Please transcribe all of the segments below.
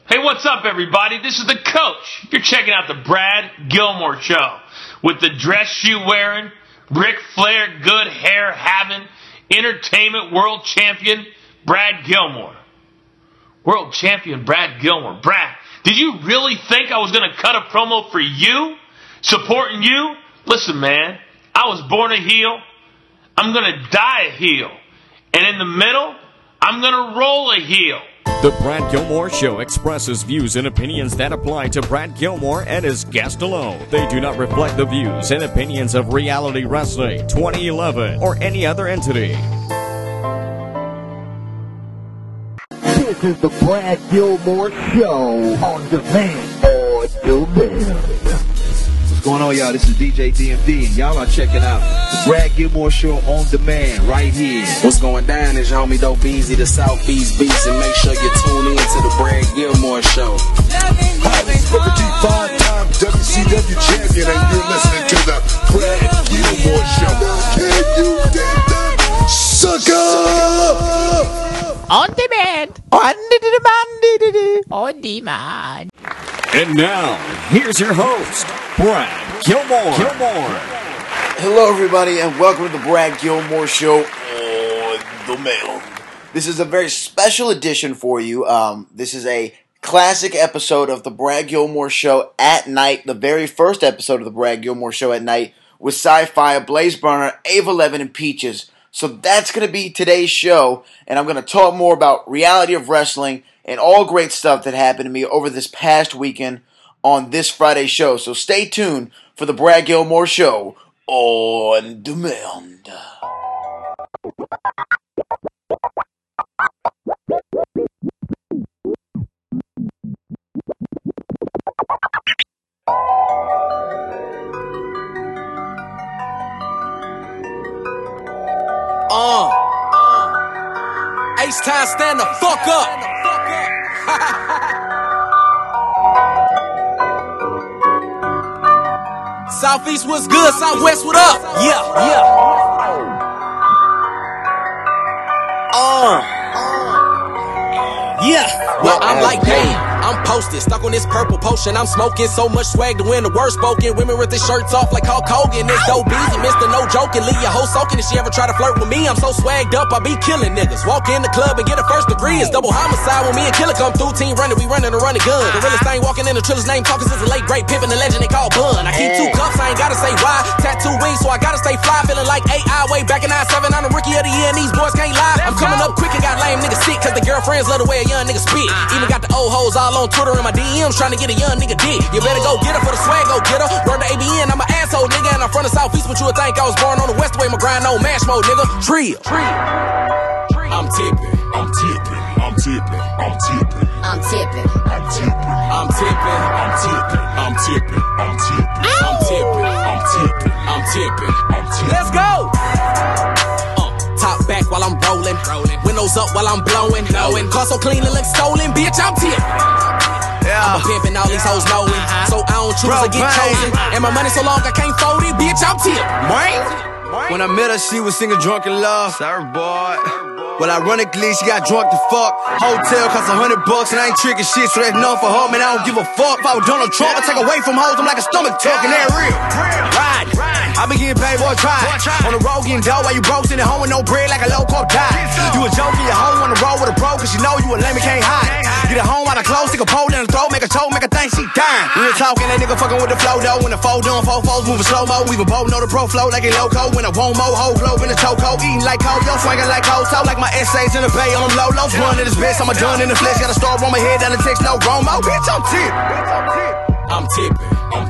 Hey, what's up, everybody? This is the coach. You're checking out the Brad Gilmore Show with the dress shoe wearing, Ric Flair good hair having, entertainment world champion, Brad Gilmore. World champion Brad Gilmore. Brad, did you really think I was going to cut a promo for you? Supporting you? Listen, man, I was born a heel. I'm going to die a heel. And in the middle, I'm going to roll a heel. The Brad Gilmore Show expresses views and opinions that apply to Brad Gilmore and his guest alone. They do not reflect the views and opinions of Reality Wrestling 2011 or any other entity. This is the Brad Gilmore Show on demand. What's going on, y'all? This is DJ DMD, and y'all are checking out the Brad Gilmore Show on demand right here. What's going down is your homie Dope Easy, the Southeast Beast, and make sure you tune in to the Brad Gilmore Show. Hi, this is Booker T, five-time WCW champion, and you're listening to the Brad Gilmore Show. Can you dig that, sucker? On demand. On demand. And now, here's your host, Brad Gilmore. Hello, everybody, and welcome to the Brad Gilmore Show on demand. This is a very special edition for you. This is a classic episode of the Brad Gilmore Show at night. The very first episode of the Brad Gilmore Show at night with Sci-Fi, Blaze Burner, Ava Levin, and Peaches. So that's going to be today's show, and I'm going to talk more about reality of wrestling and all great stuff that happened to me over this past weekend on this Friday show. So stay tuned for the Brad Gilmore Show on demand. H-Time, stand the fuck up. Southeast, what's good? Southwest, what up? Yeah. Well, I'm like, damn. I'm posted, stuck on this purple potion. I'm smoking so much swag to win the worst spoken. Women with their shirts off like Hulk Hogan. It's Dope Easy, Mr. No Joking. Leave your hoe soaking. If she ever try to flirt with me, I'm so swagged up, I be killing niggas. Walk in the club and get a first degree. It's double homicide when me and Killer come through. Team running, we running a running gun. The realest thing walking in the Triller's name talking since the late great pimpin' the legend they call Bun. I keep 2 cups, I ain't gotta say why. Tattoo wings, so I gotta stay fly. Feeling like AI way back in 97. I'm the rookie of the year and these boys can't lie. I'm coming up quick and got lame niggas sick, cause the girlfriends love the way a young nigga spit. Even got the old hoes all on Twitter and my DMs trying to get a young nigga dick. You better go get her for the swag, go get her. Run the ABN, I'm an asshole nigga, and I'm from the Southeast, but you would think I was born on the West way. My grind on mash mode, nigga. Trill. I'm tipping. Let's go. Top back while I'm rolling. Windows up while I'm blowing. Car so clean it looks stolen, bitch, I'm tipping. I'm a pimp and all these hoes know it. So I don't choose to get chosen. And my money so long I can't fold it, bitch, I'm tipping. When I met her, she was singing Drunken Love. Sorry, boy. Well, ironically, she got drunk to fuck. Hotel cost $100 and I ain't tricking shit, so that's none for her. Man, I don't give a fuck. If I was Donald Trump, I take away from hoes. I'm like a stomach tuck, and that real. Ride. I been getting paid, boy, try. On the road getting dough while you broke, sitting home with no bread like a low carb diet. You a joke, your home on the road with a bro, cause you know you a lame and can't hide. Get her home out of clothes, stick a pole in the throat, make a choke, make her think she dying. Real talking, that nigga fucking with the flow, though. When the fold done, 4 foes moving slow-mo. We even both know the pro flow like a loco. When I want more, whole globe in the choco. Eating like Koyo, swinging like Koto. Like my essays in the bay on them low-lows. One at his best, I'm a gun in the flesh. Got a star on my head, down the text, no Romo. Bitch, I'm tipping. I'm tipping.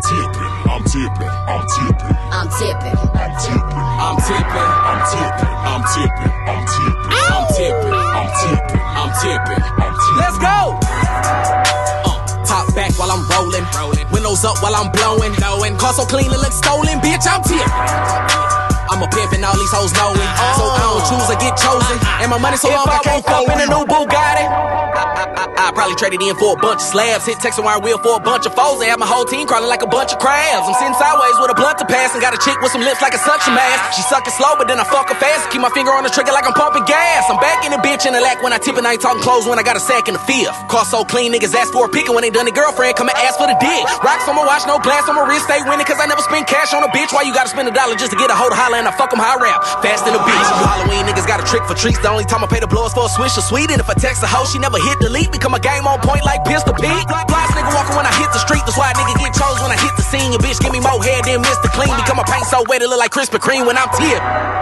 Let's go. Top back while I'm rolling. Windows up while I'm blowing. Car so clean it looks stolen, bitch, I'm tipping. I'm a pimp and all these hoes know it. So I don't choose, I get chosen. And my money so long I can't fuck in a new Bugatti. I probably traded in for a bunch of slabs. Hit Texas wire wheel for a bunch of foes. And have my whole team crawling like a bunch of crabs. I'm sitting sideways with a blunt to pass. And got a chick with some lips like a suction mask. She sucking slow, but then I fuck her fast. Keep my finger on the trigger like I'm pumping gas. I'm back in the bitch in the lack when I tip and I ain't talking clothes when I got a sack in the fifth. Car so clean, niggas ask for a pick. And when they done, the girlfriend come and ask for the dick. Rocks on my watch, no glass on my wrist. Stay winning cause I never spend cash on a bitch. Why you gotta spend $1 just to get a hoe to holler and I fuck them how I rap? Fast in the bitch. Halloween niggas got a trick for treats. The only time I pay the blowers for a swish or sweet. And if I text a hoe, she never hit delete. Become a game on point like Pistol Pete. Flies nigga walking when I hit the street. That's why a nigga get chose when I hit the scene. Your bitch give me more hair than Mr. Clean. Become a paint so wet it look like Krispy Kreme when I'm tipping.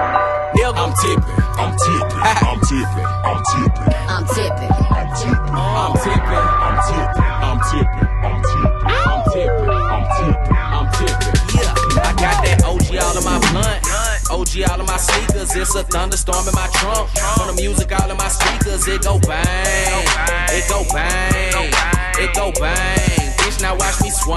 I'm tipping. I'm tipping. I'm tipping. I'm tipping. I'm tipping. I'm tipping. I'm tipping. I'm tipping. I'm tipping. I'm tipping. I'm tipping. I'm tipping. I'm tipping. Yeah, I got that OG all in my blunt. OG all in my sneakers. It's a thunderstorm in my trunk. On the music all in my speakers. It go bang. It go bang. It go bang. Bitch, now watch me swing.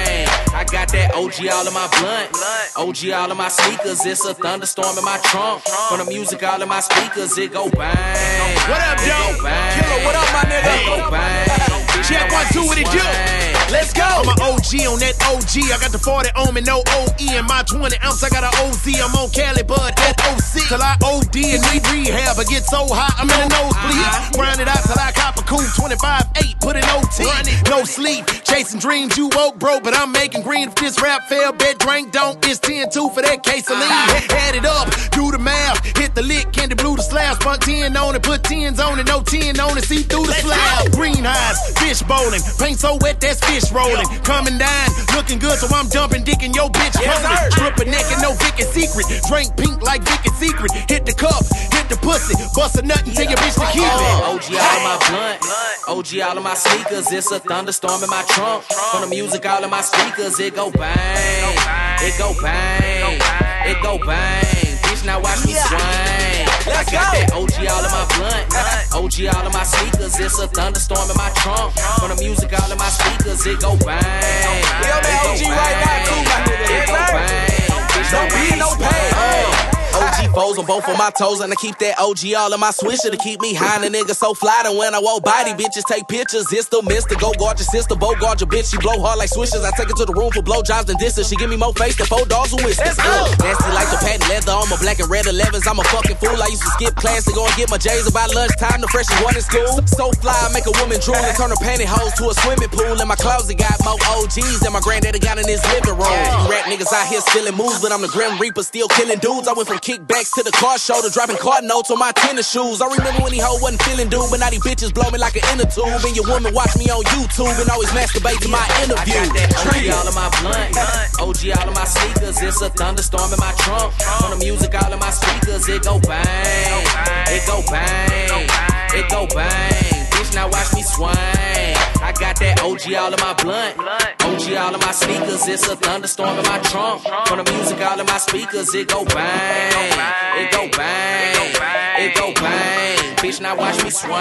I got that OG all in my blunt. OG all in my sneakers. It's a thunderstorm in my trunk. From the music all in my speakers. It go bang. What up, Joe? Killer, what up, my nigga? It go bang. Check 1, 2, what it do? Let's go. I'm an OG on that OG. I got the 40 on me, no OE. In my 20 ounce, I got an OZ. I'm on Cali, bud, that OC. Till I OD and need rehab. I get so hot, I'm in the nosebleed. Grind it out till I cop a coupe. 25-8, put an OT. No sleep, chasing dreams, you woke, bro. But I'm making green. If this rap fail, bet drink don't. It's 10-2 for that case of lean. Add it up, do the math. Hit the lick, candy blue the slab. Spunk 10 on it, put 10s on it. No 10 on it, see through the slab. Green eyes, fish bowling. Paint so wet, that's fish rolling. Coming down, looking good, so I'm jumping, dicking your bitch clothing. Strip a naked, no Vicky's secret. Drink pink like Vicky's secret. Hit the cup, hit the pussy. Bust a nut and tell your bitch to keep it. OG all in my blunt. OG all in my sneakers. It's a thunderstorm in my trunk. From the music all in my speakers. It go bang. It go bang. It go bang. Bitch, now watch me swing. I got that OG all in my blunt. OG all in my sneakers. It's a thunderstorm in my trunk. From the music all in my speakers. It go bang. We on that OG right now, too, my nigga. It go bang. No beat, no pay. OG foes on both of my toes, and I keep that OG all in my swisher to keep me high. And the nigga so fly that when I walk by, these bitches take pictures. It's the mister, go guard your sister, bow guard your bitch. She blow hard like swishers. I take her to the room for blowjobs and disses. She give me more face than 4 dogs with whiskers. Nasty like the patent leather on my black and red 11s. I'm a fucking fool. I used to skip class to go and get my J's about lunchtime. The freshest one in school. So fly, I make a woman drool and turn her pantyhose to a swimming pool. In my closet got more OGs than my granddaddy got in his living room. You rap niggas out here stealing moves, but I'm the Grim Reaper still killing dudes. I went from kickbacks to the car shoulder, dropping card notes on my tennis shoes. I remember when he hoe wasn't feeling dude, but now these bitches blow me like an inner tube. And your woman watch me on YouTube and always masturbate to my interview. I got that OG all in my blunt, OG all in my sneakers. It's a thunderstorm in my trunk. On the music all in my speakers. It go bang, it go bang, it go bang. Bitch, now watch me swing. I got that OG all in my blunt, OG all in my sneakers. It's a thunderstorm in my trunk. On the music all in my speakers. It go bang, it go bang, it go bang. Bitch, now watch me swing.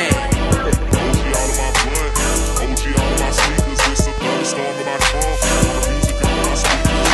OG all in my blunt, OG all in my sneakers. It's a thunderstorm in my trunk. The music all in my speakers.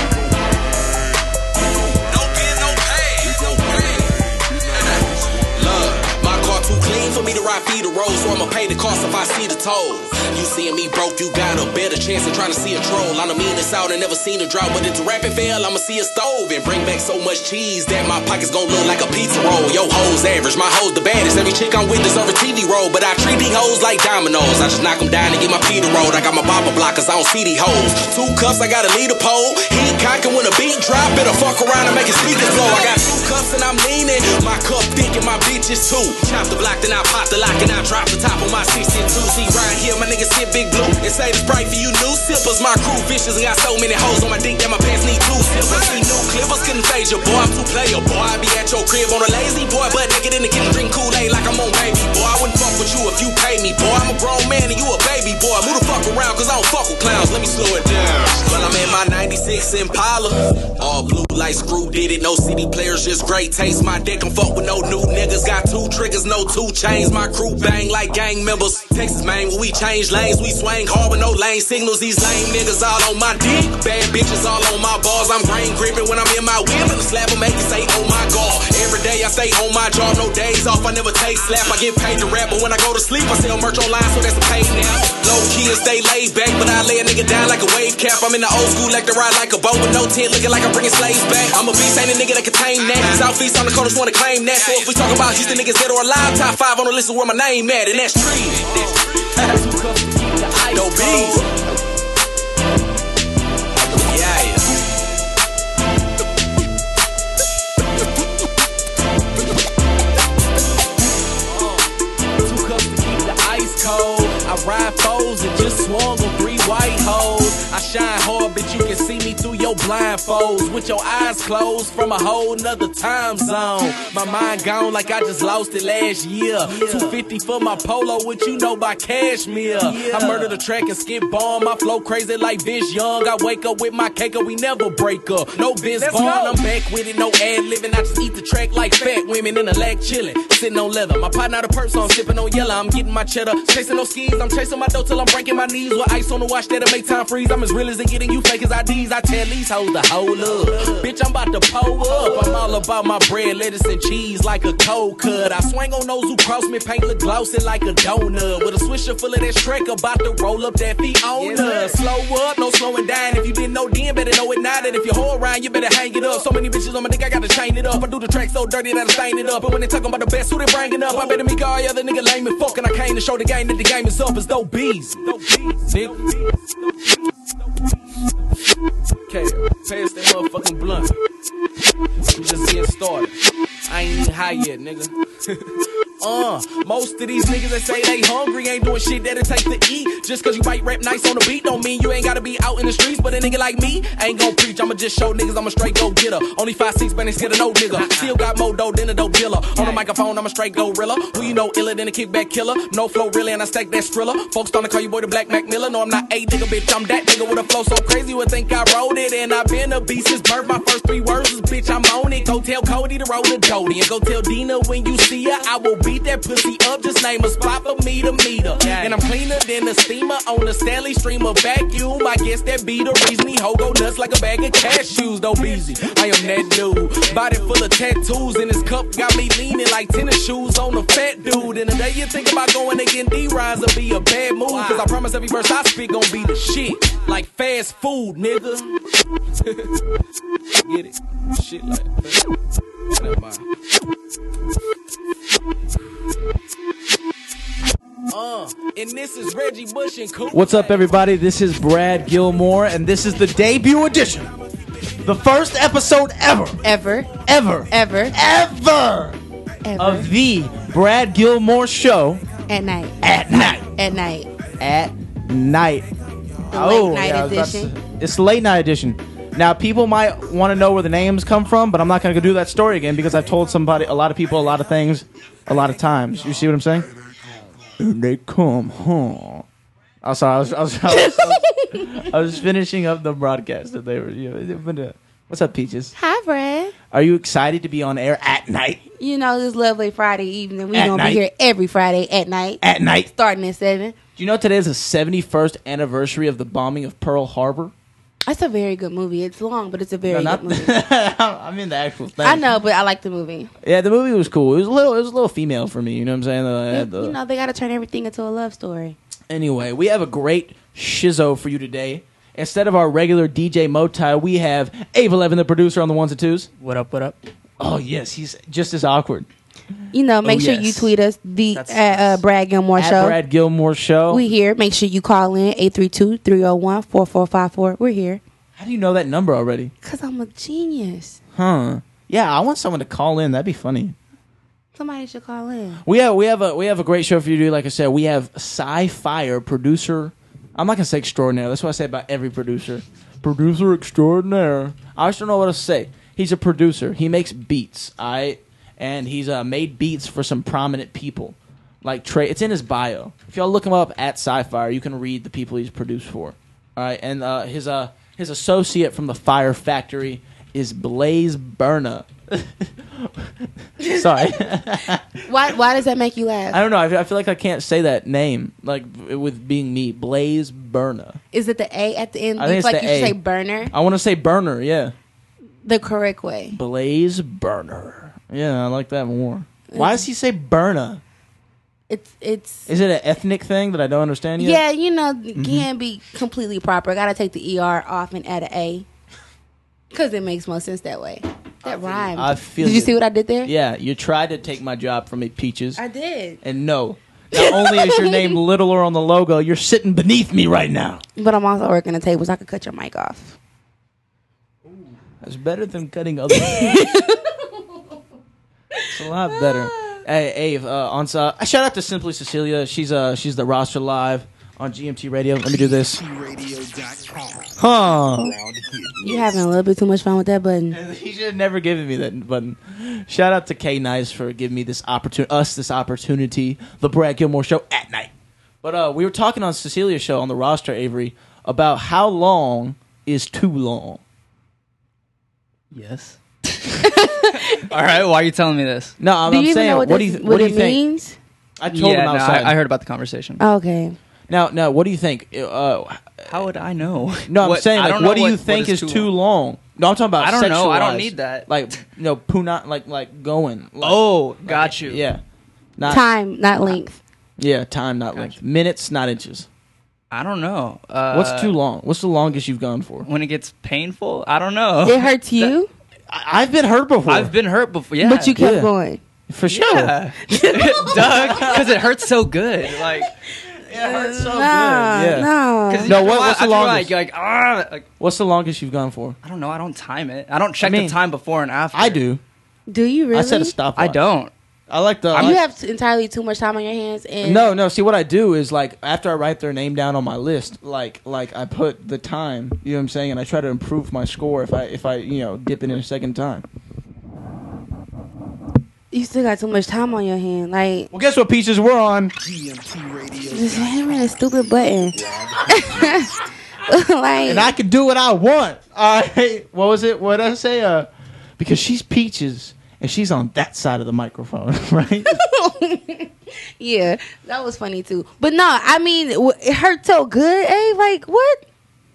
No get no pay, no pay. Love, my car too clean for me to ride feed the road, so I'ma pay the cost if I see the toll. You seeing me broke, you got a better chance of trying to see a troll. I don't mean it's out and never seen a drought, but if the rapid fail, I'ma see a stove and bring back so much cheese that my pockets gon' look like a pizza roll. Yo, hoes average, my hoes the baddest. Every chick I'm with deserve a TV role, but I treat these hoes like dominoes. I just knock them down and get my Peter rolled. I got my bopper blockers, I don't see these hoes. 2 cups, I got a leader pole. Heat cocking when a beat drop, better fuck around and make his speakers blow. I got 2 cups and I'm leaning, my cup thick and my bitches too. Chop the block, then I pop the lock and I drop the top on my 62. See right here, my niggas sit big blue and say the Sprite for you new sippers. My crew vicious and got so many hoes on my dick that my pants need 2 sippers. See new clippers couldn't phase your boy, I'm too player boy. I be at your crib on a lazy boy, but naked in the kitchen drink Kool-Aid like I'm on baby boy. I wouldn't fuck with you if you pay me boy. I'm a grown man and you a baby boy. Move the fuck around cause I don't fuck with clowns. Let me slow it down. Well, I'm in my 96 Chase Impala. All blue like Screw did it. No CD players, just great taste. My dick don't fuck with no new niggas. Got 2 triggers, no 2 chains. My crew bang like gang members. Texas, man, when we change lanes, we swing hard with no lane signals. These lame niggas all on my dick. Bad bitches all on my balls. I'm grain gripping when I'm in my whip. And the slap will make you say, oh my god. Every day I stay on my job, no days off. I never take slap. I get paid to rap, but when I go to sleep, I sell merch online, so that's a paid now. Low key and stay laid back, but I lay a nigga down like a wave cap. I'm in the old school, like to ride like a boat with no tent, looking like I'm bringing slaves back. I'm a beast, ain't a nigga that contain that. Southeast on the corners wanna claim that. So if we talk about Houston niggas dead or alive, top 5 on the list of where my name at, and that's Tree. No beef. Yeah. Cold. I ride foes and just swung on 3 white hoes. I shine hard, bitch, you can see me through your blindfolds with your eyes closed from a whole nother time zone. My mind gone like I just lost it last year. 250 for my polo, what you know by cashmere. I murder the track and skip bomb. My flow crazy like Vince Young. I wake up with my cake up, we never break up. No Vince Vaughn, I'm back with it, no ad living. I just eat the track like fat women in the lag chillin', sitting on leather. My partner the purse, so I'm sipping on yellow. I'm getting my cheddar, chasing no skis. I'm chasing my dough till I'm breaking my knees with ice on the watch that'll make time freeze. I'm as real as they getting, you fake as IDs. I tell these hoes to hold up. Bitch, I'm about to pull up. I'm all about my bread, lettuce, and cheese like a cold cut. I swing on those who cross me, paint the glossy like a donut. With a swisher full of that Shrek, about to roll up that Fiona. Slow up, no slowing down. If you didn't know then, better know it now. That if you hold around, you better hang it up. So many bitches on my dick, I gotta chain it up. I do the track so dirty that I stain it up. But when they talking about the best, who they bringing up? I better make all the other nigga lame and fuck. And I came to show the game that the game is up. It's dope bees. Okay, pass that motherfucking blunt. I'm just getting started. I ain't even high yet, nigga. Most of these niggas that say they hungry ain't doing shit that it takes to eat. Just cause you might rap nice on the beat don't mean you ain't gotta be out in the streets. But a nigga like me ain't gon' preach. I'ma just show niggas I'm a straight go-getter. Only 5'6", but ain't scared of no nigga. Still got more dough than a dope dealer. On the microphone, I'm a straight gorilla. Who you know iller than a kickback killer? No flow really, and I stack that Skrilla. Folks starting to call you boy the Black Mac Miller. No, I'm not a nigga, bitch. I'm that nigga with a flow so crazy you would think I wrote it. And I've been a beast since birth. My first 3 words is bitch, I'm on it. Go tell Cody to roll the Dodie. And go tell Dina when you see her, I will beat that pussy up. Just name a spot for me to meet her. And I'm cleaner than a steamer on a Stanley streamer vacuum. I guess that be the reason he ho go nuts like a bag of cashews. Though Beezy, I am that dude. Body full of tattoos and his cup got me leaning like tennis shoes on a fat dude. And the day you think about going again, D-Rise will be a bad move. Cause I promise every verse I speak gon' be the shit. Like fast food, nigga. Get it? Shit like that. Never mind. And this is Reggie Bush and Cool. What's up, everybody? This is Brad Gilmore, and this is the debut edition, the first episode ever of the Brad Gilmore Show at night. Oh, late night edition. It's the late night edition. Now, people might want to know where the names come from, but I'm not going to do that story again because I've told a lot of people, a lot of things, a lot of times. You see what I'm saying? And they come home. Oh, sorry, I was finishing up the broadcast that they were. What's up, Peaches? Hi, Brad. Are you excited to be on air at night? You know, this lovely Friday evening. We're going to be here every Friday at night. At night. Starting at 7. Do you know today is the 71st anniversary of the bombing of Pearl Harbor? That's a very good movie. It's long, but it's a very good movie. I mean the actual thing. I know, but I like the movie. Yeah, the movie was cool. It was a little female for me. You know what I'm saying? You know, they got to turn everything into a love story. Anyway, we have a great shizzo for you today. Instead of our regular DJ Motai, we have Ava Levin, the producer, on the ones and twos. What up? What up? Oh yes, he's just as awkward. You know, make sure you tweet us Brad Gilmore Show. At Brad Gilmore Show. We here. Make sure you call in 832-301-4454. We're here. How do you know that number already? Because I'm a genius. Huh? Yeah, I want someone to call in. That'd be funny. Somebody should call in. We have a great show for you to do. Like I said, we have Sci-Fire producer. I'm not gonna say extraordinaire. That's what I say about every producer. Producer extraordinaire. I just don't know what to say. He's a producer. He makes beats. And he's made beats for some prominent people, like Trey. It's in his bio. If y'all look him up at Sci-Fire, you can read the people he's produced for. All right, and His associate from the Fire Factory is Blaze Burna. Sorry. Why does that make you laugh? I don't know. I feel like I can't say that name like with being me. Blaze Burna. Is it the A at the end? I think it's like the you should A. say burner. I want to say burner. Yeah. The correct way. Blaze Burner. Yeah, I like that more. Why does he say Burna? It's. Is it an ethnic thing that I don't understand yet? Yeah, you know, it can't be completely proper. I gotta take the ER off and add an A. Because it makes more sense that way. That rhymed. I feel Did you it. see what I did there? Yeah, you tried to take my job from me, Peaches. I did. And no. Not only is your name littler on the logo, you're sitting beneath me right now. But I'm also working the table, so I could cut your mic off. That's better than cutting other people. It's a lot better. Hey, Ave, shout out to Simply Cecilia. She's the roster live on GMT Radio. Let me do this. Huh. You having a little bit too much fun with that button. He should have never given me that button. Shout out to K Nice for giving me this opportunity, the Brad Gilmore Show at night. But we were talking on Cecilia's show on the roster, Avery, about how long is too long. Yes. All right, why are you telling me this? No, I'm saying, what do you think? Means? I told him outside. I heard about the conversation. Okay. Now, what do you think? How would I know? No, I'm saying, like, what do you think is too long? No, I'm talking about. I don't know. I don't sexualized. need that. Like, puna, like going. Like, oh, got you. Yeah. Time, not length. Yeah, time, not length. Minutes, not inches. I don't know. What's too long? What's the longest you've gone for? When it gets painful? I don't know. It hurts you? I've been hurt before. I've been hurt before, yeah. But you kept going. For sure. Yeah. Doug, because it hurts so good. Like, it hurts so good. No. Yeah. No, what's the longest? Like, what's the longest you've gone for? I don't know. I don't time it. I don't check the time before and after. I do. Do you really? I set a stopwatch. I don't. I like the. You have entirely too much time on your hands. And No. See, what I do is, like, after I write their name down on my list, like I put the time. You know what I'm saying? And I try to improve my score if I dip it in a second time. You still got too much time on your hand. Like, well, guess what, Peaches? We're on GMT Radio. Just hammering a stupid button. Like, and I can do what I want. All right. What was it? What did I say? Because she's Peaches and she's on that side of the microphone, right? Yeah, that was funny too. But no, I mean, it hurt so good, eh? Like, what?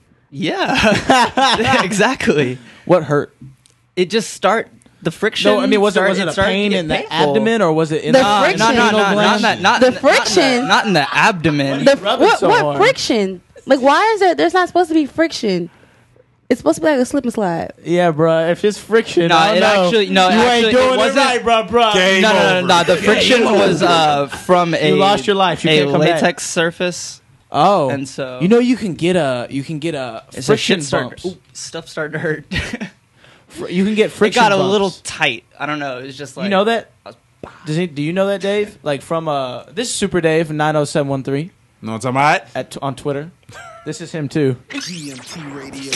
Yeah. Exactly. What hurt? It just the friction. No, I mean, was it a pain in the abdomen or was it in the friction? Not the friction. Not in the abdomen. What friction? Like, why is there's not supposed to be friction? It's supposed to be like a slip and slide. Yeah, bro. If it's friction, no, I don't know. You ain't doing it right, bro. No. The friction was from you lost your life. You can't come latex back. surface. Oh, and so you can get a friction bumps. Stuff started to hurt. You can get friction. It got a bumps. little tight. I don't know. It's just like, you know that. Do you know that, Dave? Like from this is Super Dave 90713. Know what I'm talking about? On Twitter. This is him too. GMT Radio.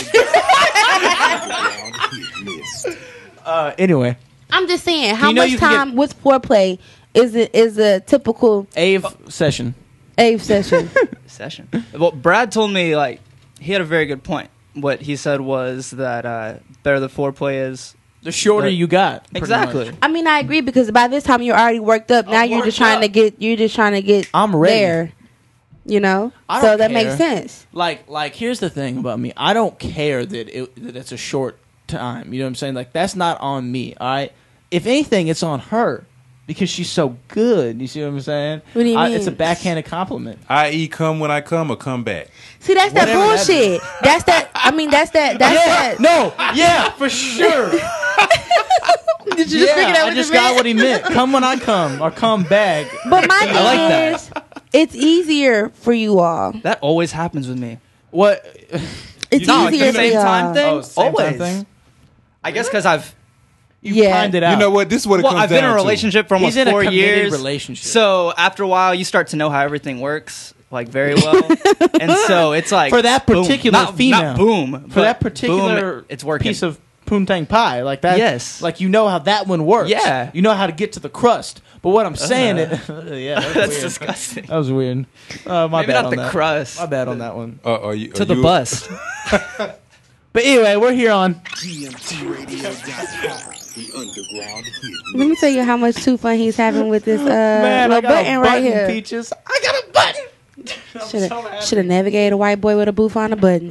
Anyway, I'm just saying, how you know much time with foreplay is a typical Ave session? Session. Well, Brad told me, like, he had a very good point. What he said was that better the foreplay is, the shorter you got. Exactly. I mean, I agree because by this time you're already worked up. Now you're just trying to get. I'm ready. There. You know, so that makes sense. Like here's the thing about me. I don't care that it's a short time. You know what I'm saying? Like, that's not on me. All right. If anything, it's on her because she's so good. You see what I'm saying? What do you mean? It's a backhanded compliment. I.e., come when I come or come back. See, that's that bullshit. That's that. I mean, that's that. That's that. No. Yeah, for sure. Did you just figure that? I just got what he meant. Come when I come or come back. But my thing I like is, it's easier for you all. That always happens with me. What? It's no, easier like the same for time y'all. thing. Always. Time thing? I guess because I've. You find it out. You know what? This is what it comes down I've been in a to. relationship for almost He's in 4 a committed years. relationship. So after a while, you start to know how everything works, like, very well. And so it's like, for that particular boom. female, not boom, for that particular boom, it's working. piece of poontang pie, like that. Yes. Like, you know how that one works. Yeah. You know how to get to the crust. But what I'm saying is, yeah, That's weird. disgusting. That was weird. My Maybe bad not on the that. crust. My bad on that one. To the bust. But anyway, we're here on DMTradio.com. The underground hit. Let me tell you how much too fun he's having with this Man, I little got button a right button, here. Peaches. I got a button. Should have navigated a white boy with a booth on a button.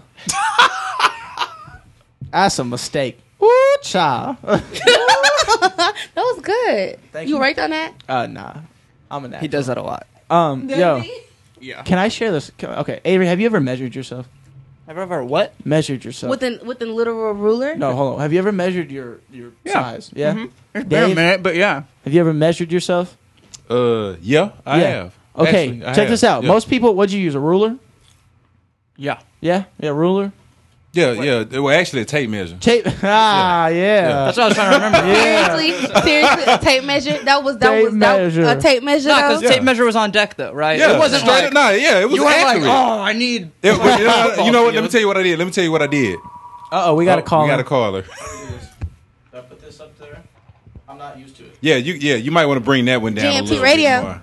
That's a mistake. Ooh, child. That was good. Thank you you. ranked on that? Nah. I'm a natural. He does that a lot. Yo. Yeah. Can I share this? Okay, Avery, have you ever measured yourself? Have you ever what? Measured yourself. With a literal ruler? No, hold on. Have you ever measured your size? Yeah. Mhm. It's been a Dave, minute, but yeah. Have you ever measured yourself? Yeah, I have. Okay, Actually, I check have. this out. Yeah. Most people, what'd you use? A ruler? Yeah. Yeah, ruler. Yeah. Well, actually, a tape measure. Tape. Yeah. That's what I was trying to remember. Seriously, a tape measure. That was Tape measure. a tape measure. No, though? because tape measure was on deck though, right? Yeah, It wasn't straight like up. Nah, yeah, it was you weren't like, accurate. oh, I need. You know what? Let me tell you what I did. We got to call. We got to call her. I put this up there? I'm not used to it. Yeah, you might want to bring that one down. a GMT little bit Radio. more.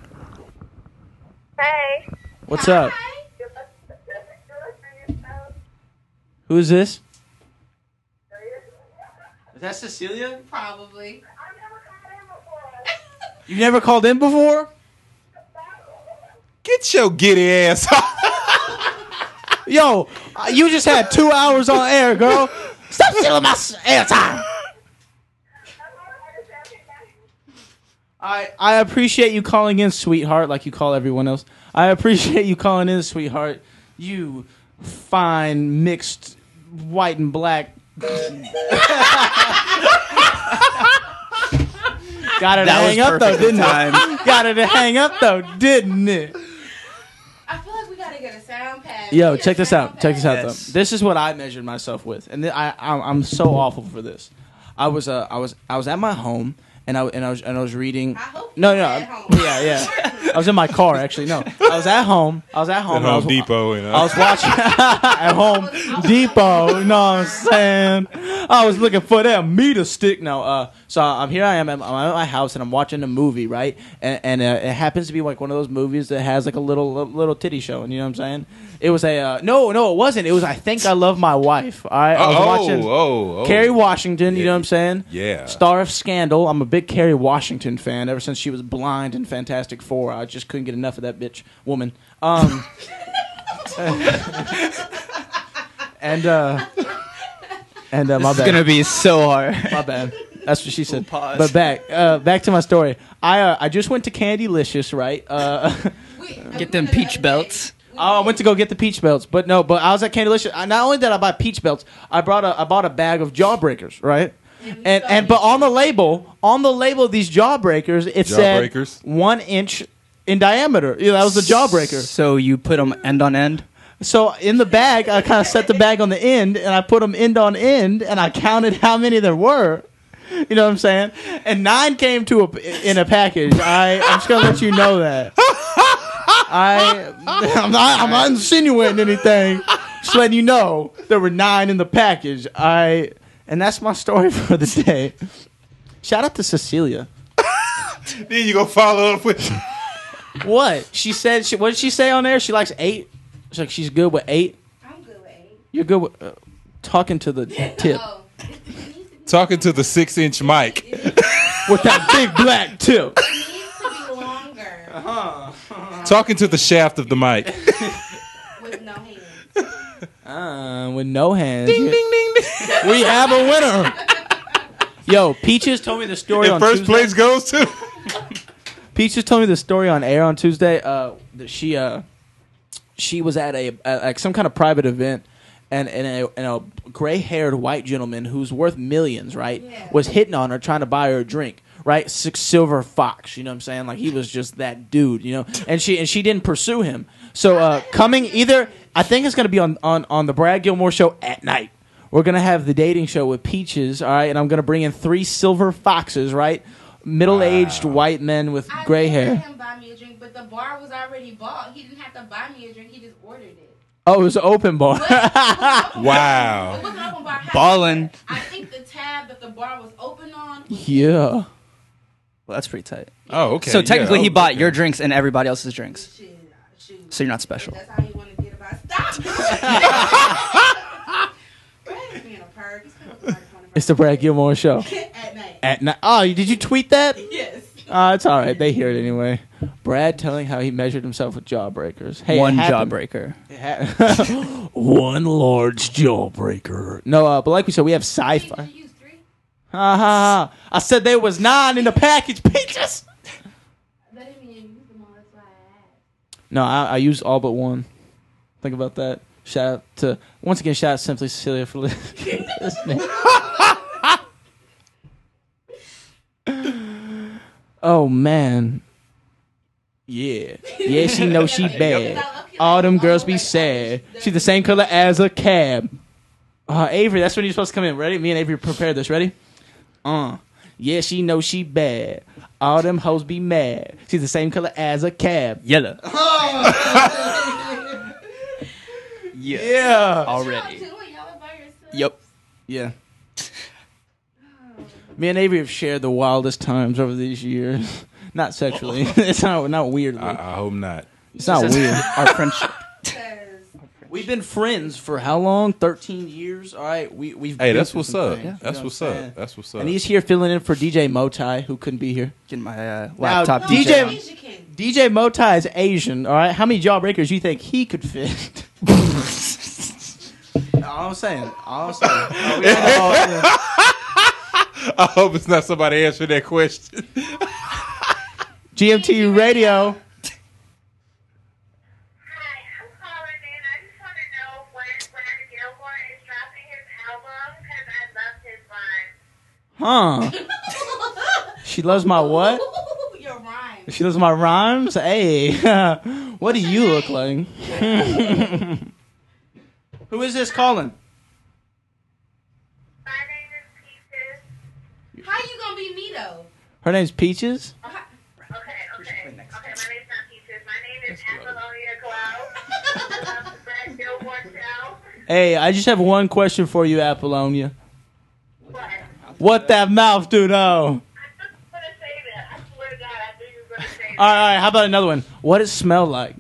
Hey. What's up? Who is this? Is that Cecilia? Probably. You never called in before? Get your giddy ass off. Yo, you just had 2 hours on air, girl. Stop stealing my air time. I appreciate you calling in, sweetheart, like you call everyone else. I appreciate you calling in, sweetheart. You fine mixed white and black. Got it to hang up though, didn't it? Got it to hang up though, didn't it? I feel like we gotta get a sound pad. Yo, check this out. Check this out Yes. though. This is what I measured myself with, and I'm so awful for this. I was at my home. And I was reading. No. Yeah. I was in my car actually. No, I was at home. At Home Depot, you know. I was watching at Home Depot. You know what I'm saying? I was looking for that meter stick. No, so I'm here. I'm at my house and I'm watching a movie, right? And it happens to be like one of those movies that has like a little titty show. And you know what I'm saying? It was a no, it wasn't. It was I Think I Love My Wife. All right, I was watching Kerry Washington. You know what I'm saying? Yeah. Star of Scandal. I'm a big Kerry Washington fan. Ever since she was blind in Fantastic Four, I just couldn't get enough of that bitch woman. And my This is bad. gonna be so hard. My bad. That's what she said. Pause. But back to my story. I just went to Candylicious, right? Get them peach belts. I went to go get the peach belts, but I was at Candylicious. Not only did I buy peach belts, I bought a bag of Jawbreakers, right? But on the label of these Jawbreakers, it said 1 inch in diameter. Yeah, that was the Jawbreaker. So you put them end on end. So in the bag, I kind of set the bag on the end, and I put them end on end, and I counted how many there were. You know what I'm saying? And 9 came in a package. I'm just gonna let you know that. I'm not insinuating anything. Just letting you know there were 9 in the package. And that's my story for the day. Shout out to Cecilia. Then you go follow up with what she said. What did she say on there? She likes 8. She's like she's good with 8. I'm good with 8. You're good with talking to the tip. talking to the 6-inch mic with that big black tip. It needs to be longer. Talking to the shaft of the mic. With no hands. With no hands. Ding, ding, ding, ding. We have a winner. Yo, Peaches told me the story on first Tuesday. place goes to. Peaches told me the story on air on Tuesday. That she was at some kind of private event, and a gray-haired white gentleman who's worth millions, right, was hitting on her, trying to buy her a drink. Right, Silver Fox, you know what I'm saying? Like he was just that dude, you know. And she didn't pursue him. So coming either, I think it's gonna be on the Brad Gilmore show at night. We're gonna have the dating show with Peaches, all right, and I'm gonna bring in 3 silver foxes, right, middle-aged white men with gray hair. I let him buy me a drink, but the bar was already bought. He didn't have to buy me a drink. He just ordered it. Oh, it was an open bar. Wow. It wasn't open bar. Ballin'. I think the tab that the bar was open on. Yeah. Well, that's pretty tight. Oh, okay. So technically, yeah. he bought your drinks and everybody else's drinks. So you're not special. That's how you want to get about. Stop. It's the Brad Gilmore Show. At night. Oh, did you tweet that? Yes. It's all right. They hear it anyway. Brad telling how he measured himself with jawbreakers. Hey, One it happened. jawbreaker. One large jawbreaker. No, but like we said, we have sci-fi. I said there was 9 in the package, Peaches. No, I used all but one. Think about that. Shout out to Simply Cecilia for listening. Oh man. Yeah. Yeah, she knows she bad. All them girls be sad. She the same color as a cab. Avery, that's when you're supposed to come in. Ready? Me and Avery prepared this. Ready? Yeah, she knows she bad. All them hoes be mad. She's the same color as a cab. Yellow. Yeah. Already. Yep. Yeah. Me and Avery have shared the wildest times over these years. Not sexually. It's not weirdly. I hope not. It's not weird. Our friendship. We've been friends for how long? 13 years. All right, we've. Hey, been that's through what's some up. things, That's you know what's what I'm up. saying? That's what's up. And he's here filling in for DJ Motai, who couldn't be here. Getting my Now, laptop. DJ Motai is Asian. All right, how many jawbreakers you think he could fit? All I'm saying. I hope it's not somebody answering that question. GMT Radio. Huh? She loves my what? Your rhymes. She loves my rhymes? Hey, what do you look like? Who is this calling? How you gonna be me though? Her name's Peaches? Okay. My name's not Peaches. My name is Apollonia Glow. Brad Gilmore Show. Hey, I just have one question for you, Apollonia. What that mouth do though? All right, how about another one? What does it smell like?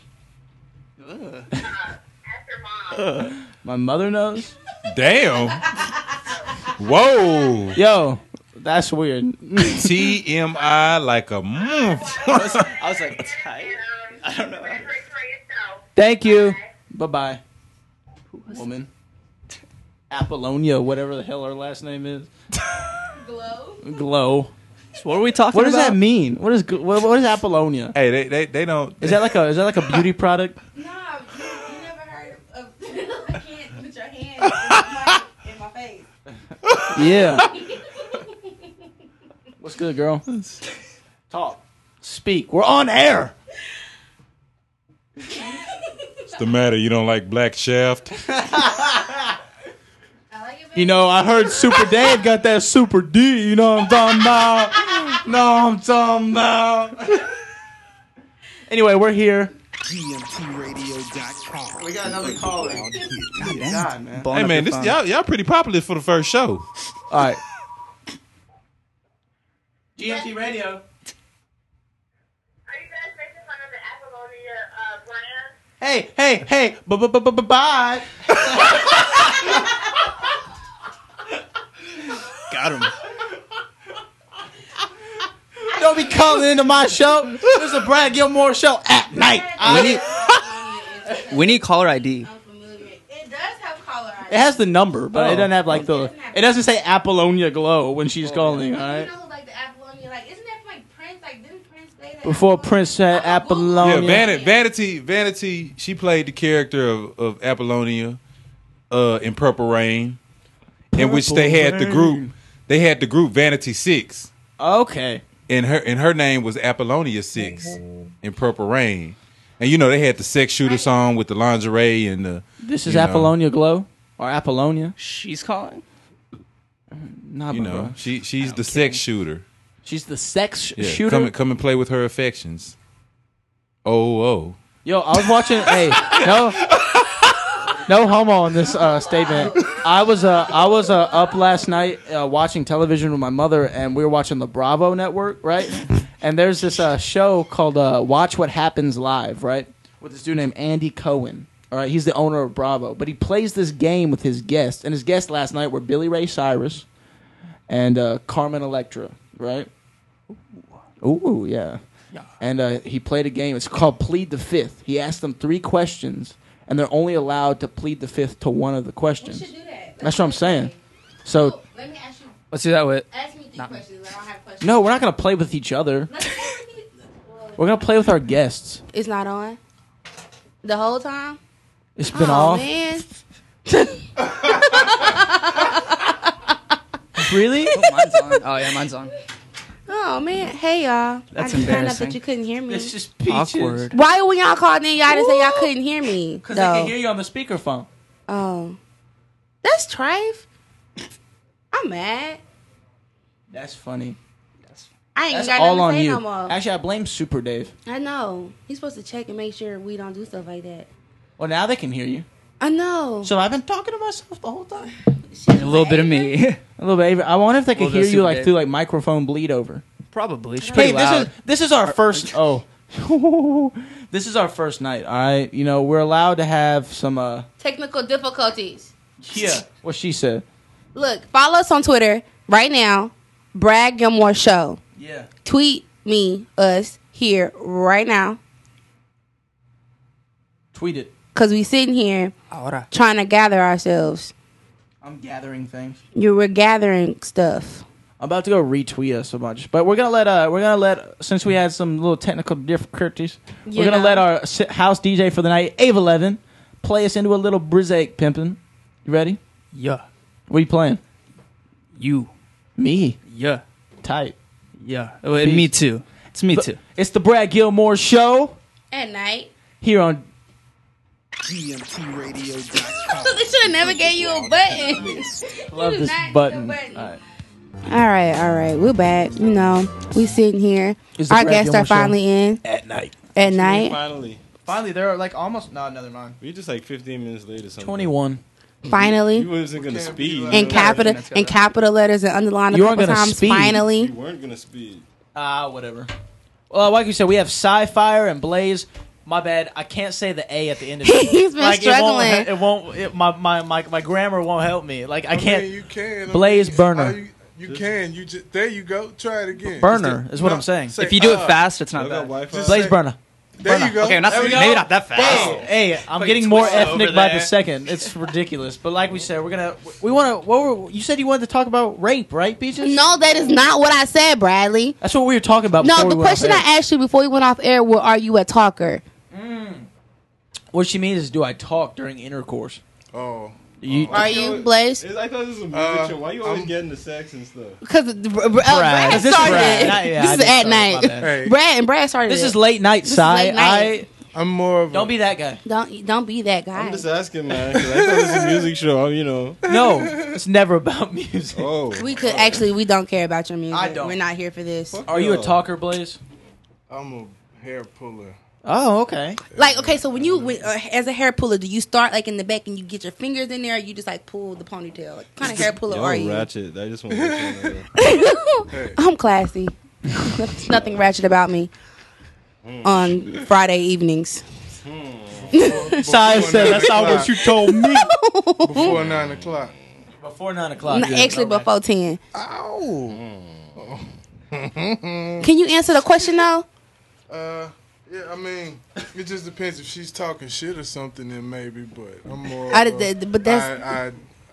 My mother knows? Damn. Whoa. Yo, that's weird. TMI like a I was like, tight. I don't know. Thank you. Bye-bye. Woman. Apollonia, whatever the hell her last name is. Glow. So what are we talking What does about? that mean? What is Apollonia? Hey, they don't. Is that like a beauty product? No, you never heard of. I can't put your hand in my face. Yeah. What's good, girl? Talk. Speak. We're on air. What's the matter? You don't like Black Shaft? You know, I heard Super Dave got that Super D. You know what I'm talking about? Anyway, we're here. GMTradio.com. We got another caller. God, man. Hey man, this y'all pretty popular for the first show. All right. GMT Radio. Hey, bye. Got him. Don't be calling into my show. This is a Brad Gilmore show at night. We need caller ID. It does have color. It has the number, but it doesn't have like the. It doesn't say Apollonia Glow when she's calling. All right. You know, like the Apollonia, like isn't that from like Prince? Like didn't Prince say that? Before Prince said Apollonia. Yeah, Vanity. She played the character of Apollonia in Purple Rain, in which they had the group. They had the group Vanity Six. Okay. And her name was Apollonia Six in Purple Rain, and you know they had the Sex Shooter song with the lingerie and the. This is Apollonia Glow or Apollonia. She's calling. Nah, you know, she's the sex shooter. She's the sex shooter. shooter. Come and play with her affections. Oh. Yo, I was watching. Hey, no homo on this statement. I was up last night watching television with my mother, and we were watching the Bravo network, right? And there's this show called Watch What Happens Live, right? With this dude named Andy Cohen. All right, he's the owner of Bravo, but he plays this game with his guests, and his guests last night were Billy Ray Cyrus and Carmen Electra, right? Ooh, yeah. And he played a game. It's called Plead the Fifth. He asked them 3 questions, and they're only allowed to plead the fifth to one of the questions. We should do that. That's what I'm saying. So, Let me ask you. Let's do that with. Ask me 3 questions. I don't have questions. no, we're not going to play with each other. We're going to play with our guests. It's not on the whole time. It's been off. Man. Really? Oh, mine's on. Oh yeah, mine's on. Oh man, hey y'all. That's I just found out embarrassing. that you couldn't hear me. It's just peaches. Awkward. Why when y'all called in, y'all didn't say y'all couldn't hear me? Because they can hear you on the speakerphone. Oh, that's trife. I'm mad. That's funny. I ain't That's got all nothing on to say you. no more. Actually, I blame Super Dave. I know. He's supposed to check and make sure we don't do stuff like that. Well, now they can hear you. I know. So I've been talking to myself the whole time. A little bit of me. A little bit. I wonder if they can Little bit hear of you Super like Dave. through like microphone bleed over. Probably. She's Hey, pretty loud. this is our first. Oh, this is our first night. All right, you know we're allowed to have some. Technical difficulties. Yeah, what she said. Look, follow us on Twitter right now. Brad Gilmore Show. Yeah. Tweet us here right now. Tweet it. Because we sitting here Ahora. trying to gather ourselves. I'm gathering things. We're gathering stuff. I'm about to go retweet us a bunch, but we're gonna let since we had some little technical difficulties, You we're gonna know. let our house DJ for the night, Ava 11, play us into a little Brizake pimpin'. You ready? Yeah. What are you playing? You. Me. Yeah. Tight. Yeah. Me too. It's me too. It's the Brad Gilmore Show At night. here on. GMTradio.com. They should have never gave you a button. Love You this not button. the button. All right. All right. We're back. You know, we sitting here. It's the Our Brad guests Gilmore are finally in At night. at night. Finally. Finally, they're like almost. No, never mind. We just like 15 minutes late or something. 21. Finally. You wasn't gonna speed. In capital letters and underlined a You weren't couple gonna times. speed. Finally. You weren't gonna speed. Whatever. Well, like you said, we have Sci-Fire and Blaze. My bad. I can't say the A at the end of it. He's been struggling. It won't. My grammar won't help me. Like I can't. mean, you can. Blaze How burner. You can. You just there. You go. Try it again. Burner is what I'm saying. Say, If you do it fast, it's not I got bad. Wi-Fi. Blaze burner. There you go. Okay, not There we maybe go. not that fast. Hey, I'm getting more ethnic by the second. It's ridiculous. But like we said, we want to. You said you wanted to talk about rape, right, Peaches? No, that is not what I said, Bradley. That's what we were talking about. No, before the we went off question air. I asked you before we went off air was, are you a talker? What she means is, do I talk during intercourse? Oh. Are you, Blaze? I thought this was a music show. Why you always getting the sex and stuff? Because Brad This is started Brad. it. Not- yeah, This I is did at start it, my night. bad. Hey, Brad started This it. is late night, This is Cy. late night. I'm more of a. Don't be that guy. Don't be that guy. I'm just asking, man. 'Cause I thought this was a music show. You know. No, it's never about music. Oh. We could actually. We don't care about your music. I don't. We're not here for this. Are you a talker, Blaze? I'm a hair puller. Oh, okay. Like, okay, so as a hair puller, do you start like in the back and you get your fingers in there, or you just like pull the ponytail? Like, what kind of hair puller are you? Ratchet. I just want to. I'm classy. There's nothing ratchet about me. On Friday evenings. Cy said that's not what you told me. Before 9 o'clock. Before 9 o'clock. No, actually, before 10. Ow. Can you answer the question though? Yeah, I mean, it just depends if she's talking shit or something, then maybe. But I'm more. But that's.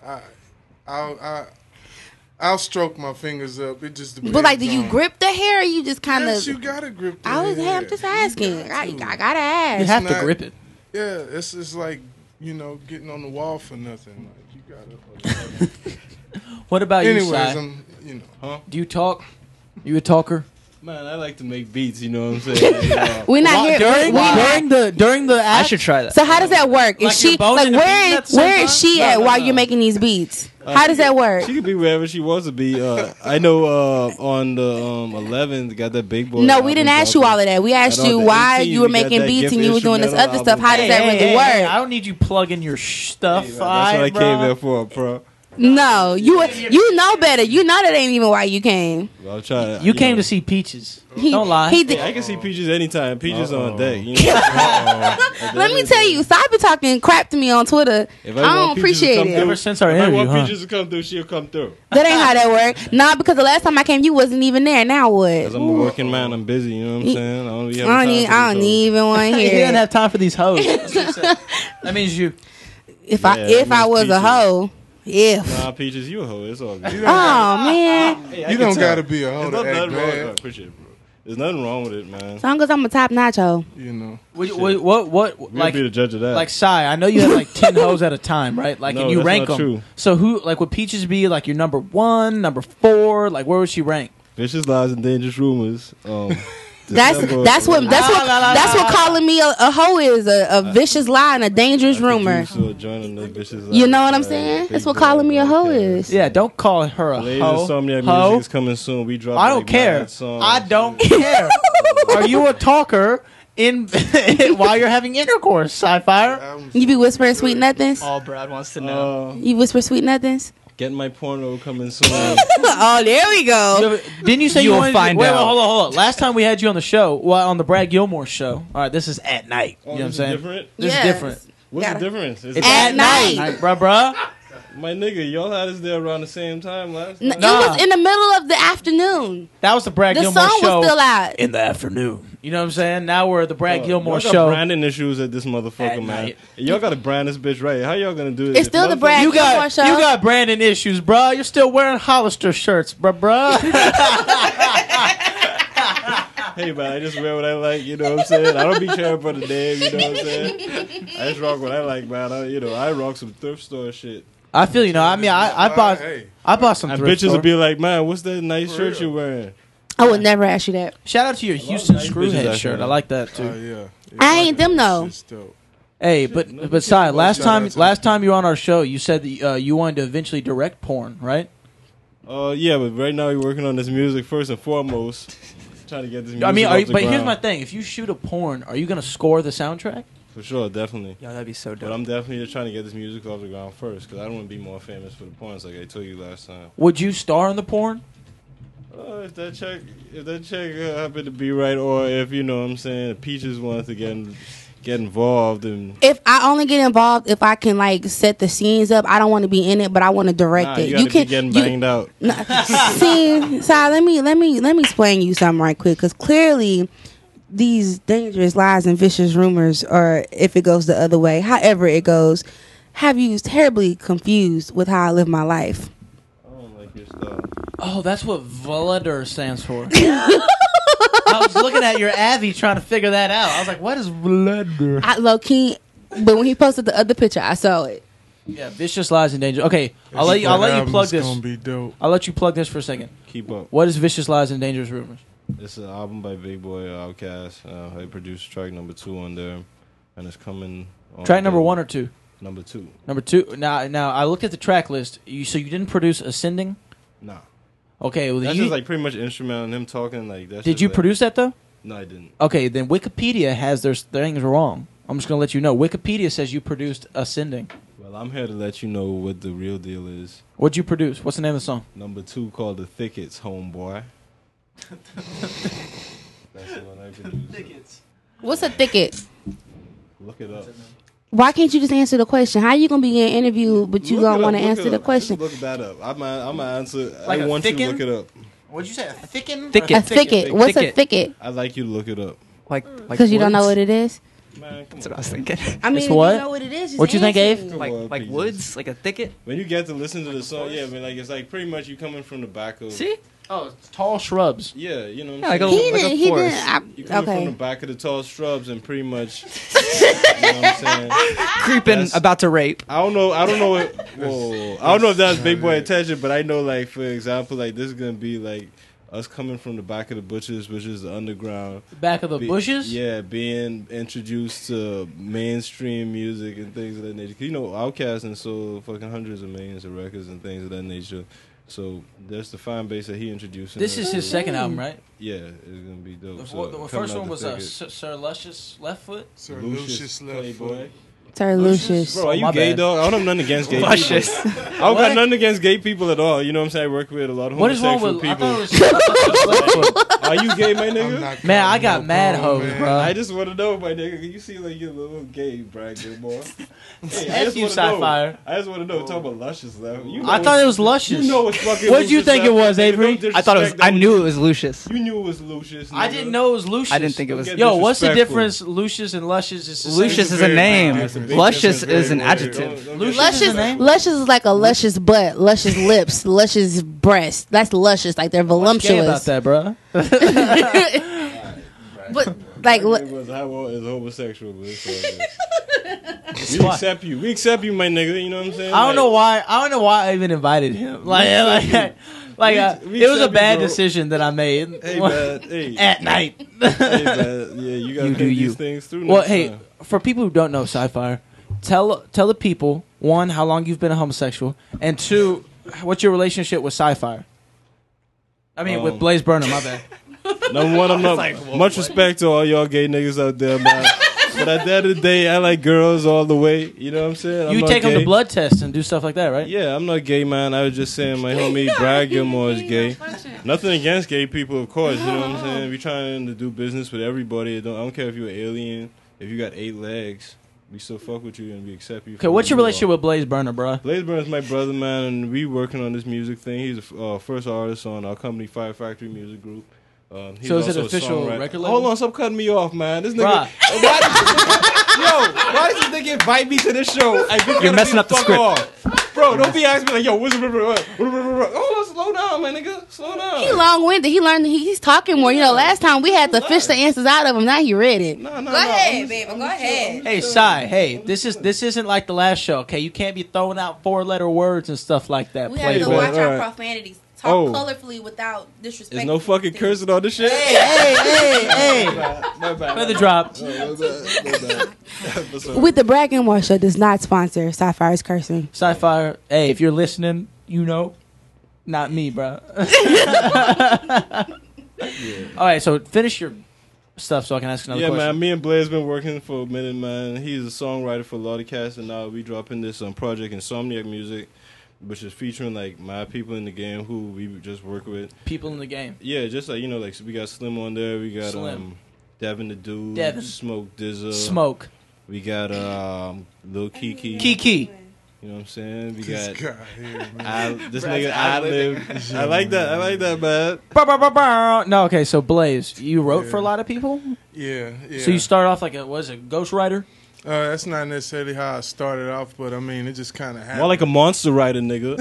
I'll stroke my fingers up. It just depends. But like, do you on- grip the hair, or you just kind of? Yes, you gotta grip the I'm hair. just asking. I gotta ask. You have It's to not- grip it. Yeah, it's like, getting on the wall for nothing. Like, you gotta. What about you, Anyways, Cy? I'm, Huh? Do you talk? You a talker? Man, I like to make beats. You know what I'm saying? We're not here. During the act. I should try that. So how does that work? Is Like she you're boning like and beating at the same where is time? she No, at no, while no. you're making these beats? How does that work? She could be wherever she wants to be. I know on the 11th got that big boy. No, we didn't album ask you dropping. all of that. We asked And on you the why 18th, you were we got making that beats Gift and you were doing this instrumental other stuff. album. How does that really work? I don't need you plugging your stuff. That's what I came there for, bro. No, you know better. You know that ain't even why you came. Well, I'll try. You came to see Peaches. Don't lie. I can see Peaches anytime. Peaches on deck. You know? Let me tell you, so I be talking crap to me on Twitter. I don't appreciate it. Ever since our if interview, I want huh? Peaches to come through, she'll come through. That ain't how that work. Nah, because the last time I came, you wasn't even there. Now what? Because I'm a working man. I'm busy. You know what I'm saying? I don't even want to He hear doesn't it. have time for these hoes. That means you. If I was a hoe, Nah, Peaches, you a hoe. It's all good. Oh man, Hey, I You can don't tell. gotta be a hoe There's to act nothing wrong. bad. I appreciate it, bro. There's nothing wrong with it, man. as long as I'm a top nacho. You know. What We'll like be the judge of that. like Sai, I know you have like 10 hoes at a time, right? Like, No, and you that's rank not them. true. So who, like, would Peaches be like your number 1, number 4? Like, where would she rank? Vicious lies and dangerous rumors. That's what calling me a hoe is, a vicious lie and a dangerous rumor. You know what I'm saying? That's what calling me a hoe is. Yeah, don't call her a Ladies hoe. Insomniac Hoe. music is coming soon. We drop. I don't like care. mad songs. I don't care. Are you a talker in while you're having intercourse, Sci-Fire? You be whispering sweet nothings? All Brad wants to know. You whisper sweet nothings? Getting my porno coming soon. Oh, there we go. Didn't you say You you will wanted find wait, out. Wait, hold on. Last time we had you on the show, well, on the Brad Gilmore show. All right, this is at night. You know what I'm this is saying? different? This Yes. is different. What's Gotta- the difference? Is It's it- At night. bruh. My nigga, y'all had us there around the same time last It time. was in the middle of the afternoon. That was the Brad The Gilmore song show was still out. in the afternoon. You know what I'm saying? Now we're at the Brad Gilmore Y'all got show. branding issues at this motherfucker, At man. night. Y'all got to brand this bitch right. How y'all gonna do this? It's If still the motherfuckers- Brad You Gilmore got show. you got branding issues, bruh. You're still wearing Hollister shirts, bruh. Hey man, I just wear what I like, you know what I'm saying? I don't be caring for the name, you know what I'm saying? I just rock what I like, man. I rock some thrift store shit. I feel you know. I mean, I bought some And thrift bitches store. will be like, man, what's that nice shirt you wearing? I would never ask you that. Shout out to your Houston nice bitches Screwhead out shirt. there. I like that too. Yeah. I ain't them though. It's dope. Hey, but Si, last time you were on our show, you said that you wanted to eventually direct porn, right? Yeah, but right now we're working on this music first and foremost. Trying to get this music I mean, off the but here's ground. my thing: if you shoot a porn, are you gonna score the soundtrack? For sure, definitely. Yo, that'd be so dope. But I'm definitely just trying to get this music off the ground first, because I don't want to be more famous for the porns like I told you last time. Would you star in the porn? If that check happened to be right, or if, you know what I'm saying, the Peaches wants to get involved, and If I only get involved if I can like set the scenes up, I don't want to be in it, but I want to direct it. you gotta be getting banged out. See, Si, let me explain you something right quick, because clearly these dangerous lies and vicious rumors, or if it goes the other way, however it goes, have you terribly confused with how I live my life. I don't like your style. Oh, that's what Vladur stands for. I was looking at your Avi trying to figure that out. I was like, what is Vladur? I low key, but when he posted the other picture, I saw it. Yeah, vicious lies and danger. Okay, I'll let you plug this. Gonna be dope. I'll let you plug this for a second. Keep up. What is Vicious Lies and Dangerous Rumors? It's an album by Big Boy Outkast. I produced track number 2 on there, and it's coming. On Track number 1 or 2? Number 2. Number 2. Now I looked at the track list. So you didn't produce Ascending? Nah. Okay, well, That's just like pretty much instrumental and him talking like that. Did you produce that though? No, I didn't. Okay, then Wikipedia has their things wrong. I'm just gonna let you know. Wikipedia says you produced Ascending. Well, I'm here to let you know what the real deal is. What'd you produce? What's the name of the song? Number 2 called The Thickets, homeboy. That's the one I produced. What's a thicket? Look it up. Why can't you just answer the question? How you gonna be in an interview, but you Look don't it want to up, look answer it the up. question? Just look that up. I'm gonna answer. Like I a want you to thicken? look it up. What'd you say? A thicken? A thicket. What's a thicket? I'd like you to look it up. Like Because you don't know what it is. Man, That's what I was thinking. I mean, It's if you what? know what it is, just What you think, answer Abe? it. Like woods, like a thicket. When you get to listen to the song, yeah, but like it's like pretty much you coming from the back of. See? Oh, it's tall shrubs. Yeah, you know. What Yeah, I'm like a, saying? like a He forest. didn't. You coming Okay. from the back of the tall shrubs and pretty much. You know what I'm saying? Creeping, about to rape. I don't know. Whoa. I don't know if that was Big Boy attention, but I know, like, for example, like this is gonna be like us coming from the back of the bushes, which is the underground. The back of the bushes? Yeah, being introduced to mainstream music and things of that nature. 'Cause, you know, Outkast and so fucking hundreds of millions of records and things of that nature. So there's the fan base that he introduced. This is his second album, right? Yeah, it's gonna be dope. The So, the coming first out one the was thicket. Sir Luscious Left Foot. Sir Lucius Playboy. Sir Lucius. Bro, are you my gay, bad. dog? I don't have nothing against gay Luscious. people. I don't got nothing against gay people at all. You know what I'm saying? I work with a lot of What is wrong homosexual with? people. Are you gay, my nigga? Man, I got mad hoes, bro. I just want to know, my nigga. You see like you're a little gay, Brad Gilmore. Hey, F you, Sci-Fi. I just want to know. Talk about luscious left. You know I thought it was luscious. You know it's fucking. What did you Lucius think it left. was, Avery? I thought it was. I knew it was Lucius. You knew it was Lucius. I didn't know it was Lucius. I didn't think it was. Yo, what's the disrespectful. difference? Lucius and luscious is the same. Lucius is a name. Luscious is an adjective. Luscious is a name. Luscious is like a luscious butt, luscious lips, luscious breasts. That's luscious, like they're What's gay about voluptuous. that, bro? But like, It was homosexual, but it's all good. We accept you. We accept you, my nigga. You know what I'm saying? I don't know why. I don't know why I even invited him. Like we it was a accept you, bad bro. decision that I made. Hey, man. Hey. At night. Hey, man. Yeah, you gotta You think do these you. things through. Well, next hey, time. for people who don't know Sci-Fi, tell the people, one, how long you've been a homosexual, and two, what's your relationship with Sci-Fi? I mean, with Blaze Burner, my bad. Number one, I'm not much respect to all y'all gay niggas out there, man. But at the end of the day, I like girls all the way. You know what I'm saying? I'm You not take them gay. to blood tests and do stuff like that, right? Yeah, I'm not gay, man. I was just saying my homie Brad Gilmore is gay. Nothing against gay people, of course. You know what I'm saying? We trying to do business with everybody. I don't care if you're an alien, if you got 8 legs. We still fuck with you and we accept you. Okay, what's your relationship with Blaze Burner, bro? Blaze Burner's my brother, man, and we working on this music thing. He's the first artist on our company, Fire Factory Music Group. He's So is it also a official songwriter. record label? Hold on, stop cutting me off, man. This nigga. Bruh. Why does this nigga invite me to this show? You're messing up the script. Bro, don't be asking me like, yo, what's hold on, slow down, my nigga. Slow down. he long-winded. He learned. He's talking more. You know, last time we had to fish the answers out of him. Now he read it. No, Go ahead, baby. Go ahead. Hey, Sai. Hey, this isn't like the last show. Okay, you can't be throwing out 4-letter words and stuff like that. We have to Playboy. watch our Alright. profanities. Talk Oh. colorfully without disrespect. There's no fucking cursing on this shit. Hey. My bad. Feather drop. With the Brad Gilmore Show does not sponsor Sapphire's cursing. Sci-Fi. Hey, if you're listening, you know, not me, bro. All right, so finish your stuff so I can ask another Yeah, question. man. Me and Blaze been working for a minute, man. He's a songwriter for Lawdycast, and now we dropping this project, Insomniac Music, which is featuring like my people in the game who we just work with. People in the game. Yeah, just like like we got Slim on there, we got Slim. Devin the Dude, Devin. Smoke Dizza, Smoke. We got Lil Kiki. Kiki. You know what I'm saying? We got guy here, man. this Brad's nigga ad-libbing. ad-lib. I like that, man. No, okay, so Blaze, you wrote for a lot of people? Yeah. So you start off like a ghostwriter? That's not necessarily how I started off, but I mean, it just kind of happened. More like a monster writer, nigga.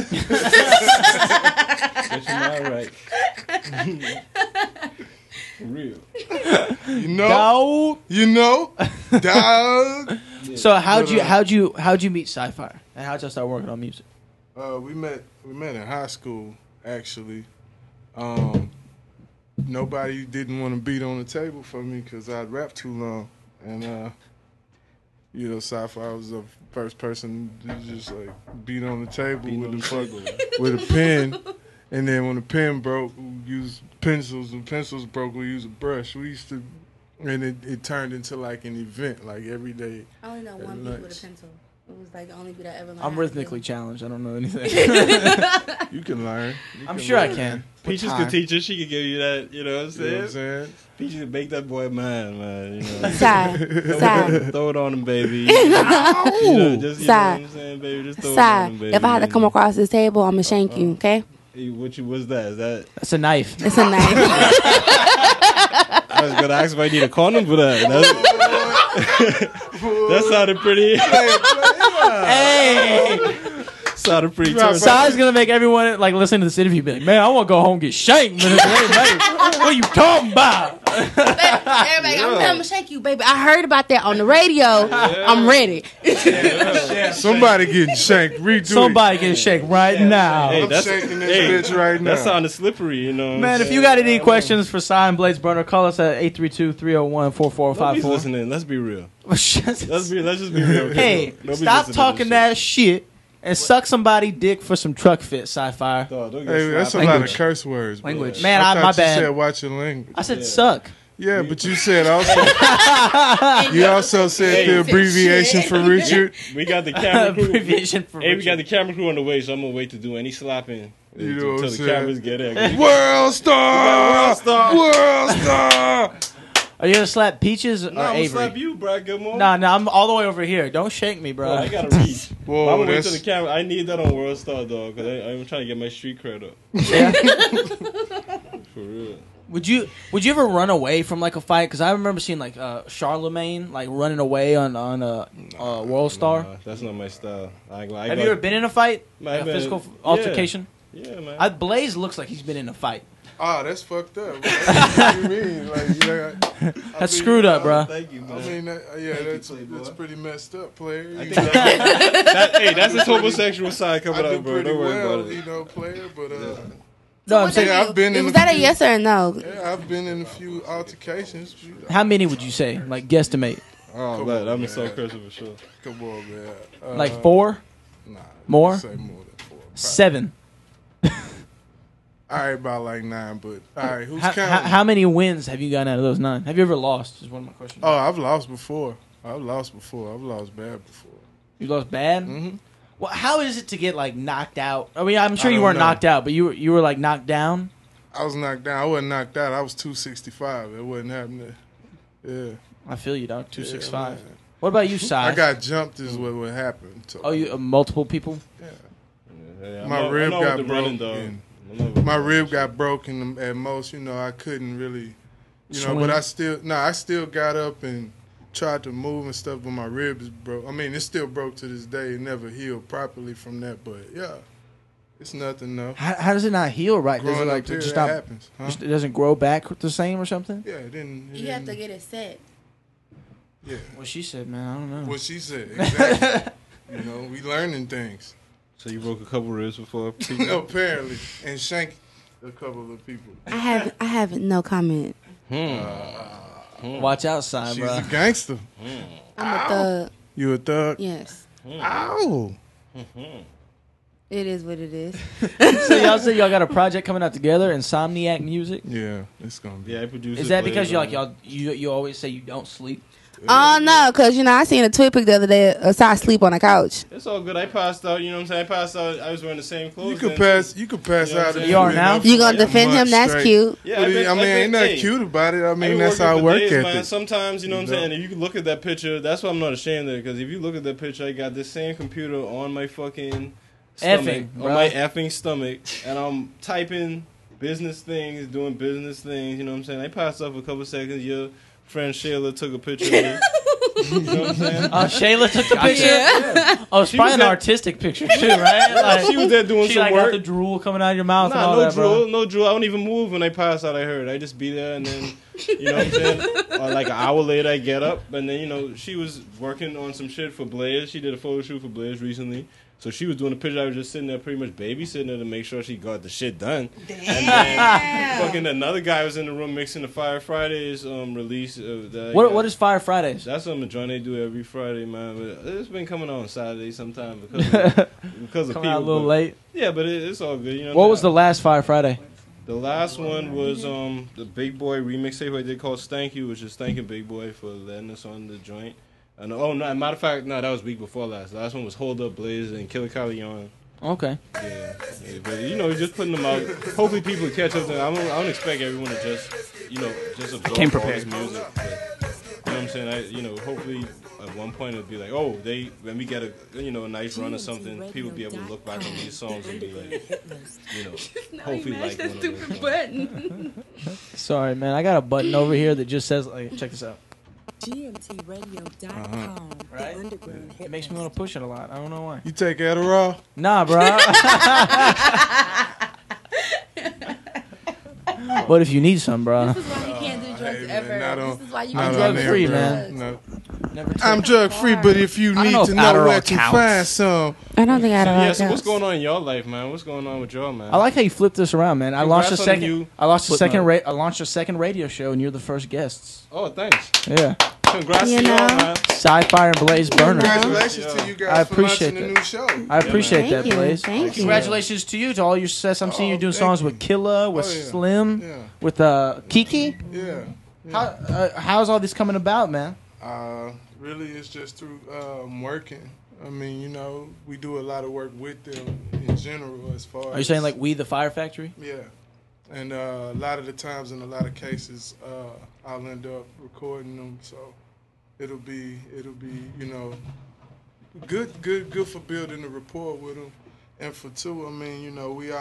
Get your mind right. For real. You know, dog. So how'd you meet Sci-Fi and how'd y'all start working on music? We met in high school, actually. Nobody didn't want to beat on the table for me because I'd rap too long, and Sci-Fi was the first person to just like beat on the table with a pen, and then when the pen broke, we used pencils. When pencils broke, we used a brush. We used to, and it turned into like an event, like every day. I only know one beat with a pencil. It was like the only beat I ever learned. I'm rhythmically challenged. I don't know anything. You can learn. I'm sure I can. Peaches With could time. teach us. She could give you that. You know what I'm You know what I'm saying? saying? Peaches could make that boy mine, man. You know. Side. Throw it on him, baby. You know, just, you know what I'm saying, baby? Just throw it on Side. him, baby. If I had to come across this table, I'm gonna shank you. Okay? Hey, what's that? Is that? That's a knife. It's a knife. I was gonna ask if I need a condom for that. That sounded pretty. Hey, sounded pretty. Turned Sai's gonna make everyone like listen to this interview be like, man, I want to go home and get shanked. Man. What are you talking about? Everybody, I'm gonna shake you, baby. I heard about that on the radio. I'm ready. Somebody getting shanked. Redo Somebody getting shanked right now. Hey, I'm shaking this bitch right now. That sounded slippery, you know. Man, if you got any questions for Sai and Blaze Burner, call us at 832-301-4454. Nobody's listening. Let's be real. Let's just be real. Hey, Nobody's stop listening to talking this that shit and suck somebody dick for some truck fit, Sci-Fi. Hey, that's a lot of curse words. Bro. Man, I thought my you bad. said watch your language. I said suck. Yeah, but you said also. You also said the abbreviation for Richard. We got the camera crew. Abbreviation for Hey, we got the camera crew on the way, so I'm gonna wait to do any slapping You know what until I'm the saying? cameras get in. World star, world star. Are you gonna slap Peaches or No, I'm gonna Avery? slap you, Brad Gilmore. Nah, I'm all the way over here. Don't shake me, bro. Bro, I gotta reach. Whoa, I'm gonna wait that's- till the camera. I need that on World Star, dog, because I'm trying to get my street cred up. Yeah. For real. Would you ever run away from like a fight? Because I remember seeing like Charlemagne like running away on World Star. Nah, that's not my style. I ain't gonna- I Have got- you ever been in a fight? Man, A man, physical yeah. altercation? Yeah, man. Blaze looks like he's been in a fight. Oh, that's fucked up. What do you mean? Like, That's screwed up, bro. Thank you, man. I mean, that's pretty messed up, player. I think hey, that's his homosexual side coming I do out, bro. pretty Don't worry well, about it. you know, player, but No, I'm saying I've been in Was a that a few- yes or a no? Yeah, I've been in a few altercations. How many would you say? Like guesstimate? Oh, Come man, on, I'm man. so cursing for sure. Come on, man. Like 4? Nah. More? Say more than 4. 7. All right, about like 9, but all right, who's How, counting? how many wins have you gotten out of those 9? Have you ever lost? Is one of my questions. Oh, I've lost before. I've lost bad before. You lost bad? Mm-hmm. Well, how is it to get like knocked out? I mean, I'm sure I you don't weren't know. knocked out, but you were like knocked down. I was knocked down. I wasn't knocked out. I was 265. It wasn't happening. Yeah. I feel you, dog. 265. Yeah, man. What about you, Si? I got jumped is what happened. So. Oh, you multiple people? Yeah, My I'm rib not got with the running, broke. dog. and I'm not with My the rib got broken at most. You know, I couldn't really, Swing. but I still got up and tried to move and stuff, but my rib is broke. I mean, it's still broke to this day. It never healed properly from that, but yeah, it's nothing though. How does it not heal right? Does it Growing like up here, just that stop? happens, huh? It doesn't grow back the same or something? Yeah, it didn't. You have to get it set. Yeah. What she said, man. I don't know. What she said, exactly. You know, we learning things. So you broke a couple ribs before? Apparently, and shanked a couple of people. I have no comment. Watch out, Si, She's bro. a gangster. I'm a thug. You a thug? Yes. Ow. It is what it is. So y'all say y'all got a project coming out together, Insomniac Music. Yeah, it's gonna be. Yeah, I produced Is it, that but, because you always say you don't sleep? Oh no, because I seen a tweet pic the other day. I sleep on a couch. It's all good. I passed out. You know what I'm saying? I passed out. I was wearing the same clothes. You could then, pass. too. You could pass You know what out. I'm if saying? You are been now? up You for gonna a defend month him? That's straight. cute. Yeah, But I mean, ain't nothing hey, cute about it. I mean, been that's working our for work days, ethic. man. Sometimes, you know what I'm You know? saying? If you could look at that picture, that's why I'm not ashamed of it. Because if you look at that picture, I got this same computer on my fucking stomach, Effing, on bro. my effing stomach, and I'm typing business things, doing business things. You know what I'm saying? I passed off a couple seconds. Your friend Shayla took a picture of me. You know what I'm saying? Shayla took the picture. Yeah. Oh, it's She probably was an there- artistic picture too, right? Like, she was there doing she some like work. got the drool coming out of your mouth and Nah, all no that, drool, bro. no drool. I don't even move when I pass out. I heard. I just be there, and then you know what I'm saying. Or like an hour later, I get up, and then she was working on some shit for Blaze. She did a photo shoot for Blaze recently, so she was doing a picture. I was just sitting there, pretty much babysitting her to make sure she got the shit done. Damn. And then fucking another guy was in the room mixing the Fire Fridays release. What is Fire Fridays? That's something John they do every Friday, man. But it's been coming on Saturday sometime because of Coming people. out a little but- late. Yeah, but it's all good. You know What was the last Fire Friday? The last one was the Big Boy remix tape I did called Stank You, which is thanking Big Boy for letting us on the joint. And matter of fact, no, that was week before last. The last one was Hold Up Blaze and Killer Calion. Okay. Yeah, but just putting them out. Hopefully people catch up to them. I don't expect everyone to just absorb Came all prepared. this music. But, you know what I'm saying? Hopefully at one point it'll be like, when we get a nice run or something, people will be able to look back on these songs and be like, hopefully like one of those songs. button. Sorry, man. I got a button over here that just says, like, check this out. GMTradio.com. Right? It makes me want to push it a lot. I don't know why. You take Adderall? Nah, bro. What if you need some, bro? This is why you can't do drugs hey, ever. man, not on- This is why you not can't on do there, free, bro. man. No. Never I'm drug free, but if you I don't need know to if know Adderall where to counts. find some, I don't think I don't Yeah, so what's going on in your life, man? What's going on with y'all, man? I like how you flipped this around, man. I launched a Congrats on second. you I launched a putting second. out- I launched a second radio show, and you're the first guests. Oh, thanks. Yeah. Congrats You to y'all, know? man. Sci-Fi and Blaze Burner. congratulations to you guys I for appreciate launching that. a new show. I appreciate Thank that, you. Blaze. Thank you. Congratulations to you, to all your success. I'm seeing you doing thank songs you. with Killa, with Oh, yeah. Slim, Yeah. with Kiki. Yeah. How's all this coming about, man? Really, it's just through working. I mean, you know, we do a lot of work with them in general as far as... Are you saying like We the Fire Factory? Yeah. And a lot of the times, in a lot of cases, I'll end up recording them. So it'll be, you know, good for building a rapport with them. And for two, I mean, you know, we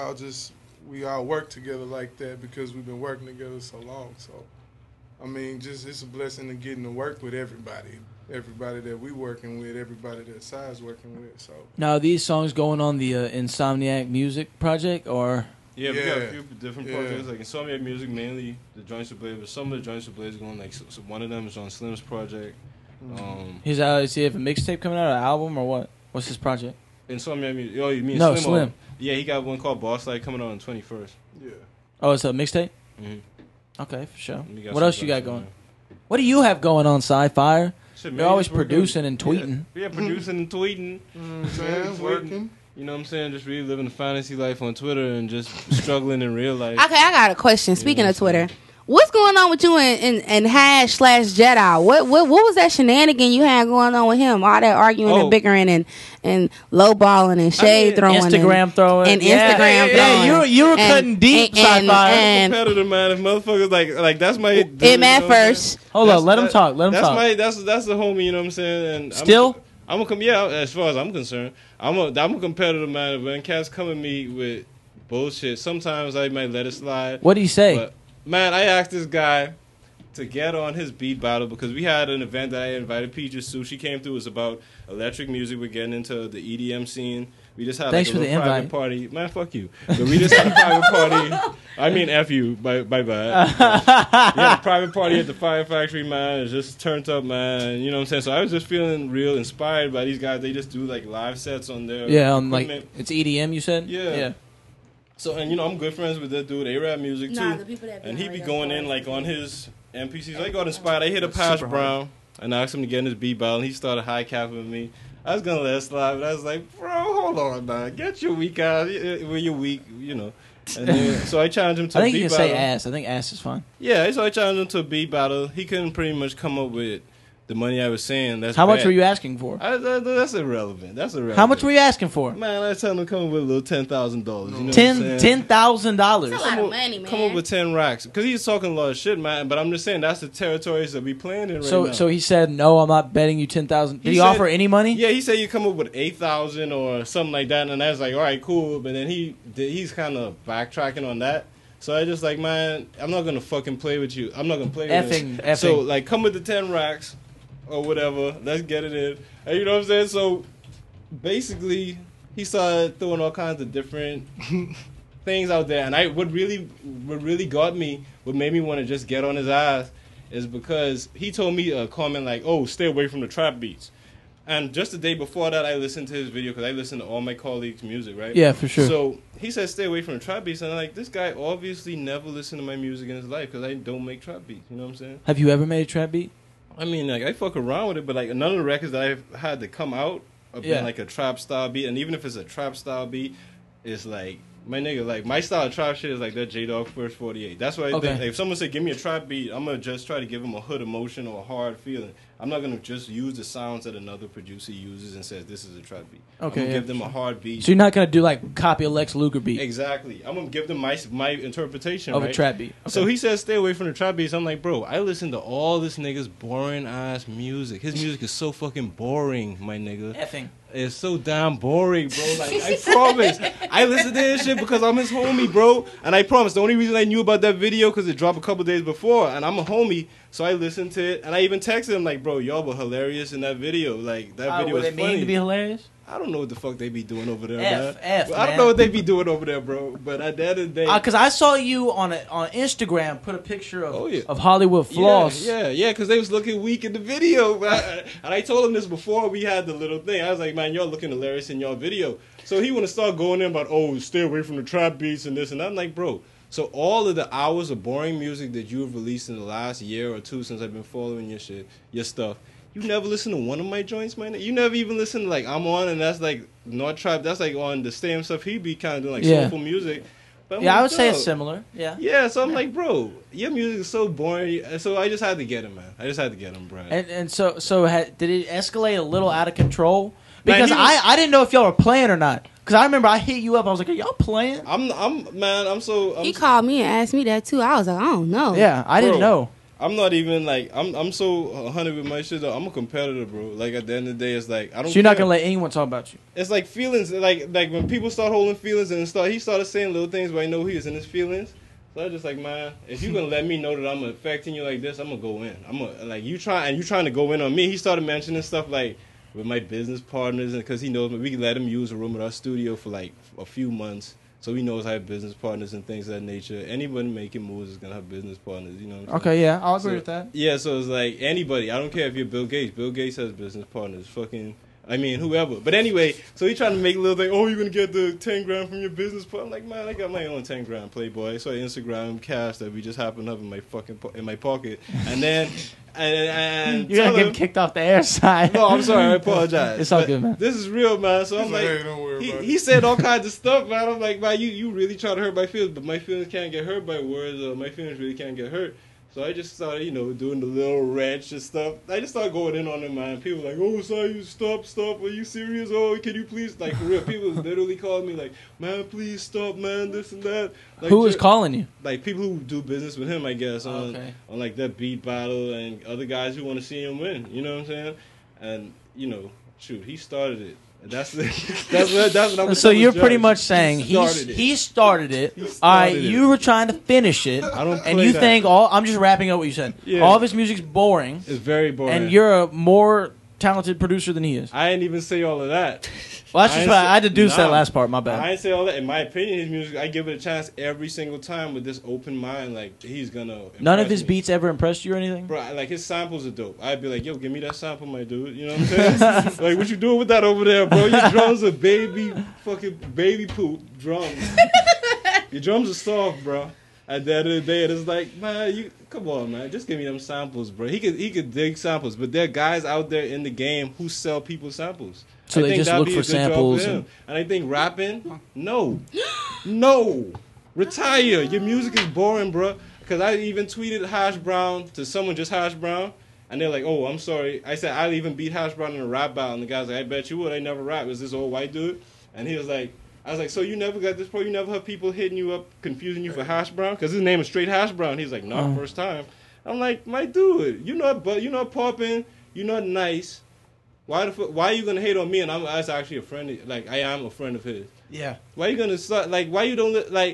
all work together like that because we've been working together so long. So, I mean, just it's a blessing to getting to work with everybody that we working with, everybody that Si's working with. So now, are these songs going on the Insomniac Music project, or? Yeah, we got a few different projects, like Insomniac Music, mainly the Joints of Blaze, but some of the Joints of Blaze going, like, so one of them is on Slim's project. He's out, is he have a mixtape coming out, or an album, or what? What's his project? Insomniac Music. Oh, you mean no, Slim? Slim. Yeah, he got one called Boss Light coming out on 21st. Yeah. Oh, it's a mixtape? Mm-hmm. Okay, for sure. What What else you got going? What do you have going on, Sci-Fire? Shit, You're always producing and tweeting. Yeah, producing and tweeting. Working. You know what I'm saying? Just really living the fantasy life on Twitter and just struggling in real life. Okay, I got a question. Speaking of Twitter, what's going on with you and Hash/Jedi? What was that shenanigan you had going on with him? All that arguing and bickering and lowballing and shade throwing, Instagram throwing, and Instagram throwing. Yeah, you were cutting deep, Sci-Fi. I'm competitive, man. If motherfuckers like that's my him at first. Hold on, let him talk. Let him that's talk. That's the homie. You know what I'm saying? And Still. As far as I'm concerned, I'm a competitive man. When cats come at me with bullshit, sometimes I might let it slide. What did he say? But, man, I asked this guy to get on his beat battle because we had an event that I invited Peaches to. She came through. It was about electric music. We're getting into the EDM scene. We just had Thanks like a for the little private invite. party. Man, fuck you. But we just had a private party. I mean, F you. Bye bye. We had a private party at the Fire Factory, man. It just turned up, man. You know what I'm saying? So I was just feeling real inspired by these guys. They just do like live sets on their like it's EDM. You said yeah. So, and you know, I'm good friends with that dude, A-Rap Music, too. The people that and he be going in, like, on his MPCs. I got inspired. I hit up Hash Brown and asked him to get in his beat battle, and he started high capping with me. I was going to let it slide, but I was like, bro, hold on, man. Get your weak ass. When you're weak, you know. And then, so I challenged him to a beat battle. I think you can say ass. I think ass is fine. Yeah, so I challenged him to a beat battle. He couldn't pretty much come up with the money I was saying. That's How much bad. were you asking for? That's irrelevant. How much were you asking for? Man, I told him to come up with a little $10,000. You know $10,000. That's a lot of money, man. Come up with 10 racks because he's talking a lot of shit, man. But I'm just saying that's the territories that we playing in right now. So he said, "No, I'm not betting you 10,000." Did he offer any money? Yeah, he said you come up with 8,000 or something like that, and I was like, all right, cool. But then he's kind of backtracking on that. So I just like, man, I'm not gonna fucking play with you. I'm not gonna play with you. Effing. So like, come with the 10 racks. Or whatever, let's get it in. And you know what I'm saying? So basically, he started throwing all kinds of different things out there. And what really got me, what made me want to just get on his ass, is because he told me a comment like, "Oh, stay away from the trap beats." And just the day before that, I listened to his video because I listen to all my colleagues' music, right? Yeah, for sure. So he said, "Stay away from the trap beats," and I'm like, this guy obviously never listened to my music in his life because I don't make trap beats. You know what I'm saying? Have you ever made a trap beat? I mean, like, I fuck around with it, but, like, none of the records that I've had to come out have been, like, a trap-style beat. And even if it's a trap-style beat, it's, like, my nigga, like, my style of trap shit is, like, that J-Dog First 48. That's why I think, like, if someone said, give me a trap beat, I'm going to just try to give him a hood emotion or a hard feeling. I'm not going to just use the sounds that another producer uses and says, this is a trap beat. Okay, I'm going to give them a hard beat. So you're not going to do, like, copy a Lex Luger beat? Exactly. I'm going to give them my interpretation, of right? a trap beat. Okay. So he says, stay away from the trap beats. I'm like, bro, I listen to all this nigga's boring-ass music. His music is so fucking boring, my nigga. Effing. It's so damn boring, bro. Like, I promise. I listen to this shit because I'm his homie, bro. And I promise, the only reason I knew about that video because it dropped a couple days before, and I'm a homie, so I listened to it. And I even texted him, like, bro, y'all were hilarious in that video. Like, that video was funny. Mean to be hilarious? I don't know what the fuck they be doing over there, man. I don't know what they be doing over there, bro. But at the end of the day, because I saw you on Instagram put a picture of Hollywood Floss. Yeah, because they was looking weak in the video. And I told him this before we had the little thing. I was like, man, y'all looking hilarious in y'all video. So he want to start going in about, oh, stay away from the trap beats and this and that. I'm like, bro. So all of the hours of boring music that you've released in the last year or two since I've been following your stuff. You never listen to one of my joints, man. You never even listen to, like, I'm On, and that's, like, not trap. That's, like, on the same stuff he be kind of doing, like, soulful music. But I'm Yeah, like, I would say it's dog. similar. Yeah. Yeah, so I'm like, bro, your music is so boring. So I just had to get him, man. I just had to get him, bro. And so did it escalate a little out of control? Man, Because he was- I didn't know if y'all were playing or not. Because I remember I hit you up. I was like, "Are y'all playing?" I'm He called me and asked me that too. I was like, I don't know. Yeah, I didn't know. I'm not even like I'm so 100 with my shit though. I'm a competitor, bro. Like at the end of the day, it's like I don't. So you're not care. gonna let anyone talk about you. It's like feelings, like when people start holding feelings and he started saying little things where I know he was in his feelings. So I just like, man, if you gonna let me know that I'm affecting you like this, I'm gonna go in. I'm gonna like you trying to go in on me. He started mentioning stuff like with my business partners, and because he knows we can let him use a room at our studio for like a few months. So he knows I have business partners and things of that nature. Anyone making moves is gonna have business partners, you know what I'm saying? Okay, yeah, I'll agree with that. Yeah, so it's like anybody. I don't care if you're Bill Gates. Bill Gates has business partners. I mean, whoever. But anyway, so he trying to make a little thing, oh, you're going to get the 10 grand from your business partner. I'm like, man, I got my own 10 grand, Playboy. So Instagram cash that we just happen to have in my in my pocket. And then... And You're gonna get kicked off the air side. No, I'm sorry. I apologize. It's all But good, man. This is real, man. So I'm He's like, like, hey, don't worry about he said all kinds of stuff, man. I'm like, man, you really try to hurt my feelings, but my feelings can't get hurt by words, or my feelings really can't get hurt. So I just started, doing the little wrench and stuff. I just started going in on him, man. People were like, oh, sorry, you stop. Are you serious? Oh, can you please? Like, for real, people literally called me like, man, please stop, man, this and that. Like, Who was calling you? Like, people who do business with him, I guess, on like that beat battle and other guys who want to see him win. You know what I'm saying? And, shoot, he started it. That's what I'm So you're pretty much saying he started it. All right, you were trying to finish it, and you think I'm just wrapping up what you said. Yeah. All of his music's boring. It's very boring. And you're a more talented producer than he is. I didn't even say all of that. Well, that's just why I deduced that last part. My bad. I didn't say all that. In my opinion, his music, I give it a chance every single time with this open mind. Like, he's gonna. None of impress his me. beats ever impressed you or anything? Bro, like his samples are dope. I'd be like, yo, give me that sample, my dude. You know what I'm saying? Like, what you doing with that over there, bro? Your drums are fucking baby poop drums. Your drums are soft, bro. At the end of the day, it's like, man, come on, man, just give me them samples, bro. He could dig samples, but there are guys out there in the game who sell people samples. So I they think just that'd look be a for good job samples him. And I think rapping, no, retire. Your music is boring, bro. Because I even tweeted Hash Brown to someone, just Hash Brown, and they're like, oh, I'm sorry. I said, I'll even beat Hash Brown in a rap battle. And the guy's like, I bet you would. I never rap. Is this old white dude? And he was like, I was like, so you never got this pro? You never have people hitting you up, confusing you for Hash Brown? Because his name is straight Hash Brown. He's like, no, first time. I'm like, my dude, you're not popping, you're not nice. Why are you gonna hate on me? And I was actually a friend. Like, I am a friend of his. Yeah. Why are you gonna start? Like, why you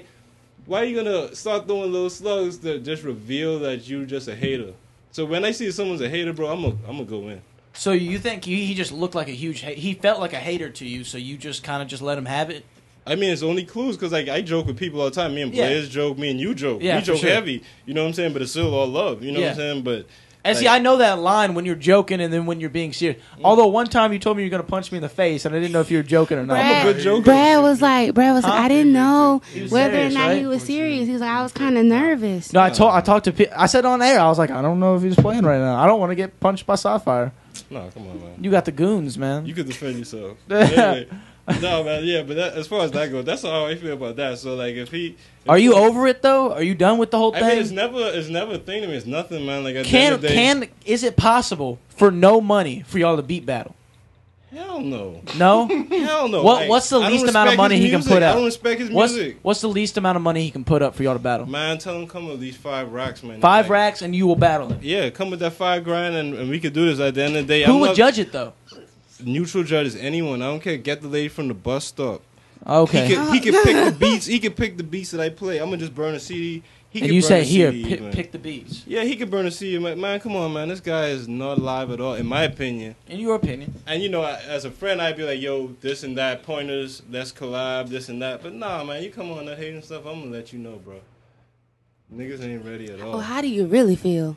gonna start throwing little slugs to just reveal that you just a hater? So when I see someone's a hater, bro, I'm gonna go in. So you think he just looked like a huge he felt like a hater to you, so you just kind of just let him have it? I mean, it's only clues because like I joke with people all the time. Me and Blaze joke. Me and you joke. Yeah, we joke for sure. heavy. You know what I'm saying? But it's still all love. You know what I'm saying? But and see, I know that line when you're joking and then when you're being serious. Although one time you told me you were going to punch me in the face, and I didn't know if you were joking or not. I'm a good joker. Brad was like, I didn't know was whether serious, or not right? he was serious. He was like, I was kind of nervous. No, I talked to I said on air, I was like, I don't know if he's playing right now. I don't want to get punched by Sapphire. No, come on, man. You got the goons, man. You could defend yourself. Anyway, no, man. Yeah, but as far as that goes, that's how I feel about that. So like, Are you over it though? Are you done with the whole thing? I mean, it's never a thing to me. It's nothing, man. Like at the end of the day, is it possible for no money for y'all to beat battle? Hell no. No? Hell no. What's the I don't least amount of respect money his he can music. put out? I don't respect his music. What's the least amount of money he can put up for y'all to battle? Man, tell him come with these 5 racks, man. 5 racks and you will battle him. Yeah, come with that 5 grand and we could do this at the end of the day. Who would judge it though? Neutral judge is anyone. I don't care. Get the lady from the bus stop. Okay. He can pick the beats. He can pick the beats that I play. I'm gonna just burn a CD. He And can you burn say a here, CD, pick the beats. Yeah, he could burn a CD. Man, come on, man. This guy is not live at all, in my opinion. In your opinion. And you know, as a friend, I'd be like, yo, this and that, pointers, let's collab, this and that. But nah, man, you come on that hating stuff, I'm gonna let you know, bro. Niggas ain't ready at all. Oh, how do you really feel?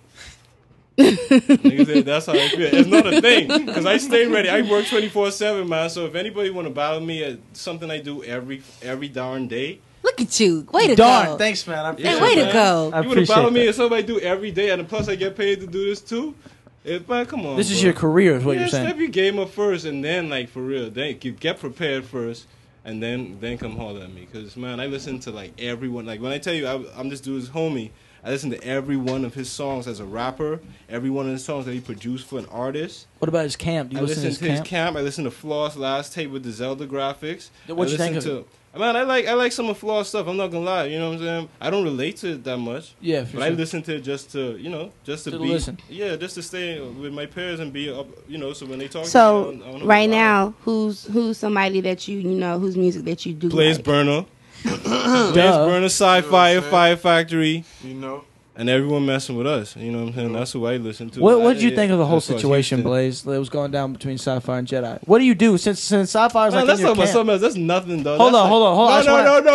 Niggas, that's how I feel. It's not a thing because I stay ready. I work 24/7, man. So if anybody want to battle me at something I do every darn day, Look at you. Way to Darn, go. thanks, man. I appreciate Hey, way to that. go. I you want to battle appreciate me that. at something I do every day, and plus I get paid to do this too. Man, come on. This is bro. your career, is what Yeah, you're saying. Step your game up first, and then like for real, then you get prepared first, and then come holler at me. Because, man, I listen to, like, everyone. Like, when I tell you I'm this dude's homie, I listen to every one of his songs as a rapper, every one of his songs that he produced for an artist. What about his camp? Do you listen to his camp? I listen to Floss' last tape with the Zelda graphics. What you think of it? Man, I like some of Floss stuff. I'm not gonna lie. You know what I'm saying? I don't relate to it that much. Yeah, but I listen to it just to be listen. Yeah, just to stay with my peers and be up. So when they talk. So to me, I don't right now, who's somebody that whose music that you do? Blaze like? Burner, Blaze Burner, Sci-Fi, Fire Factory. And everyone messing with us. You know what I'm saying? That's who I listen to. What did you think of the whole situation, Blaze? That was going down between Sci-Fi and Jedi. What do you do since Sci-Fi is like in your camp? Something else. That's nothing, though. Hold on.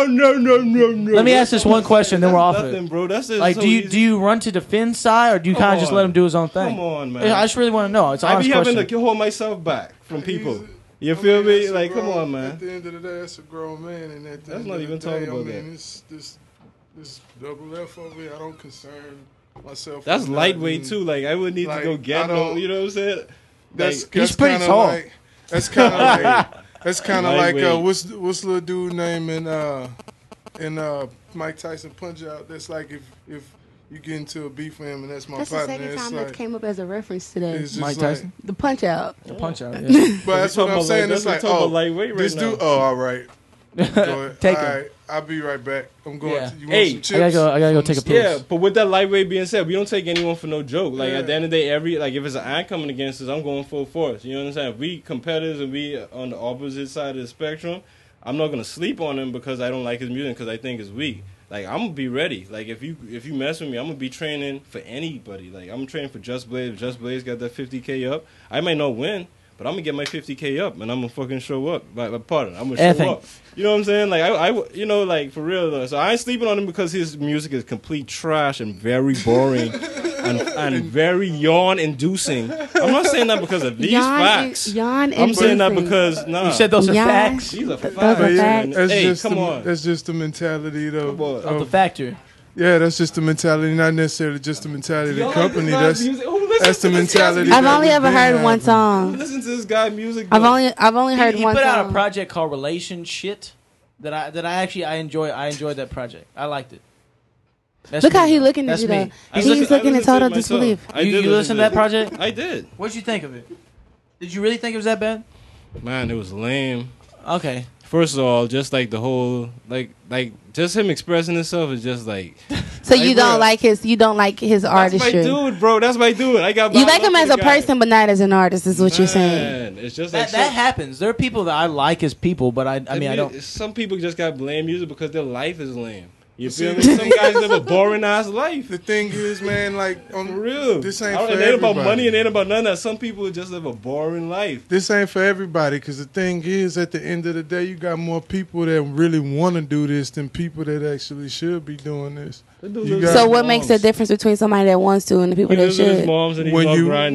No. Let me ask this one question, then we're off nothing, it. Bro. That's like, so do you run to defend Psy, or do you kind of just let him do his own thing? Come on, man. I just really want to know. It's an honest having question. to hold myself back from people. You feel me? Like, come on, man. At the end of the day, that's a grown man, and at the That's end not of even the day, talking about I mean, that. This double F over here, I don't concern myself. That's with lightweight that. too. Like I wouldn't need to go get no. You know what I'm saying? That's he's pretty tall. Like, that's kind of like Lightweight. what's little dude name in Mike Tyson Punch Out? That's like if you get into a beef with him and that's my That's the partner. second it's time like, that came up as a reference today. it's just Mike like- Tyson? The Punch Out. The Punch Out, yeah. But that's what I'm saying. It's like, oh, lightweight right this now. dude. Oh, all right. Go ahead. Take all him. right, I'll be right back. I'm going. Yeah. To, you want Hey, some chips? I gotta go take a piss. Yeah, but with that lightweight being said, we don't take anyone for no joke. Like Yeah. at the end of the day, if it's an ant coming against us, I'm going full force. You know what I'm saying? If we competitors and we on the opposite side of the spectrum, I'm not gonna sleep on him because I don't like his music because I think it's weak. Like I'm gonna be ready. Like if you mess with me, I'm gonna be training for anybody. Like I'm training for Just Blaze. If Just Blaze got that 50K up, I might not win, but I'm gonna get my 50K up and I'm gonna fucking show up. Pardon, I'm gonna show up. You know what I'm saying? Like I like for real though. So I ain't sleeping on him because his music is complete trash and very boring and very yawn inducing. I'm not saying that because of these facts. I'm saying that because You said those are facts. These are facts. That's Hey, just come the, on. That's just the mentality though. Of the factory. Yeah, that's just the mentality, not necessarily just the mentality of the Y'all company. like this guy's music? Who listens That's the to this guy's mentality. music? I've only ever heard Yeah. one song. Listen to this guy music. I've though. only heard He one put out a song. project called Relation Shit that I enjoyed that project. I liked it. That's Look me. how he looking at That's you me. though. He's looking in total disbelief. You listened to that project? I did. What'd you think of it? Did you really think it was that bad? Man, it was lame. Okay. First of all, just like the whole like just him expressing himself is just like. So you don't like his That's my artistry. dude, bro. That's my dude. I got. You bought like him up as to a the guy. person, but not as an artist. Is what you're saying. Man, it's just like That happens. There are people that I like as people, but I don't. Some people just got blame music because their life is lame. You See, feel me? Some guys live a boring ass life. The thing is, man, like on For real. this ain't I don't- for it ain't about everybody. money and it ain't about none of that. Some people just live a boring life. This ain't for everybody because the thing is, at the end of the day, you got more people that really want to do this than people that actually should be doing this. You got- So what makes the difference between somebody that wants to and the people that should? when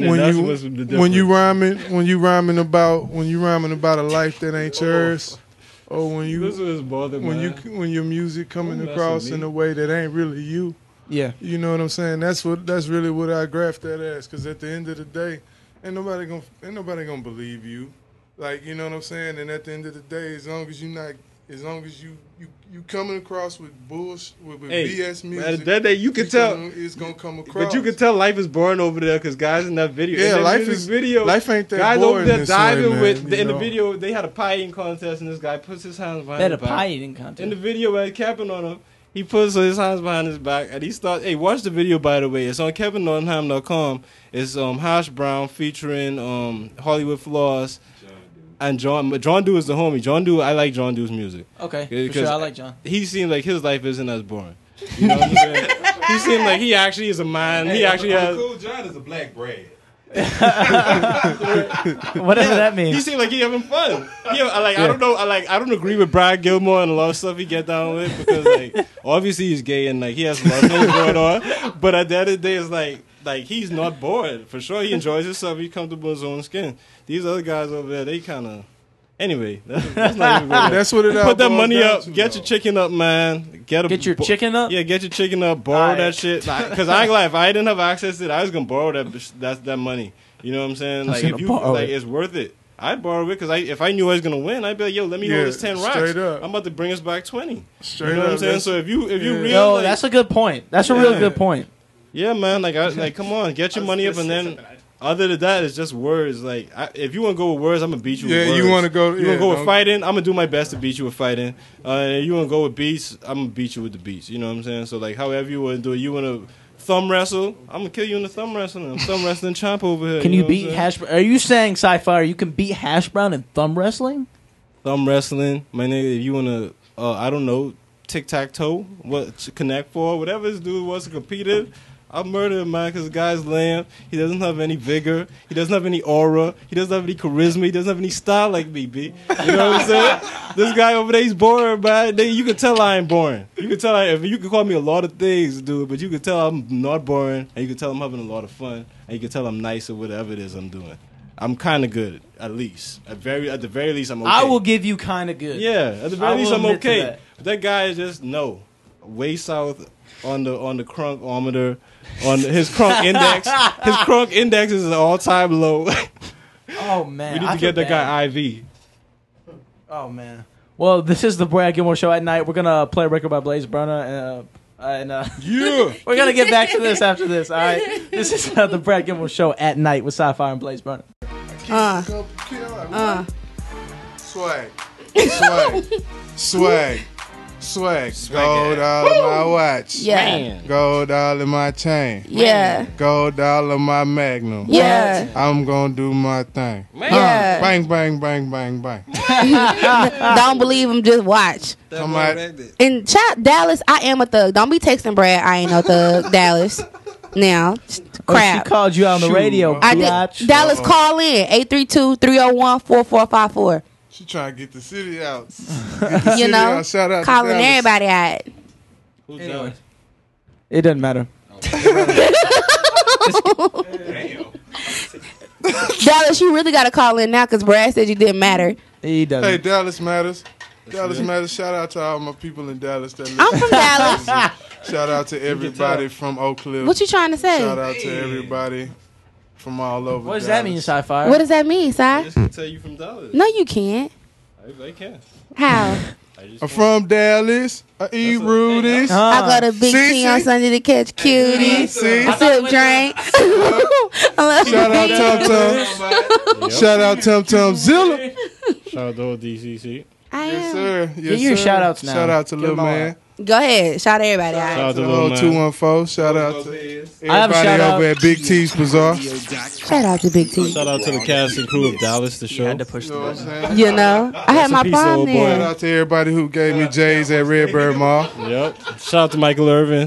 you rhyming about a life that ain't yours, or when your music coming Don't mess across with in me. a way that ain't really you. Yeah, you know what I'm saying. That's really what I graph that as. Because at the end of the day, ain't nobody gonna believe you. Like, you know what I'm saying. And at the end of the day, as long as you coming across with bullshit, with BS music, That day you can tell it's gonna come across. But you can tell life is boring over there because guys in that video. Yeah, in that life music is- video. life ain't that guys boring over there this way, diving man, with you in the know. video. They had a pie eating contest and this guy puts his hands behind They had his a back. pie eating contest. In the video, where capping on him, he puts his hands behind his back and he starts. Hey, watch the video by the way. It's on KevinNottingham.com. It's Hash Brown featuring Hollywood Floss. And John Doe is the homie. John Doe, I like John Doe's music. Okay, for 'Cause sure, I like John. He seems like his life isn't as boring. You know what I'm saying? He seems like he actually is a man. He actually has. Cool John is a black bread. Whatever that means. He seems like he having fun. I don't agree with Brad Gilmore and a lot of stuff he get down with because like obviously he's gay and like he has a lot of things going on. But at the end of the day, it's like he's not bored. For sure, he enjoys himself. He's comfortable in his own skin. These other guys over there, they kind of. Anyway, that's not even good. That's what it all Put that boils money down up. to, Get your chicken up, man. Get your chicken up? Yeah, get your chicken up. Borrow that shit. Because I ain't gonna lie, if I didn't have access to it, I was gonna borrow that money. You know what I'm saying? I was Like gonna if you borrow like, it. it's worth it. I borrow it because if I knew I was gonna win, I'd be like, yo, let me hold this 10 rocks. straight up. I'm about to bring us back 20. Straight you know what I'm up, saying? that's- So if you really Yo, like, that's a good point. That's a real good point. yeah, man. Like come on, get your money up, and then other than that, it's just words. Like if you want to go with words, I'm gonna beat you. Yeah, with words. you wanna go- You yeah, want to go with don't- fighting? I'm gonna do my best to beat you with fighting. You want to go with beats? I'm gonna beat you with the beats. You know what I'm saying? So like, however you want to do it, you want to thumb wrestle? I'm gonna kill you in the thumb wrestling. I'm thumb wrestling champ over here. Can you know what I'm beat saying? Hash? Are you saying Sci-Fi? You can beat Hash Brown in thumb wrestling? Thumb wrestling, my nigga. If you wanna, I don't know, tic tac toe, what to connect for, whatever this dude wants to compete in, I'll murder him, man. Because the guy's lame. He doesn't have any vigor. He doesn't have any aura. He doesn't have any charisma. He doesn't have any style like me, B. You know what I'm saying? This guy over there, he's boring, man. You can tell I ain't boring. You can tell you can call me a lot of things, dude, but you can tell I'm not boring, and you can tell I'm having a lot of fun, and you can tell I'm nice or whatever it is I'm doing. I'm kind of good, at least. At the very least, I'm okay. I will give you kind of good. Yeah, at the very I least, will I'm admit to okay. that. But that guy is just way south on the crunkometer, on his crunk index. His crunk index is an all-time low. Oh man, We need I to get feel that bad. guy IV. Oh man. Well, this is the Brad Gilmore Show at night. We're gonna play a record by Blaze Burner, and Yeah. we're gonna get back to this after this. All right. This is the Brad Gilmore Show at night with Sci-Fi and Blaze Burner. Swag. Swag. Gold all in my watch. Yeah. Man. Gold all in my chain. Yeah. Gold all in my Magnum. Yeah. I'm gonna do my thing. Yeah. Bang, bang, bang, bang, bang. Don't believe him, just watch. Come on. And chat Dallas, I am a thug. Don't be texting Brad, I ain't no thug. Dallas. Now, crap. She called you out on the radio, I biatch. did. Dallas, call in 832-301-4454. She trying to get the city out. You know, out. Shout out calling to Dallas. everybody out. Who's Anyway. It doesn't matter. Dallas, you really got to call in now because Brad said you didn't matter. He doesn't. Hey, Dallas matters. Dallas matters. Shout out to all my people in Dallas. That I'm from Dallas. Shout out to everybody from Oak Cliff. What you trying to say? Shout out to everybody from all over. What does that mean, Sci-Fi? What does that mean, Si? I just tell you from Dallas. No, you can't. I can. How? I'm from Dallas. I eat rudies. I go to Big See, T on see? Sunday to catch cuties. See? I sip drink. Shout out Tum Tum. Shout out Tum Tum Zilla. Shout out to old DCC. Yes, sir. Yes, Get your sir. shout-outs now. Shout out to Get Lil them all Man. Go ahead. Shout everybody out. Shout out to To Lil old Man. 214. Shout out to I have a everybody shout-out. over at Big T's Bazaar. Shout out to Big T. Shout out to the cast and crew of Dallas, the show. Had to push the button. You know, I had my Rest in peace, prom old boy. Shout there. out to everybody who gave me J's at Redbird Mall. Yep. Shout out to Michael Irvin.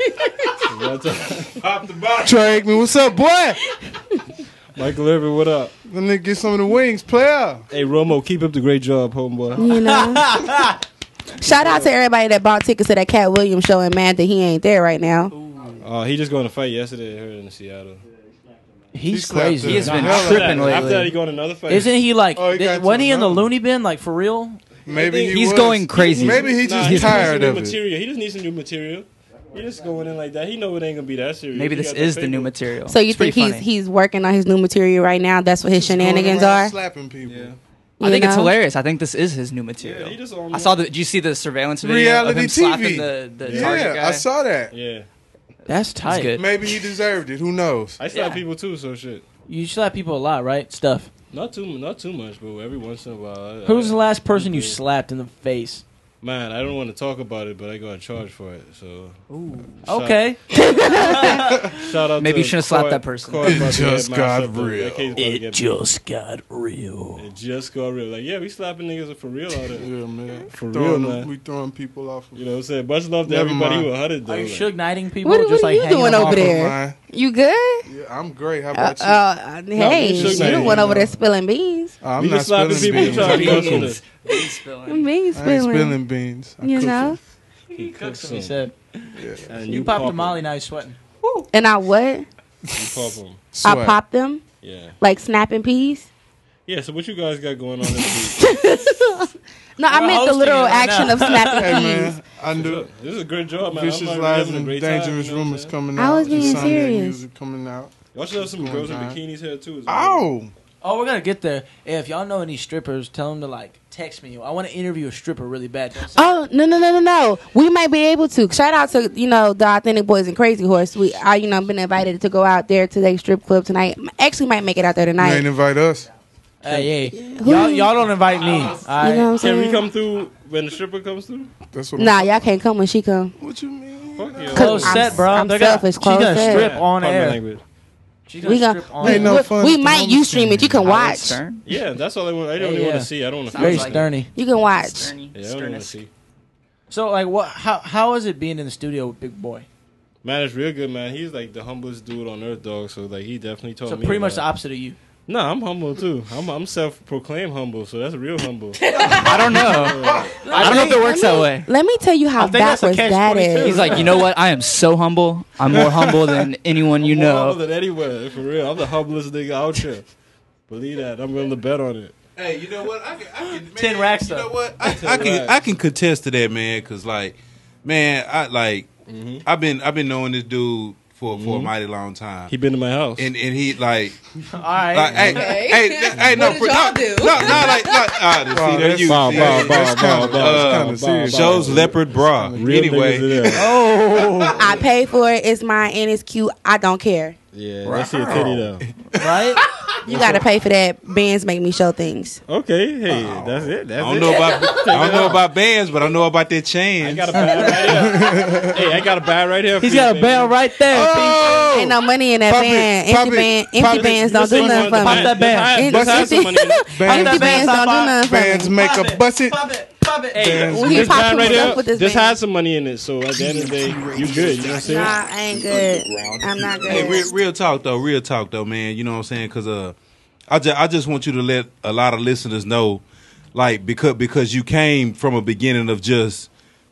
Trey Aikman, what's up, boy? Michael Irvin, what up? Let me get some of the wings, player. Hey, Romo, keep up the great job, homeboy. You know. Shout out to everybody that bought tickets to that Cat Williams show and mad that he ain't there right now. He just going to fight yesterday. I heard in Seattle. He's slapped crazy. the He has been hell out of tripping that. lately. After that, he going to another fight. Isn't he like? Oh, he got wasn't to he in the another. loony bin? Like for real? Maybe he He's was. going crazy. Maybe he just he's tired new of it. material. He just needs some new material. He just going in like that. He know it ain't gonna be that serious. Maybe He this got that is the new paper. material. So you It's think pretty he's funny. working on his new material right now? That's what his shenanigans Going around are. slapping people. I think it's know? hilarious. I think this is his new material. he just on I saw the. Did you see the surveillance video Reality of him TV. slapping the Target Yeah, guy? I saw that. Yeah, That's tight. good. Maybe he deserved it. Who knows? I slap Yeah. people too. So shit. You slap people a lot, right? Stuff. Not too much, but every once in a while. Who's the last person you slapped in the face? Man, I don't want to talk about it, but I got charged for it. So. Okay. Shout out. Maybe to you should've slapped Coy- that person. Coy It about to just get got myself up. real. That case about to It get just got real. It just got real. Like, yeah, we slapping niggas for real out there. Yeah, man. For real, Throwing man. We throwing people off. Of You know what I'm saying? Much love to Never everybody mind. who 100 though. Are you like- Suge Knighting people? What just are like you hanging doing them over off of there? mine. You good? Yeah, I'm great. How about you? Hey, Suge you Knight, don't went you over know. there spilling beans. I'm We not just slapping spilling people beans. who try to I bust cook with us. Beans I ain't spilling. spilling beans. I You cook know? He cooks He them. said. And You popped pop a Molly, now you're sweating. And I what? You pop them. I Sweat. popped them Yeah. like snapping peas. Yeah, so what you guys got going on this week? No, I We're meant the hosting literal it right action now. of snapping Hey peas. man, I knew This is a great job, man. vicious I'm lies having a and great time, dangerous you know what I'm rumors saying? coming I out. was being Insomniac serious. music coming out. Y'all should have some Come on, girls in John. bikinis here too. Oh, Oh, we're gonna get there. If y'all know any strippers, tell them to like text me. I want to interview a stripper really bad. Don't say Oh no! We might be able to. Shout out to the Authentic Boys and Crazy Horse. I been invited to go out there to their strip club tonight. Actually, might make it out there You tonight. ain't invite us. Hey, y'all don't invite me. All right? You know what I'm Can we saying? come through when the stripper comes through? That's Nah, y'all can't come when she come. What you mean? Fuck you. Close I'm- set, bro. I'm They're gonna- selfish. she's Close gonna set. strip on Pardon my air. language. She's gonna We strip on Ain't air. no fun We to might Howard stream it. You can Howard watch. Stern? Yeah, that's all I want. I don't Yeah, even want yeah. to see. I don't want to. Very like it. sterny. You can watch. Sterny. Yeah, I don't want to see. So like, what? How is it being in the studio with Big Boy? Man, it's real good, man. He's like the humblest dude on earth, dog. So like, he definitely taught So me. pretty much the a lot. opposite of you. No, I'm humble too. I'm self-proclaimed humble, so that's real humble. I don't know. I don't know if it works that way. Let me tell you how I think that's a backwards that catch-22. is. He's like, you know what? I am so humble. I'm more humble than anyone you I'm more humble know. than anywhere, for real. I'm the humblest nigga out here. Believe that. I'm willing to bet on it. Hey, you know what? I can 10 racks You know though. what? I can contest to that, man. Cause like, man, I've been knowing this dude for a mighty long time. He been to my house. And he like, All right. like hey, no, What did y'all do? no, like, see, there you Bow, see, bow, that's bow, kinda, bow, bow, serious. shows leopard bra. Real Anyway, niggas in there. Oh, I pay for it. It's mine and it's cute. I don't care. Yeah, let's see a titty though. right? You got to pay for that. Bands make me show things. Okay, hey, that's it. That's I don't it. know about bands, but I know about their chains. I got a bag right here. Hey, I got a bag right here. He's for you, got a baby. bell right there. Oh! Ain't no money in that Pop it, band. pop Empty, it, empty pop it. bands don't do Listen, nothing for pop me. that band. Let's have some money in it. Empty bands don't do nothing for Bands me. make a bust it. Pop it. Pop it. Hey, When he this pop bag right himself here, with this this band. has some money in it. So at the end of the day, you good. You know what I'm saying? Nah, I ain't good. I'm not good. Hey, real talk though, man. You know what I'm saying? Because I just want you to let a lot of listeners know, like, because you came from a beginning of just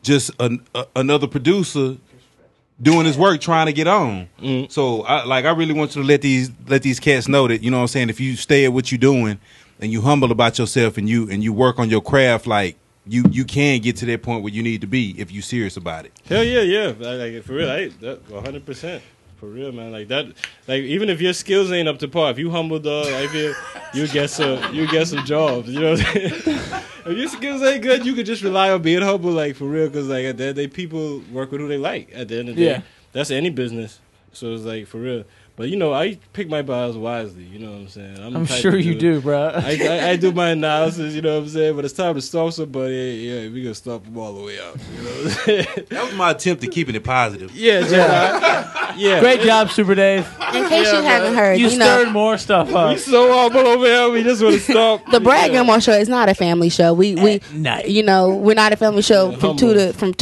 another producer doing his work, trying to get on. So I really want you to let these cats know that, you know what I'm saying, if you stay at what you're doing and you humble about yourself and you work on your craft, like you can get to that point where you need to be if you serious about it. Hell yeah. Like for real, that 100%. For real, man. Like that. Like even if your skills ain't up to par, if you humble dog, I feel you get some jobs. You know what I'm saying? If your skills ain't good, you can just rely on being humble. Like for real, because like at the end of the day, people work with who they like. At the end of the day, Yeah. that's any business. So it's like for real. But you know, I pick my battles wisely. You know what I'm saying? I'm the type sure of you dude- do, bro. I do my analysis. You know what I'm saying? But it's time to stop somebody. Yeah, we gonna stop them all the way out. You know what I'm saying? That was my attempt at keeping it positive. Yeah, yeah. Great job, Super Dave. In case you haven't heard, You you know, stirred more stuff up. We so humble over here. We just want to stop. the Brad Gilmore Show is not a family show. We Nice. you know, we're not a family show from two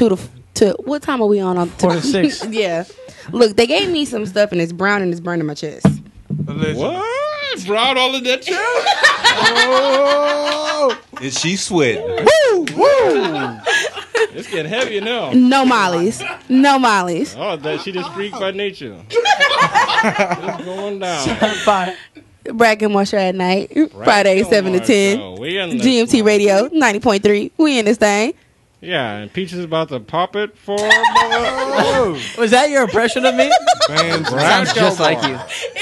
to what time are we on? 4 to 6. Yeah. Look, they gave me some stuff and it's brown and it's burning my chest. What? Brown all in that chest? Oh, and she sweating. Woo! Woo! It's getting heavier now. No mollies. No mollies. Oh, that she just freak by nature. It's going down. Fine. Brad Gilmore Show at night. Friday, 7 to 10. We in this GMT Radio, 90.3. We in this thing. Yeah, and Peach is about to pop it for. Was that your impression of me? Sounds just like you.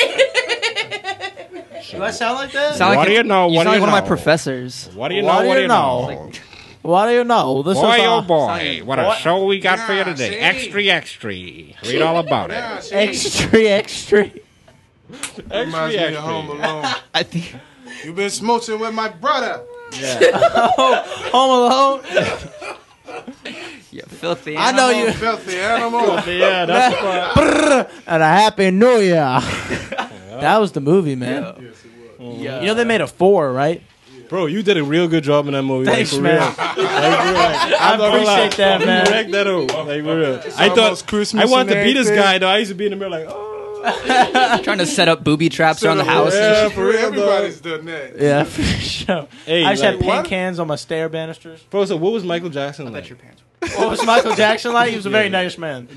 Do I sound like that? Sound What like do you know? You What sound do like you one of my know? professors. What do you What know? do What do you you know? know? What do you know? This Boy, is oh boy, what a What? show we got for you today. Extra. Read all about it. extra. Reminds me of Home Alone. I think. You been smooching with my brother. Home Alone. Yeah, filthy. I know you. Filthy animal. Yeah, that's what. And a happy New Year. That was the movie, man. Yeah. You know they made a 4, right? Bro, you did a real good job in that movie. Thanks, like, for man. real. Like, for real. Like, I'm not gonna lie. appreciate that, You man. wrecked that out. Like, for real. I almost thought Christmas I wanted and to be this everything. guy though. I used to be in the mirror like, oh. Trying to set up booby traps around the house. Yeah, for real. Everybody's done that. Yeah, for sure. Hey, I just like, had paint what? cans on my stair banisters. Bro, so what was Michael Jackson like? Your parents. What was Michael Jackson like? He was a very nice man.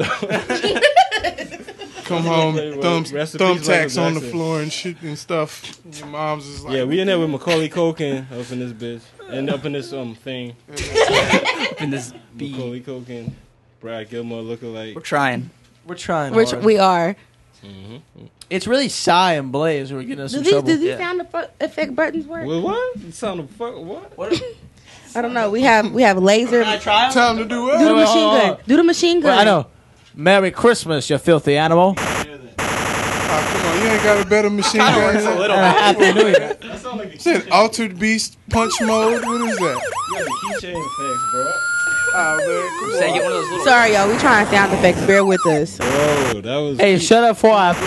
Come home, Rest in peace, thumbtacks Michael on the Jackson. floor and shit and stuff. Your mom's is like, Yeah, we in there with Macaulay Culkin up in this bitch. And up in this thing. In this Macaulay Culkin, Brad Gilmore looking like. We're trying. We're trying. We're hard. we are. It's really Psy and Blaze who are getting us in trouble. Does these sound effect buttons work? Well, what? Sound of fuck what? I don't know. We have laser. Time to do what? Do the machine gun. Do the machine gun. Well, I know. Merry Christmas, you filthy animal. Oh, come on, you ain't got a better machine gun. It's a little Happy New Year. Is it Altered Beast punch mode? What is that? You have the keychain effects, bro. Oh, man. Say, get one of those little. Sorry, y'all. We trying sound effects. Bear with us. Bro, that was. Hey, shut up before I.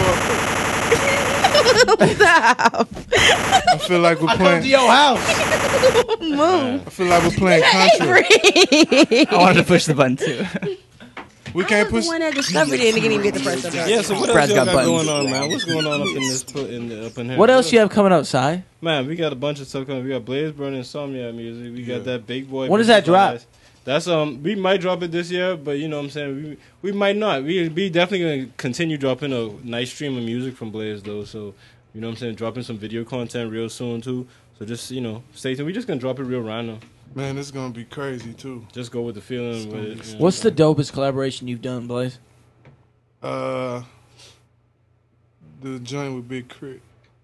Stop. I feel like we're I come playing. to your house. Move. I feel like we're playing Contra. I wanted to push the button too. We can't push. The one that discovered it and didn't even get the press the button. Yeah, so what Brad's else y'all got got buttons. going on, man? What's going on up in here? What else you have coming up, Psy? Man, we got a bunch of stuff coming. We got Blaze Burning Insomniac music. We got that Big Boy. When does that drop? That's we might drop it this year, but you know what I'm saying, we might not. We definitely gonna continue dropping a nice stream of music from Blaze though. So you know what I'm saying, dropping some video content real soon too. So just stay tuned. We just gonna drop it real random. Man, it's gonna be crazy too. Just go with the feeling. With it, What's the dopest collaboration you've done, Blaze? The joint with Big Crit.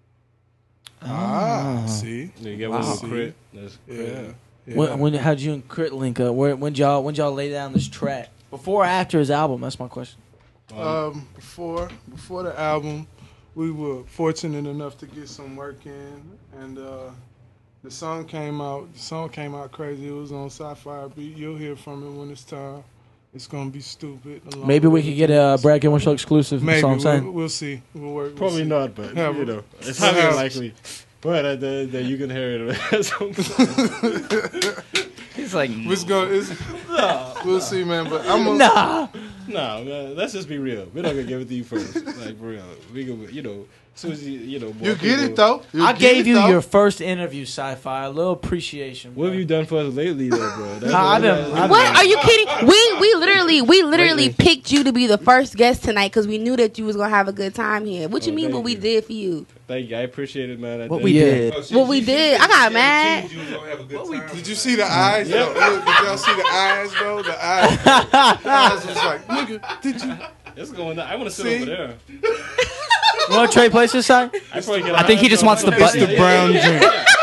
See? Yeah, you got one with Crit. That's crazy. Yeah. When how'd you and Crit link up? When y'all lay down this track? Before or after his album? That's my question. Before the album, we were fortunate enough to get some work in, and the song came out. The song came out crazy. It was on Sci-Fi Beat. You'll hear from it when it's time. It's gonna be stupid. Maybe we could get a Brad Gilmore Show exclusive. Maybe That's all I'm saying. we'll see. We'll work. Probably see. not, but Yeah, you know, it's we'll highly have- unlikely. But that you can hear it at some point. He's like, We'll see, man. But I'm Nah, man. Let's just be real. We're not gonna give it to you first. Like for real, we gonna, as soon as you more You get people- it though. I gave you your first interview, Sci-Fi. A little appreciation. What have you done for us lately, though, bro? I done- What? Are you kidding? We literally picked you to be the first guest tonight because we knew that you was gonna have a good time here. What you mean? thank What we you. did for you? Thank you. I appreciate it, man. What we did. What we did? I got mad. Did you see the eyes? Though? Look, did y'all see the eyes though? The eyes. The eyes was like, nigga, did you? It's going. I want to sit See? over there. You want to trade places, Si? I think he just wants the It's button. the brown drink.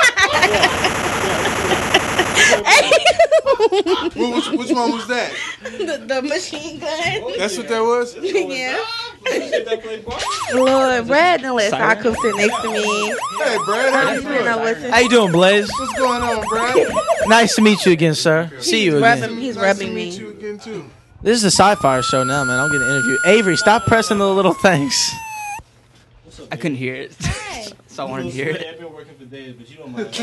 Which one was that? the machine gun. That's what that was? Yeah. Lord, Brad done let Sai come sit next to me. Hey, Brad, how you doing? How you doing, Blaze? What's going on, Brad? Nice to meet you again, sir. See you again. He's Nice rubbing to meet me. you again too. This is a Sci-Fi show now, man. I'm getting interviewed. Avery, stop pressing the little things. I couldn't hear it, so I wanted to hear it. I've been working for days, but you don't mind.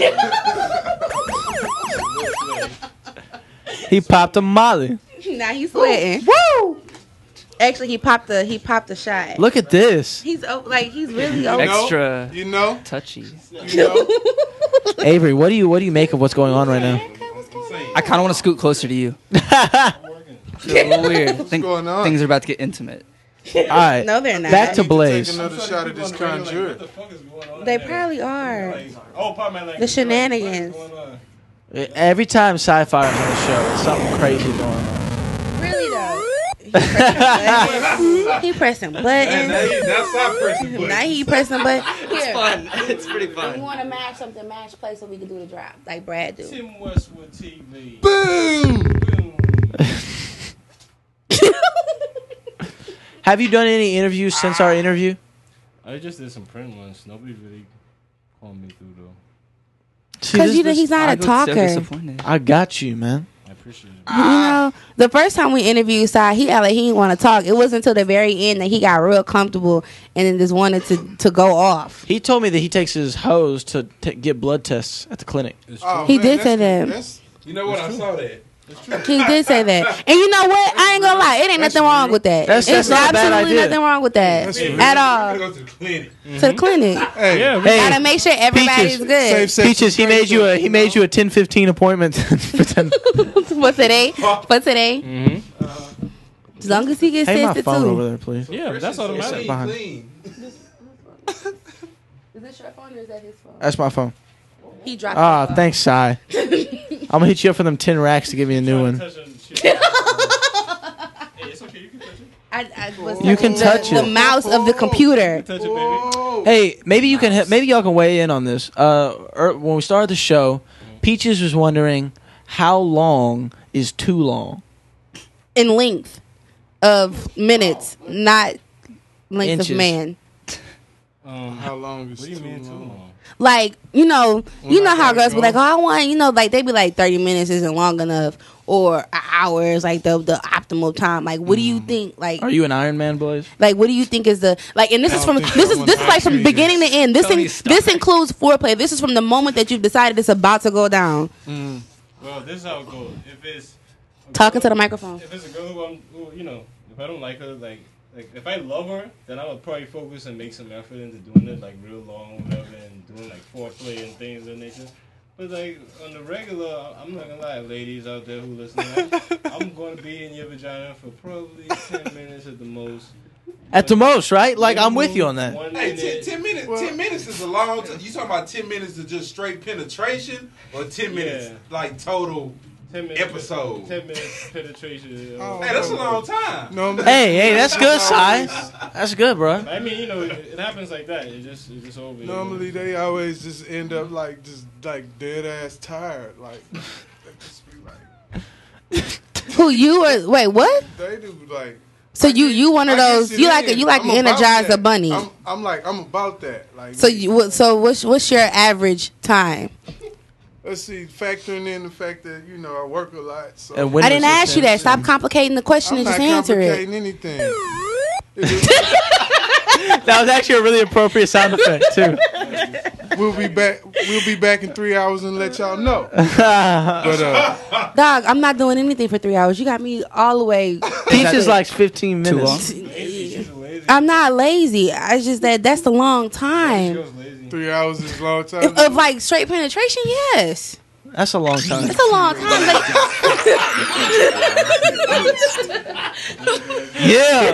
He popped a Molly. Now he's sweating. Woo! Actually, he popped the shot. Look at this. He's he's really over. Extra You know? touchy. You know? Avery, what do you make of what's going on right now? I kind of want to scoot closer to you. Feel a little weird. going on? Things are about to get intimate. All right. No, they're not. Back to Take Blaze. another shot of this conjure. They probably are. Oh, pardon my language. The shenanigans. What's going on? Every time Sci-Fi is on the show, there's something crazy going on. Really though. He pressing buttons. That's not pressing buttons. Now he pressing buttons. It's Here. fun. It's pretty We fun. want to match something, match play so we can do the drop like Brad do. Tim Westwood TV. Boom! Have you done any interviews since our interview? I just did some print ones. Nobody really called me through though. Because he's not a So talker. disappointed. I got you, man. I appreciate it. You know, the first time we interviewed Sai, he acted like he didn't want to talk. It wasn't until the very end that he got real comfortable and then just wanted to go off. He told me that he takes his hose to get blood tests at the clinic. Oh, He man, did say that's- that. You know what? I saw that. He did say that. And you know what? I ain't gonna lie. It ain't nothing wrong with that. That's It's not a bad absolutely idea. nothing wrong with that That's real. at You all. go to the clinic. To the clinic. Hey, Yeah, Hey, Gotta make sure everybody's Peaches, good. Safe sex Peaches, he and made you a trade, he made you a 10-15 appointment for 10. For today. For today. Mm-hmm. As long as he gets Hey, my tested phone too. over there, please. Yeah, but that's all that matters. Behind. Clean. Is this your phone or is that his phone? That's my phone. He dropped Ah, it. thanks, Si. I'm gonna hit you up for them 10 racks to give me a new one. Hey, it's okay. You can touch it. I was You can touch the it. mouse of the computer. Hey, maybe you can. Maybe y'all can weigh in on this. When we started the show, Peaches was wondering how long is too long. In length of minutes, not length Inches. of man. How long is too long? Like, you know When I how gotta girls be go. like, oh, I want, like, they be like 30 minutes isn't long enough, or an hour is like the optimal time. Like, what do you think? Like, Are you an Iron Man, boys? like, what do you think is the like? And this is from this is like from beginning to end. This this includes foreplay. This is from the moment that you've decided it's about to go down. Well, this is how it goes. If it's Talking to the microphone. If it's a girl who you know, if I don't like her, like if I love her, then I would probably focus and make some effort into doing it like real long, whatever, and doing like foreplay and things of that nature. But like on the regular, I'm not gonna lie, ladies out there who listen, I'm gonna be in your vagina for probably 10 minutes at the most. At the most, right? Like I'm with you on that. Hey, 10 minutes. 10 minutes is a long time. You talking about 10 minutes of just straight penetration, or 10 minutes like total 10 minutes episode? 10 minutes penetration. Hey, that's a long time. Hey, that's good, size. That's good, bro. I mean, you know, it happens like that. It just over. Normally they always just end up like dead ass tired. Like they just be like Who you or wait? What? they do like. So you one of those? You like I'm Energize about a bunny? that. I'm about that. Like So what's your average time? let's see, factoring in the fact that I work a lot. So I didn't ask you that. Stop complicating the question I'm and just not answer it. complicating anything. That was actually a really appropriate sound effect too. We'll be back in 3 hours and let y'all know. But Dog, I'm not doing anything for 3 hours. You got me all the way. Peaches likes 15 minutes. I'm not lazy. I just that's a long time. 3 hours is a long time. Of like straight penetration, yes. That's a long time. It's a long time. Yeah.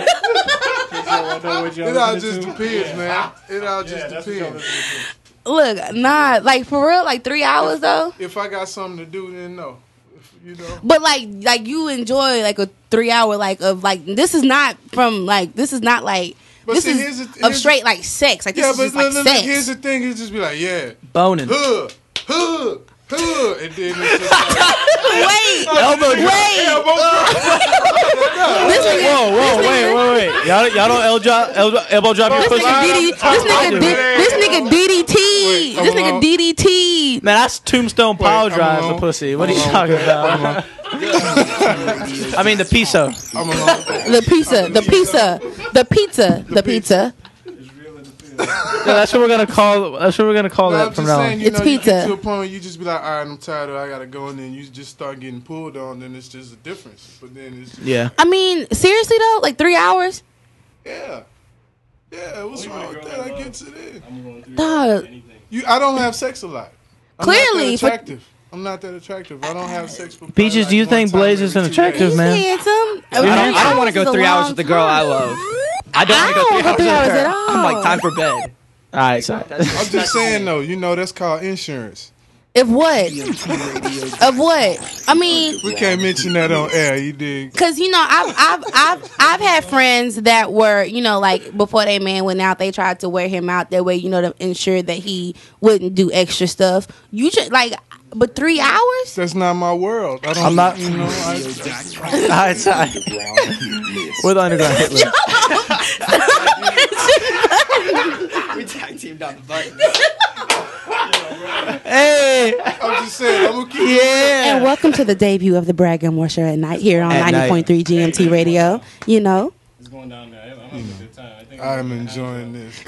It all just depends, man. It all just depends. Look, nah, like for real, like 3 hours though. If I got something to do, then no. But like you enjoy like a 3 hour this is not like But this see, is of straight like sex. Like this is just like sex. Here's the thing: it's just be like, yeah, boning, and then it's just like, wait, elbow drop. Wait. Y'all don't elbow drop your pussy. This nigga DDT. This nigga DDT. Man, that's tombstone power drive the pussy. What are you talking about? I mean the pizza. The pizza. Yeah, that's what we're gonna call. That's what we're gonna call that from now on. It's pizza. You get to a point where you just be like, all right, I'm tired. I gotta go, and then you just start getting pulled on. Then it's just a difference. But then it's yeah. I mean, seriously though, like 3 hours. Yeah. What's wrong with that? I get to there. Dog. I don't have sex a lot. Clearly, I'm not that attractive. I don't have sex for Peaches, do you think Blaze is an attractive man? Handsome. I don't want to go 3 hours with the girl I love. I don't want to go 3 hours with her. I'm like, time for bed. All right, sorry. I'm just saying though, that's called insurance. If what? Of what? I mean, we can't mention that on air. You dig? Because I've had friends that were like before they man went out, they tried to wear him out that way to ensure that he wouldn't do extra stuff. You just but 3 hours? That's not my world. I'm not. All right, sorry. We're the underground Hitler. We tag teamed on the button. Hey, I'm just saying. I'm gonna keep And welcome to the debut of the Brad Gilmore Show at night here on 90.3 GMT Radio. It's going down there. I'm having a good time. I'm enjoying this.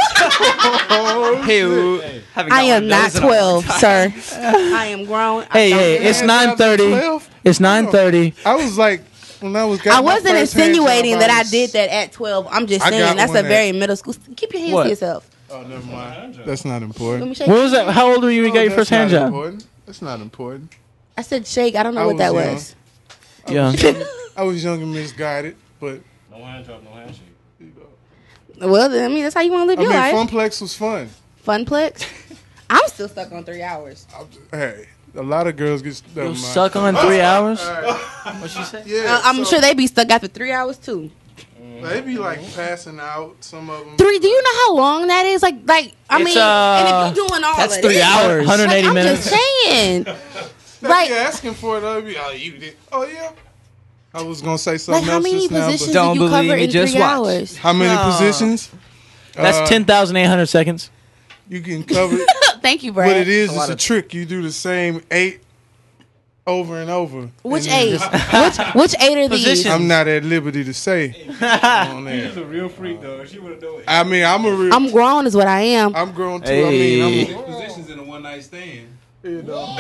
I am not 12, sir. I am grown. Hey, it's 9:30. It's 9:30. I was like, when I was. I wasn't insinuating that I did that at 12. I'm just saying that's a very middle school. Keep your hands to yourself. Oh, never mind. That's not important. What was that? How old were you when you got your first hand job? That's not important. I said shake. I don't know what that was. Yeah. I was young and misguided, but no hand job, no handshake. Well, I mean, that's how you want to live your life. Funplex was fun. Funplex? I'm still stuck on 3 hours. Hey, a lot of girls get stuck. Stuck on 3 hours? What she say? Yeah, I'm sure they be stuck after 3 hours too. They be like passing out. Some of them. 3. Do you know how long that is? Like I mean, and if you're doing all that's of 3 this, hours. 180 I'm minutes. just saying. They Like- be asking for it. They'll be, oh, you did. Oh, yeah. I was gonna say something Like how else many just now, but positions do you cover in 3 hours? How many positions? That's 10,800 seconds. You can cover. Thank you, Brad. What it is, A it's lot a of- trick. You do the same 8 over and over. Which And then 8? which 8 are these? I'm not at liberty to say. on there. She's a real freak, though. She would have known it. I mean, I'm a real. I'm grown, is what I am. I'm grown too. Hey. I mean, I'm. Positions in a one night stand. You know.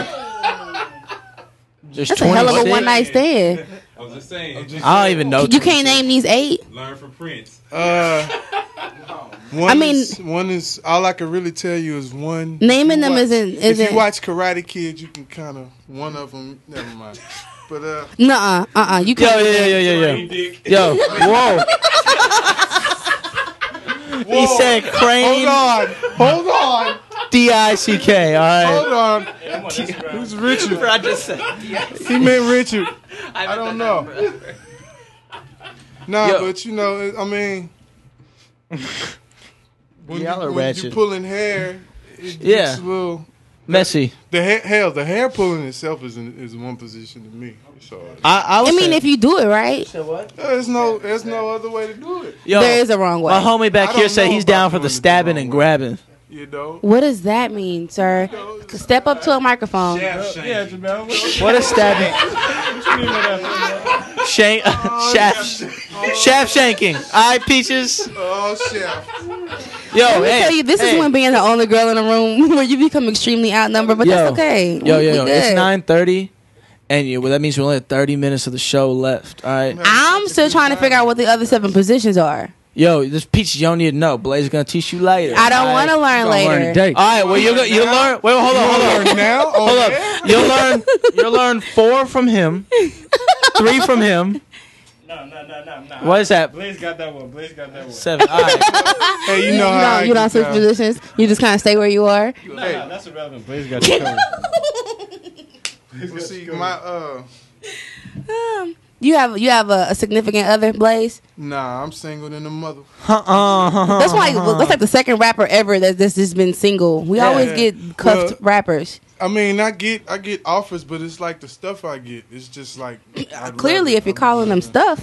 Just That's a hell of a 26. one night stand. I was just saying. I don't even know. You can't name these 8. Learn from Prince. One is all I can really tell you is one. Naming them isn't. If you watch Karate Kid, you can kind of one of them. Never mind. But Nuh-uh. You can't. Yo, whoa. He said crane. Hold on. D-I-C-K, all right. Hold on. Who's Richard? I just said He meant Richard. I don't know. Nah, but you know, I mean, when Y'all are you're ratchet. pulling hair, it Yeah. gets a little Messy. The hair pulling itself is one position to me. So I mean, if you do it right. there's no other way to do it. Yo, There is a wrong way. My homie back I here don't said know he's about down for doing the it stabbing and grabbing. You know. What does that mean, sir? Step up to a microphone. Yeah, Jamel. What is stabbing? Shank, shaft shanking. All right, Peaches. Oh, chef. Yo, Let me hey, tell you, this hey. is when being the only girl in the room where you become extremely outnumbered, but that's okay. Yo, We it's good. 9:30, and well, that means we only have 30 minutes of the show left. All right. I'm still trying to figure out what the other 7 positions are. Yo, this Peaches, you don't need to know. Blaze is gonna teach you later. I don't all want to learn later. All right, well you'll learn. Wait, hold on. Now, Hold up. You'll learn 4 from him, 3 from him. No. What is that? Blaze got that one. 7. All right. Hey, you know how You don't switch positions. You just kind of stay where you are. No, that's irrelevant. Blaze got you covered. Well, see, my You have a significant other, Blaze. Nah, I'm single than a mother. That's like the second rapper ever that's just been single. We always get cuffed rappers. I mean, I get offers, but it's like the stuff I get. It's just like Clearly, if you're calling them stuff.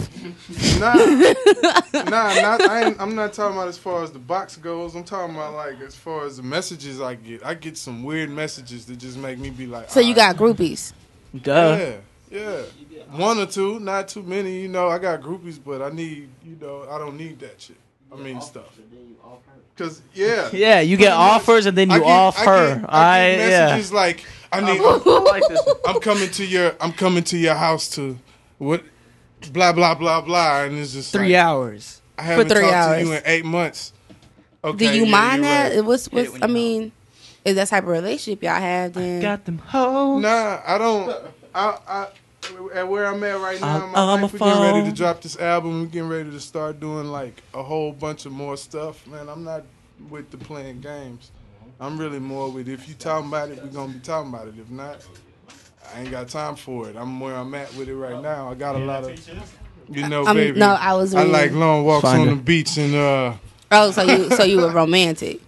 I'm not talking about as far as the box goes. I'm talking about like as far as the messages I get. I get some weird messages that just make me be like. So you got groupies. Duh. Yeah. 1 or 2, not too many. You know, I got groupies, but I need. You know, I don't need that shit. I mean stuff. Cause Yeah, you get offers and then you off her. I get messages like I need. I'm coming to your house to what? Blah blah blah blah, and it's just 3 hours. I haven't For 3 talked hours. to you in 8 months. Okay, Do you mind you're that? right. What's I mean, is that type of relationship y'all have? Then got them hoes. Nah, I don't. I at where I'm at right now, I'm my a wife, we're getting ready phone. to drop this album. We're getting ready to start doing like a whole bunch of more stuff. Man, I'm not with the playing games. I'm really more with if you talking about it, we're gonna be talking about it. If not, I ain't got time for it. I'm where I'm at with it right now. I got a lot of, you know, baby. No, I was. I like long walks Find on her. the beach and Oh, so you were romantic.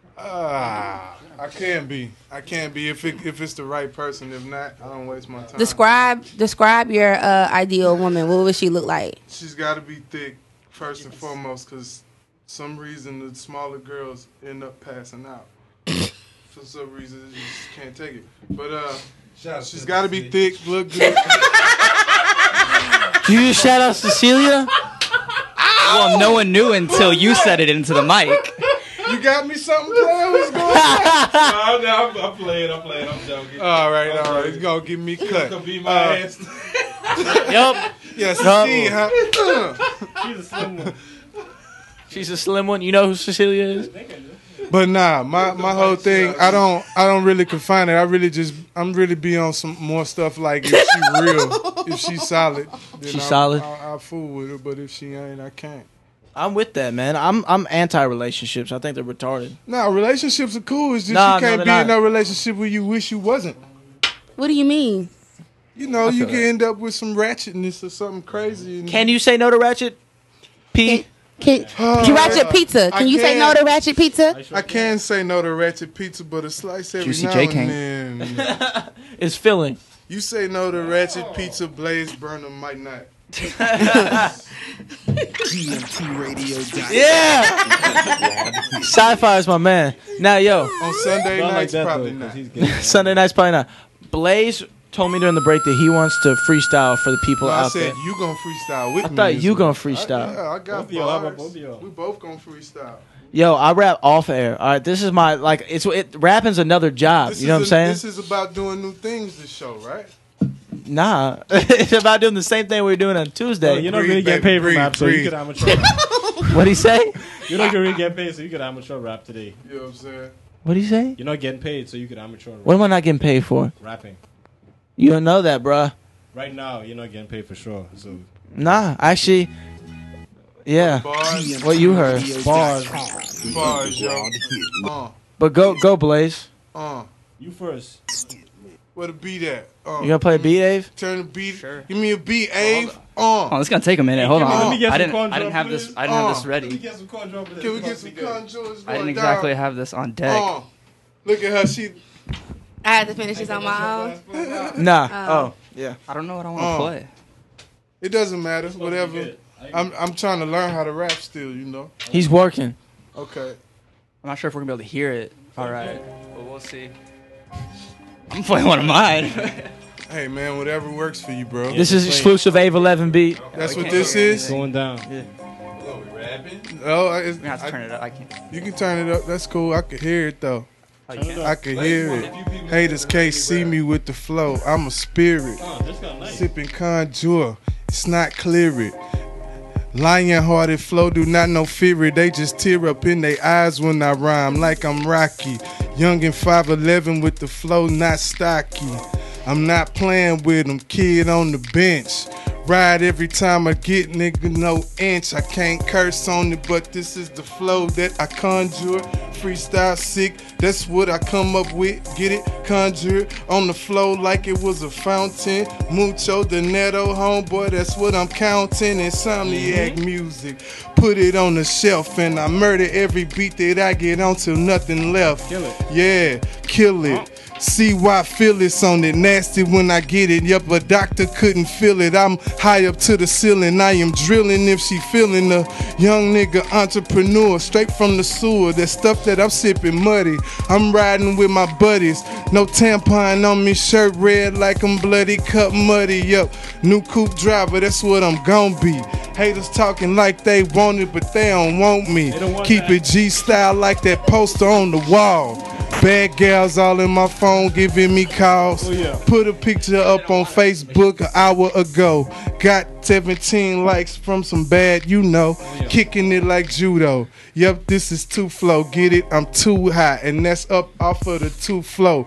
I can't be if it's the right person. If not, I don't waste my time. Describe your ideal woman. What would she look like? She's got to be thick first and foremost, because some reason the smaller girls end up passing out. For some reason, you just can't take it. But she's got to be thick, look good. Do you shout out Cecilia? Well, no one knew until you said it into the mic. You got me something playing? What's going on? No, I'm playing. I'm joking. All right. It's going to get me cut. It's going to be my ass. Yup. Yes, Yup. She's a slim one. She's a slim one. You know who Cecilia is? But nah, my whole thing, I don't really confine it. I'm really be on some more stuff like if she real, if she's solid, then She's solid? I'll fool with her. But if she ain't, I can't. I'm with that, man. I'm anti-relationships. I think they're retarded. Nah, relationships are cool. It's just Nah, you can't no, be they're in not. a relationship where you wish you wasn't. What do you mean? You know, you feel can that. end up with some ratchetness or something crazy. And Can you say no to Ratchet? P. Ratchet Pizza. Can you say no to Ratchet Pizza? I can say no to Ratchet Pizza, but a slice every Juicy now J and then. It's filling. You say no to Ratchet Pizza, Blaze Burner might not. GMTradio.com. Yeah. Sci-fi is my man. Now, yo. On Sunday nights, probably not. Sunday nights, probably not. Blaze told me during the break that he wants to freestyle for the people No, I out there. said you gonna freestyle with I me. thought you gonna I freestyle. got bars. We both gonna freestyle. Yo, I rap off air. All right, this is my rapping's another job. You know what I'm saying? This is about doing new things. This show, right? Nah, it's about doing the same thing we were doing on Tuesday. You're not really getting paid for rap, so you could amateur rap. What'd he say? You're not really getting paid, so you could amateur rap today. You know what I'm saying? What'd he say? You're not getting paid, so you could amateur rap. What am I not getting paid for? Rapping. You don't know that, bruh. Right now, you're not getting paid for sure. So Nah, actually, yeah. Bars. What you heard? Bars. Bars, yo. But go, Blaze. You first. Where the beat at? You gonna play a beat, Ave? Turn the beat. Sure. Give me a beat, Ave. Oh, it's gonna take a minute. Hold on. Let me get I some didn't corn have drum, this. please. I didn't have this ready. Can we get some conjures? I didn't exactly have this on deck. Look at her. She. I had to finish this on my own. Nah. Oh, yeah. I don't know what I want to play. It doesn't matter. Whatever. I'm trying to learn how to rap still. You know. He's working. Okay. I'm not sure if we're gonna be able to hear it. All right, but we'll see. I'm playing one of mine. Hey man, whatever works for you, bro. This is exclusive Ave 11 beat. That's what this is. Going down. Yeah. Oh, we have to turn it up. I can't. You can turn it up. That's cool. I can hear it though. Oh, you can? I can hear it. Haters can't see me with the flow. I'm a spirit. Sipping conjure. It's not clear it. Lion-hearted flow, do not know fear it. They just tear up in their eyes when I rhyme like I'm Rocky. Young and 5'11" with the flow, not stocky. I'm not playing with them, kid on the bench. Ride every time I get, nigga, no inch. I can't curse on it, but this is the flow that I conjure. Freestyle sick, that's what I come up with. Get it? Conjure on the flow like it was a fountain. Mucho dinero, homeboy, that's what I'm counting. Insomniac music. Put it on the shelf and I murder every beat that I get on till nothing left. Kill it. Yeah, kill it. See why Phyllis on it, nasty when I get it. Yep, a doctor couldn't feel it. I'm high up to the ceiling. I am drilling if she feeling a young nigga entrepreneur, straight from the sewer. That stuff that I'm sipping muddy. I'm riding with my buddies. No tampon on me, shirt red like I'm bloody, cut muddy. Yep, new coupe driver, that's what I'm gon' be. Haters talking like they want it, but they don't want me. Keep it G-style like that poster on the wall. Bad gals all in my phone giving me calls. Put a picture up on Facebook an hour ago. Got 17 likes from some bad, you know. Kicking it like judo. Yep, this is 2 flow. Get it? I'm too high. And that's up off of the 2 flow.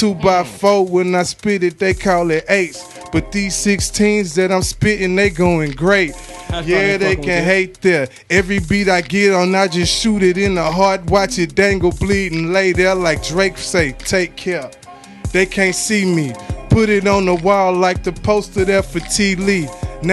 2x4 when I spit it, they call it 8s. But these 16s that I'm spitting, they going great. Yeah, they can hate there. Every beat I get on, I just shoot it in the heart. Watch it dangle, bleed, and lay there like Drake say, take care. They can't see me. Put it on the wall like the poster there for T. Lee.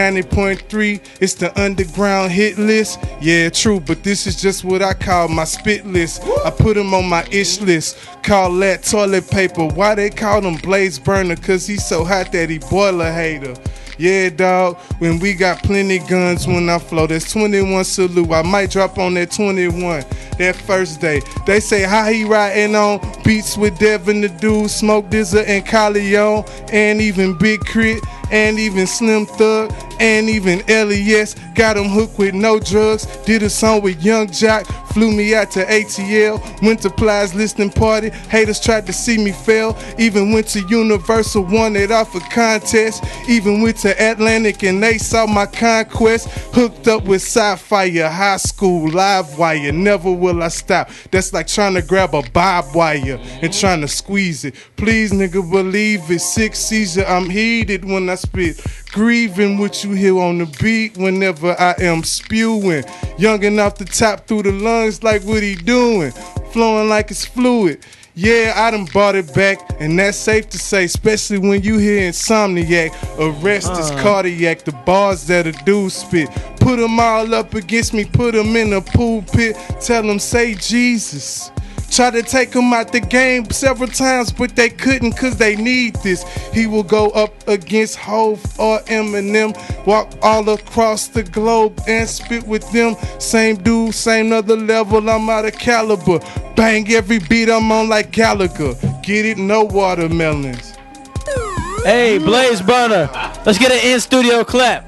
90.3, it's the underground hit list. Yeah, true, but this is just what I call my spit list. I put them on my ish list. Call that toilet paper. Why they call him Blaze Burner? Cause he's so hot that he boiler hater. Yeah, dog, when we got plenty guns when I flow. That's 21 salute. I might drop on that 21 that first day. They say how he riding on beats with Devin the Dude, Smoke Dizza and Calion, and even Big Crit, and even Slim Thug, and even Elias. Got him hooked with no drugs. Did a song with Young Jock. Flew me out to ATL. Went to Plies listening party. Haters tried to see me fail. Even went to Universal, won it off a contest. Even went to Atlantic and they saw my conquest. Hooked up with Sapphire, high school, live wire. Never will I stop. That's like trying to grab a barbed wire and trying to squeeze it. Please, nigga, believe it. 6 seizure, I'm heated when I spit. Grieving what you hear on the beat whenever I am spewing. Young and off the top through the lungs like what he doing. Flowing like it's fluid. Yeah, I done bought it back, and that's safe to say, especially when you hear Insomniac. Arrest is cardiac, the bars that a dude spit. Put them all up against me, put them in a pool pit. Tell them, say Jesus. Try to take him out the game several times, but they couldn't cause they need this. He will go up against Hov or Eminem, walk all across the globe and spit with them. Same dude, same other level, I'm out of caliber. Bang every beat I'm on like Gallagher. Get it? No watermelons. Hey, Blaze Burner. Let's get an in-studio clap.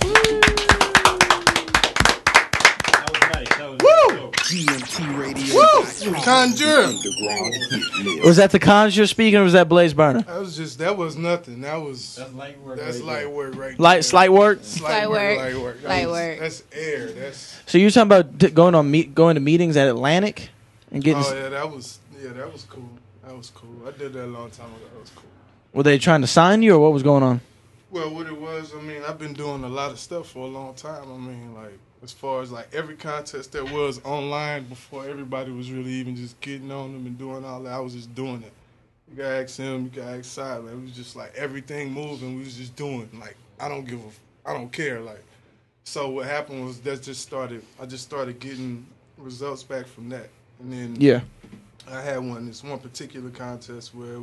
GMT Radio. Woo! Conjure. Was that the Conjure speaking, or was that Blaze Burner? That was nothing. That's light work. That's light work right Slight work? Light work. Light work. That's air. That's. So you're talking about going to meetings at Atlantic and getting? Oh yeah, that was cool. That was cool. I did that a long time ago. That was cool. Were they trying to sign you, or what was going on? Well, what it was, I mean, I've been doing a lot of stuff for a long time. I mean, like, as far as like every contest that was online before everybody was really even just getting on them and doing all that, I was just doing it. You gotta ask him, you gotta ask Side. Like, it was just like everything moving, we was just doing. Like, I don't care. Like, so what happened was I just started getting results back from that. And then I had this one particular contest where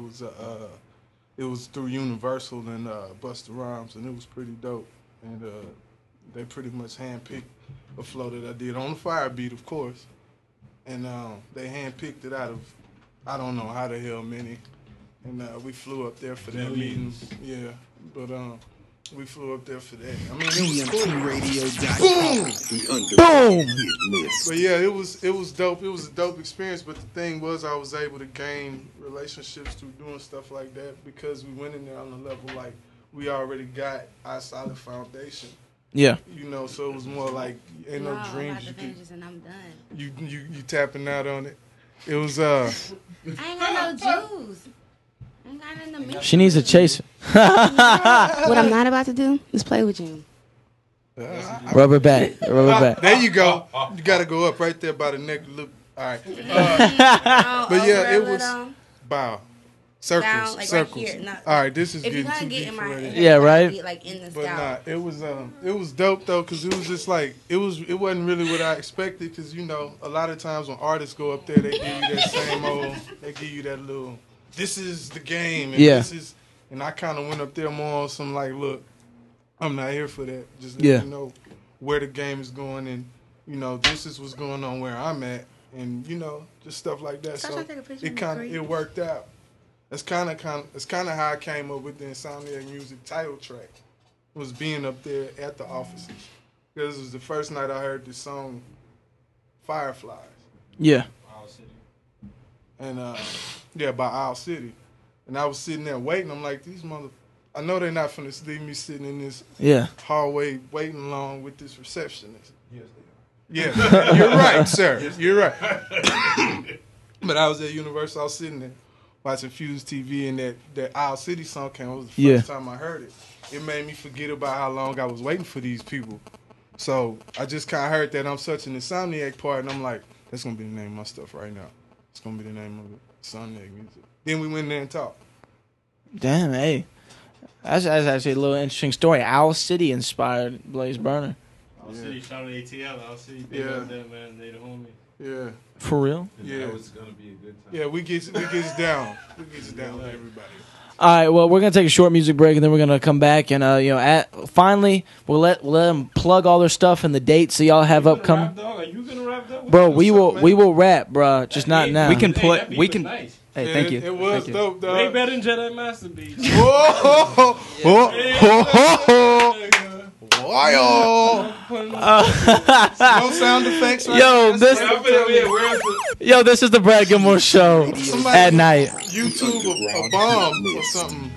it was through Universal and Busta Rhymes, and it was pretty dope. And they pretty much handpicked a flow that I did on the fire beat, of course. And they handpicked it out of, I don't know how the hell many. And we flew up there for that meeting. Yeah, but we flew up there for that. I mean, it was cool. Boom! But yeah, it was dope. It was a dope experience. But the thing was, I was able to gain relationships through doing stuff like that because we went in there on the level like we already got our solid foundation. Yeah. You know, so it was more like ain't no dreams. And I'm done. You tapping out on it. It was I ain't got no juice. I ain't got nothing to mix. She needs a chaser. What I'm not about to do is play with you. Rubber back. There you go. You got to go up right there by the neck. Look. All right. But yeah, it was bow. Circles. Down, like circles. Right here. All right, this is if getting you're too get deep in for my it. Yeah, right. Get, like, in the but nah, it was dope though, cause it was just like it wasn't really what I expected, cause you know a lot of times when artists go up there, they give you that same old, they give you that little, this is the game, and this is, and I kind of went up there more on some like, look, I'm not here for that. Just let you know where the game is going, and you know this is what's going on where I'm at, and you know just stuff like that. So it worked out. It's kind of how I came up with the Insomniac Music title track. Was being up there at the offices because it was the first night I heard this song, Fireflies. Yeah. And by Owl City, and I was sitting there waiting. I'm like, these I know they're not finna leave me sitting in this hallway waiting along with this receptionist. Yes, they are. Yeah, you're right, sir. Yes, you're right. But I was at Universal. I was sitting there watching Fuse TV, and that Owl City song came. It was the first time I heard it. It made me forget about how long I was waiting for these people. So I just kind of heard that I'm such an Insomniac part, and I'm like, that's going to be the name of my stuff right now. It's going to be the name of it, Insomniac Music. Then we went in there and talked. Damn, hey. That's actually a little interesting story. Owl City inspired Blaze Burner. Owl City, shout out to ATL. Owl City, big up there, man. They the homie. Yeah. For real? Yeah. That was gonna be a good time. Yeah, we gets down. We gets down with everybody. All right, well, we're gonna take a short music break, and then we're gonna come back, and finally we'll let them plug all their stuff and the dates so y'all have upcoming. Are you gonna rap that? Bro, we will rap, bro. Just not now. We can play. We can. Nice. Hey, thank you. It was dope, dog. Way better than Jedi Master Beats. Wild. No sound effects. Right this is the Brad Gilmore Show at night. YouTube a bomb or something.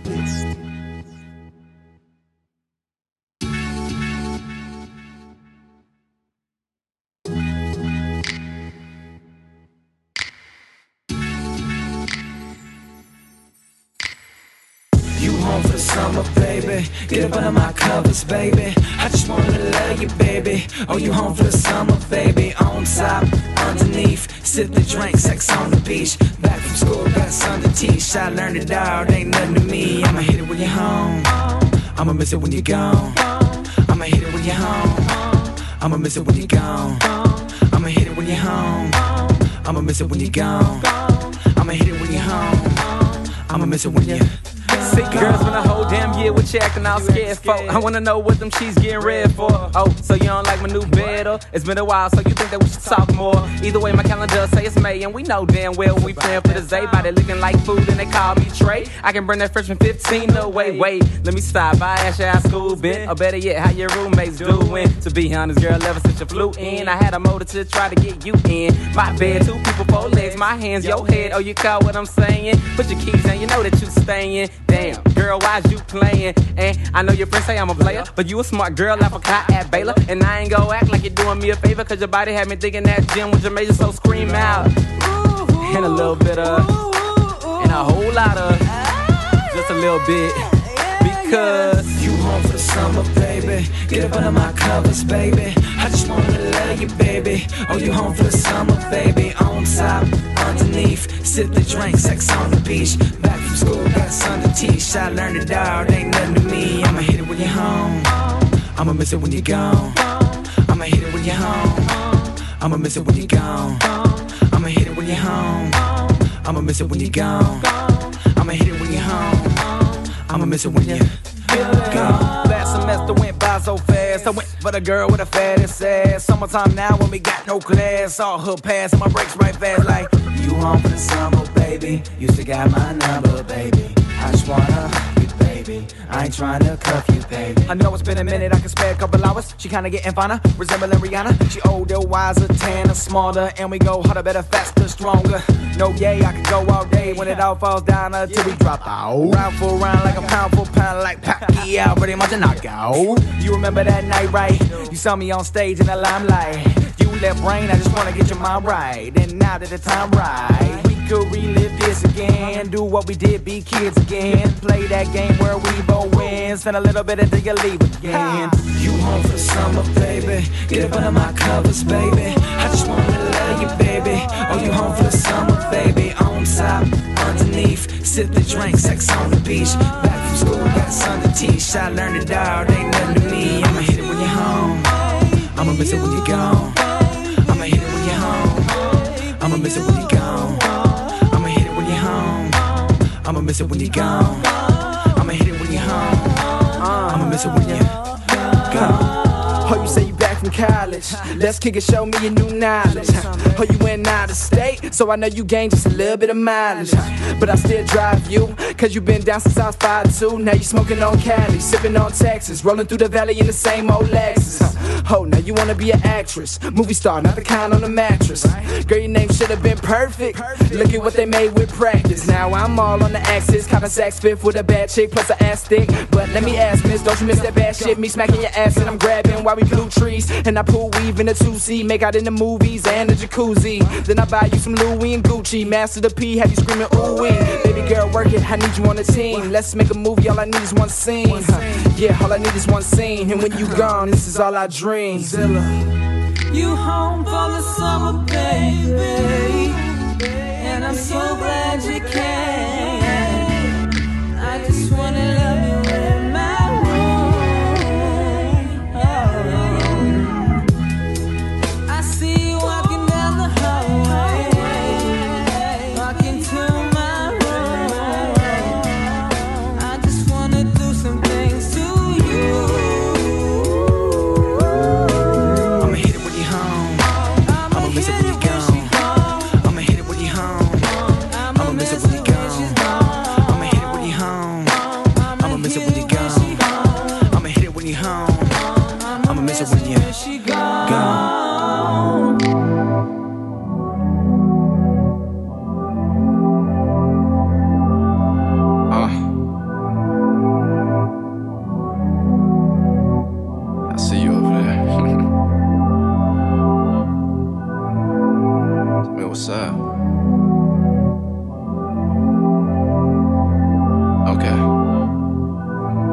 You home for the summer, summer, baby. Get up under my covers, baby. I just wanna love you, baby. Oh, you home for the summer, baby. On top, underneath, sip the drink, sex on the beach. Back from school, got something to teach. I learned it all, ain't nothing to me. I'ma hit it when you're home. I'ma miss it when you're gone. I'ma hit it when you're home. I'ma miss it when you're gone. I'ma hit it when you're home. I'ma miss it when you're gone. I'ma hit it when you're home. I'ma miss it when you're See, girls been a whole damn year with you acting all scared for. I wanna know what them cheeks getting red for. Oh, so you don't like my new bed? Or it's been a while, so you think that we should talk more? Either way, my calendar say it's May, and we know damn well we praying for the Zay. Body looking like food, and they call me Trey. I can bring that freshman 15 away. Wait, let me stop by, ask you how school been. Or better yet, how your roommates doing? To be honest, girl, ever since you flew in, I had a motive to try to get you in. My bed, 2 people, 4 legs, my hands, your head. Oh, you caught what I'm saying? Put your keys in, you know that you staying. Damn, girl, why's you playing? And I know your friends say I'm a player, but you a smart girl, apricot at Baylor. And I ain't gon' act like you're doing me a favor, cause your body had me thinking that gym was your major, so scream out. And a little bit of, and a whole lot of, just a little bit. Because you home for the summer, baby. Get up under my covers, baby. I just wanna love you, baby. Oh, you home for the summer, baby. On top, underneath, sip the drink, sex on the beach. Back from school, got something to teach. I learned it all, ain't nothing to me. I'ma hit it when you're home. I'ma miss it when you're gone. I'ma hit it when you're home. I'ma miss it when you're gone. I'ma hit it when you're home. I'ma miss it when you're gone. I'ma hit it when you're home. I'ma miss it when you're gone. Last semester went by so fast. I went for the girl with a fattest ass. Summertime now when we got no class. All her pass and my brakes right fast like you home for the summer, baby. You still got my number, baby. I just wanna you, baby. I ain't trying to cuff you, baby. I know it's been a minute, I can spare a couple hours. She kinda getting finer, resembling Rihanna. She older, wiser, tanner, smarter. And we go harder, better, faster, stronger. No, yay, I could go all day when it all falls down until we drop out. Round for round like a pound for pound, like Pacquiao, pretty much a knockout. You remember that night, right? You saw me on stage in the limelight. You left brain, I just wanna get your mind right. And now that the time right, we could relive this again. Do what we did, be kids again. Play that game where we both win. Spend a little bit until you leave again. You home for the summer, baby. Get up under my covers, baby. I just wanna love you, baby. Oh, you home for the summer, baby. On top, underneath, sip the drink, sex on the beach. Back from school, got something to teach. I learned it all, ain't nothing to me. I'ma hit it when you're home. I'ma miss it when you're gone. I'ma hit it when you're home. I'ma miss it when you're gone. I'ma hit it when you're home. I'ma miss it when you're gone. I'ma hit it when you're home. I'ma miss it when you're gone. Oh, you say you back from college. Let's kick it, show me your new knowledge. Oh, you went out of state, so I know you gained just a little bit of mileage. But I still drive you, cause you been down since I was 5'2". Now you smoking on Cali, sipping on Texas, rolling through the valley in the same old Lexus. Oh, now you wanna be an actress, movie star, not the kind on the mattress. Girl, your name should've been perfect. Look at what they made with practice. Now I'm all on the axis, copping Saks Fifth with a bad chick plus an ass stick. But let me ask, miss, don't you miss that bad shit? Me smacking your ass and I'm grabbing while we blue trees. And I pull weave in a 2C, make out in the movies and the jacuzzi. Then I buy you some Louis and Gucci, Master the P, have you screaming ooh wee. Baby girl, work it, I need you on the team. Let's make a movie, all I need is one scene. Yeah, all I need is one scene. And when you gone, this is all I dream. Zilla. You home for the summer, baby. And I'm so glad you came. I just wanna love you in my room. Oh. I see you walking down the hallway, walking to my room. I just wanna do some things to you. I'ma hit it when you're home. I'ma miss it when you're gone. I'ma hit it when you're home. I'ma miss it when you're gone. I'ma hit it when you're home. I'ma miss it when you're gone. I'ma hit it when you're home. I'ma miss it when you're gone. I see you over there. Tell me what's up. Okay.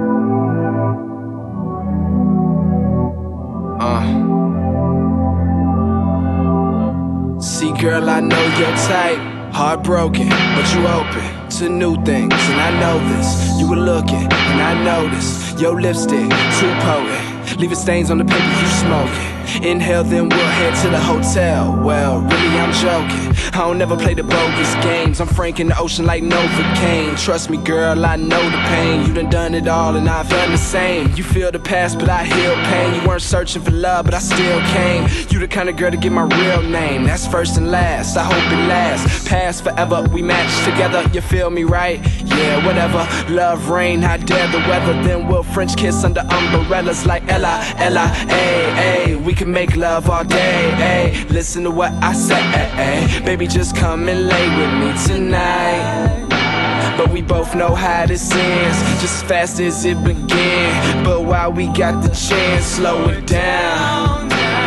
girl, I know your type. Heartbroken, but you open to new things, and I know this. You were looking, and I noticed your lipstick too potent, leaving stains on the paper you smoking. Inhale, then we'll head to the hotel. Well, really, I'm joking. I don't never play the bogus games. I'm frank in the ocean like Novocaine. Trust me, girl, I know the pain. You done it all, and I've done the same. You feel the past, but I heal pain. You weren't searching for love, but I still came. You the kind of girl to get my real name. That's first and last. I hope it lasts. Past forever, we match together. You feel me, right? Yeah, whatever. Love, rain, I dare the weather. Then we'll French kiss under umbrellas like Ella, Ella, ayy, ayy. We can make love all day, ayy. Listen to what I say, ayy. Baby, just come and lay with me tonight. But we both know how this ends, just as fast as it began. But while we got the chance, slow it down.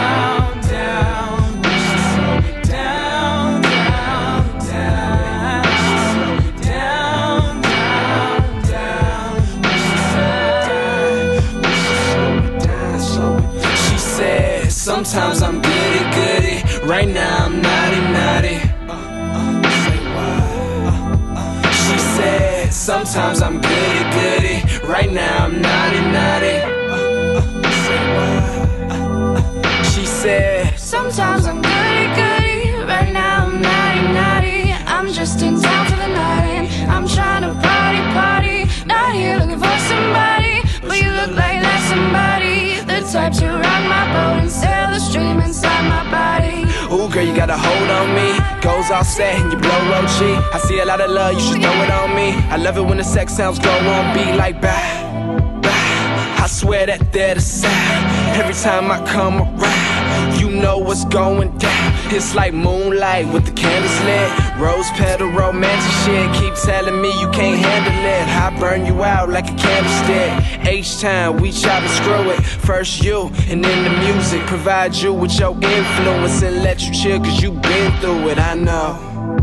Sometimes I'm goody goody, right now I'm naughty naughty. Say what? She said, sometimes I'm goody goody, right now I'm naughty naughty. Say what? She said, sometimes I'm goody goody, right now I'm naughty naughty. I'm just in town for the night, and I'm trying to party. Not here looking for somebody, but you look like that somebody. The type to rock my boat and sail the stream inside my body. Ooh, girl, you got a hold on me. Goes all set and you blow low G. I see a lot of love, you should throw it on me. I love it when the sex sounds go on beat like bah, bah. I swear that they're the same. Every time I come around, you know what's going down. It's like moonlight with the candles lit. Rose petal romantic shit. Keep telling me you can't handle it. I burn you out like a candlestick. Each time we try to screw it. First you and then the music. Provide you with your influence and let you chill cause you been through it. I know.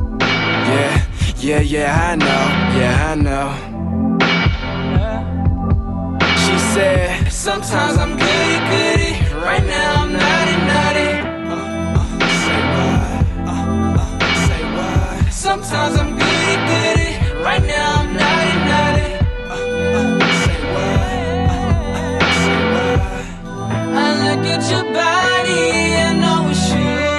Yeah, I know. Yeah, I know. She said, sometimes I'm goody goody, right now I'm naughty naughty. Say what? Sometimes I'm goody goody, right now I'm naughty naughty. Say what? I look at your body and know it's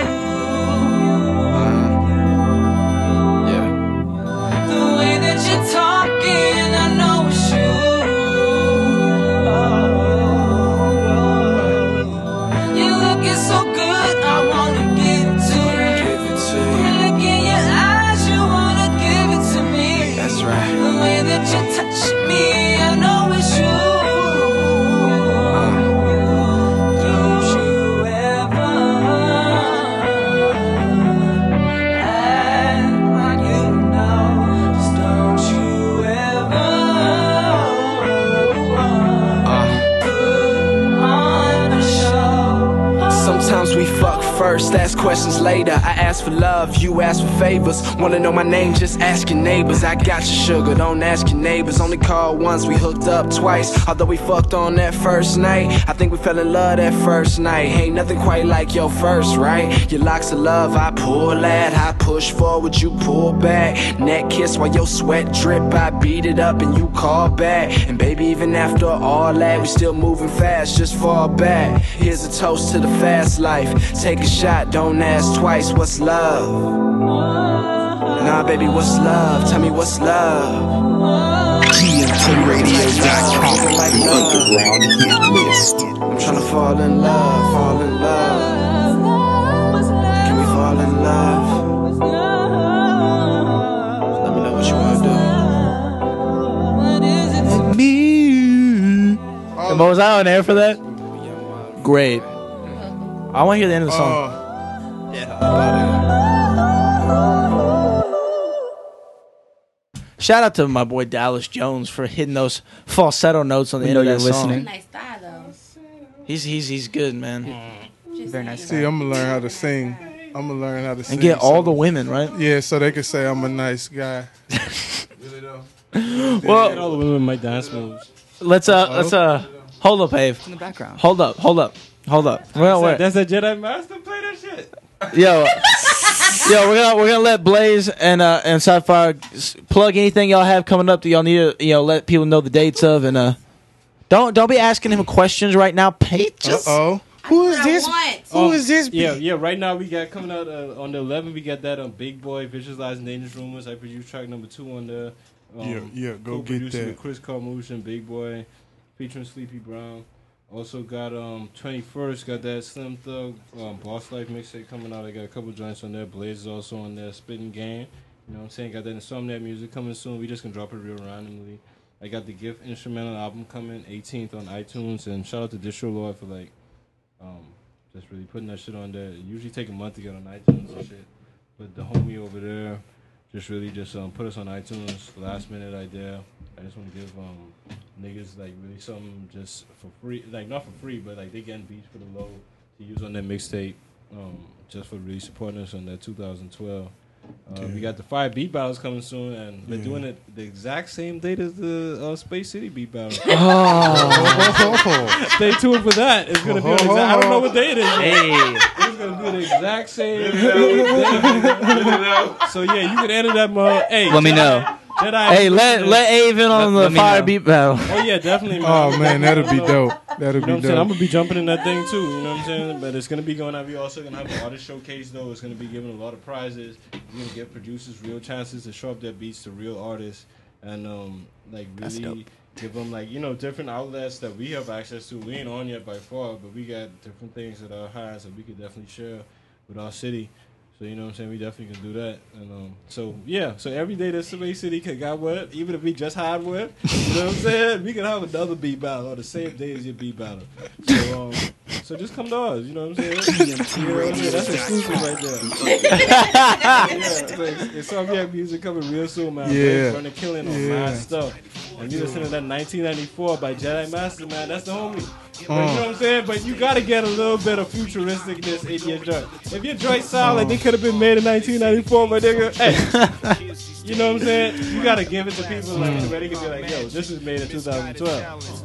you. The way that you're talking, I know it's you. So good, I wanna give it to you. Look in your eyes, you wanna give it to me. That's right. The way that you touch me, I know it's you. Don't you ever act like you know. Just don't you ever put on a show. Sometimes we fuck first, ask questions later. I ask for love, you ask for favors. Wanna know my name, just ask your neighbors. I got your sugar, don't ask your neighbors. Only called once, we hooked up twice. Although we fucked on that first night, I think we fell in love that first night. Ain't nothing quite like your first, right? Your locks of love, I pull at. I push forward, you pull back. Neck kiss while your sweat drip. I beat it up and you call back. And baby, even after all that, we still moving fast, just fall back. Here's a toast to the fast life. Take a shot, don't ask twice, what's love? Nah, baby, what's love? Tell me what's love. TNTRadio.com, the underground hit list. I'm tryna fall in love, fall in love. Can we fall in love? Let me know what you wanna do. Me. And was I on air for that? Great. I want to hear the end of the song. Shout out to my boy Dallas Jones for hitting those falsetto notes on the end of that song. Nice style though. He's good, man. Very nice. See, I'm gonna learn how to sing. I'm gonna learn how to sing. And get all the women, right? Yeah, so they can say I'm a nice guy. Really though? Well, all the women with my dance moves. Let's hold up, Ave. In the background. Hold up. Well, wait. That's a Jedi Master. Play that shit. Yo, we're gonna let Blaze and Sci-Fi plug anything y'all have coming up that y'all need to let people know the dates of, and don't be asking him questions right now, Pages. Who is this? Who is this? Yeah. Right now we got coming out on the 11th. We got that Big Boy Visualizing Dangerous Rumors. I produced track number 2 on there. Go get that. With Chris Carmouche and Big Boy, featuring Sleepy Brown. Also got 21st, got that Slim Thug Boss Life mixtape coming out. I got a couple joints on there. Blaze is also on there. Spitting Game, you know what I'm saying? Got that Insomniac music coming soon. We just can drop it real randomly. I got the Gift instrumental album coming 18th on iTunes, and shout out to Distro Lord for just really putting that shit on there. It usually take a month to get on iTunes and shit, but the homie over there just put us on iTunes. Last minute idea. I just want to give niggas really something just for free, not for free, but they getting beats for the low to use on their mixtape, just for really supporting us on that 2012. We got the 5 beat battles coming soon, and we're doing it the exact same date as the Space City beat battle. Stay tuned for that. It's gonna be on I don't know what day it is. It's gonna be the exact same day. So yeah, you can enter that mode. Hey, let me know. Let Avon on the fire beat battle. Oh yeah, definitely. Man. Oh man, that'll be dope. That'll be dope. I'm gonna be jumping in that thing too. You know what I'm saying? But it's gonna be going out. We also gonna have an artist showcase though. It's gonna be giving a lot of prizes. We're gonna give producers real chances to show up their beats to real artists and really give them different outlets that we have access to. We ain't on yet by far, but we got different things at our hands that we could definitely share with our city. So, you know what I'm saying? We definitely can do that. And so every day that Space City got what, even if we just had one, you know what I'm saying? We can have another beat battle on the same day as your beat battle. So just come to us, you know what I'm saying? You know what I'm saying? That's exclusive right there. It's Insomniac music coming real soon, man. Yeah. Running killing on mad stuff. And you listen to that 1994 by Jedi Master, man. That's the homie. But you know what I'm saying? But you gotta get a little bit of futuristicness in your joint. If your joint sound like they could have been made in 1994, my nigga, hey, you know what I'm saying? You gotta give it to people where they can be like, yo, this is made in 2012.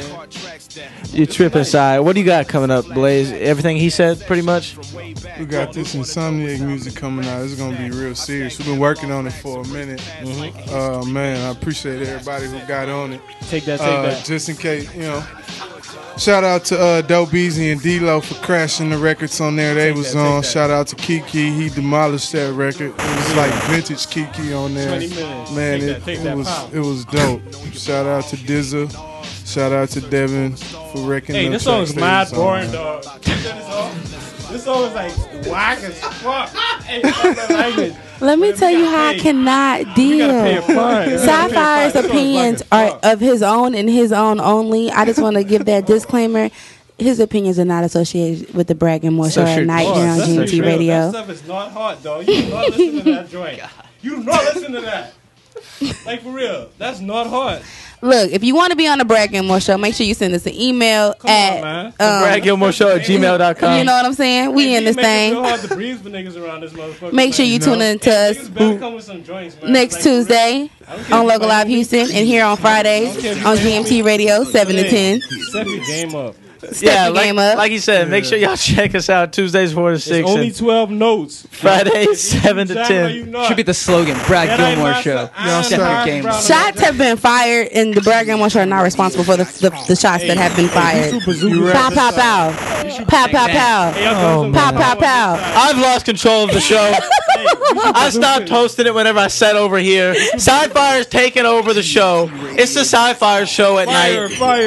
You tripping, side. What do you got coming up, Blaze? Everything he said, pretty much? We got this Insomniac music coming out. It's gonna be real serious. We've been working on it for a minute. Man, I appreciate everybody who got on it. Take that. Just in case, shout out to Dope Beezy and D-Lo for crashing the records on there. They was on. Shout out to Kiki. He demolished that record. It was like vintage Kiki on there. 20 minutes. Man, it was dope. Shout out to Dizza. Shout out to Devin for wrecking. Hey, this song is mad boring, dog. This song is whack as fuck. Hey, let me tell you how I cannot deal. Sci-Fi's opinions are of his own and his own only. I just want to give that disclaimer. His opinions are not associated with the Brad Gilmore Show at night here on GMT Radio. That stuff is not hot, dog. You do not listen to that joint. You do not listen to that. For real. That's not hot. Look, if you want to be on the Brad Gilmore Show, make sure you send us an email at Brad Gilmore Show at gmail.com. You know what I'm saying? We in this thing. Hard to breathe for niggas around this motherfucker. Make sure you tune in to us next Tuesday on Local Live Houston and here on Fridays on GMT Radio 7 to 10. Set your game up. Like you said, make sure y'all check us out Tuesdays 4 to 6. Only 12 notes. Fridays 7 to 10. Should be the slogan, Brad Gilmore Show. Step your game up. Shots have been fired, and the Brad Gilmore Show are not responsible for the shots that have been fired. Pow, pow, pow. Pow, pow, pow. Pow, pow, pow. I've lost control of the show. I stopped hosting it whenever I sat over here. Sci-Fi is taking over the show. It's the Sci-Fi Show at night.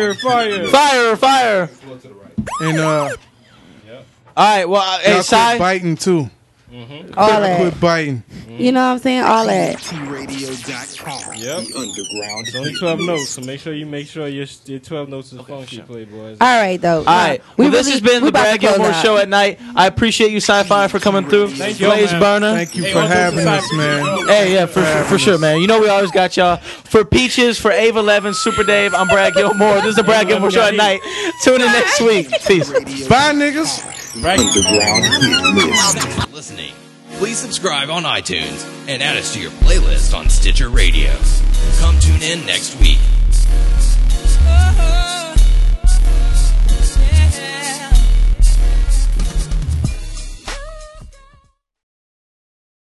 Fire. And all right, well, hey, quit biting too. All that. Quit biting. You know what I'm saying? All that. Yep. Underground. It's only 12 notes, so make sure your 12 notes is funky, Playboys. All right, though. All right. Well, this has been the Brad Gilmore Show at night. I appreciate you, Sci-Fi, for coming through. Thank you, Blaze Burner. Thank you for having us, man. Hey, yeah, for sure, man. You know we always got y'all. For Peaches, for Ava Levin, Super Dave, I'm Brad Gilmore. This is the Brad Gilmore Show at night. Tune in next week. Peace. Bye, niggas. Underground listening. Please subscribe on iTunes and add us to your playlist on Stitcher Radio. Come tune in next week.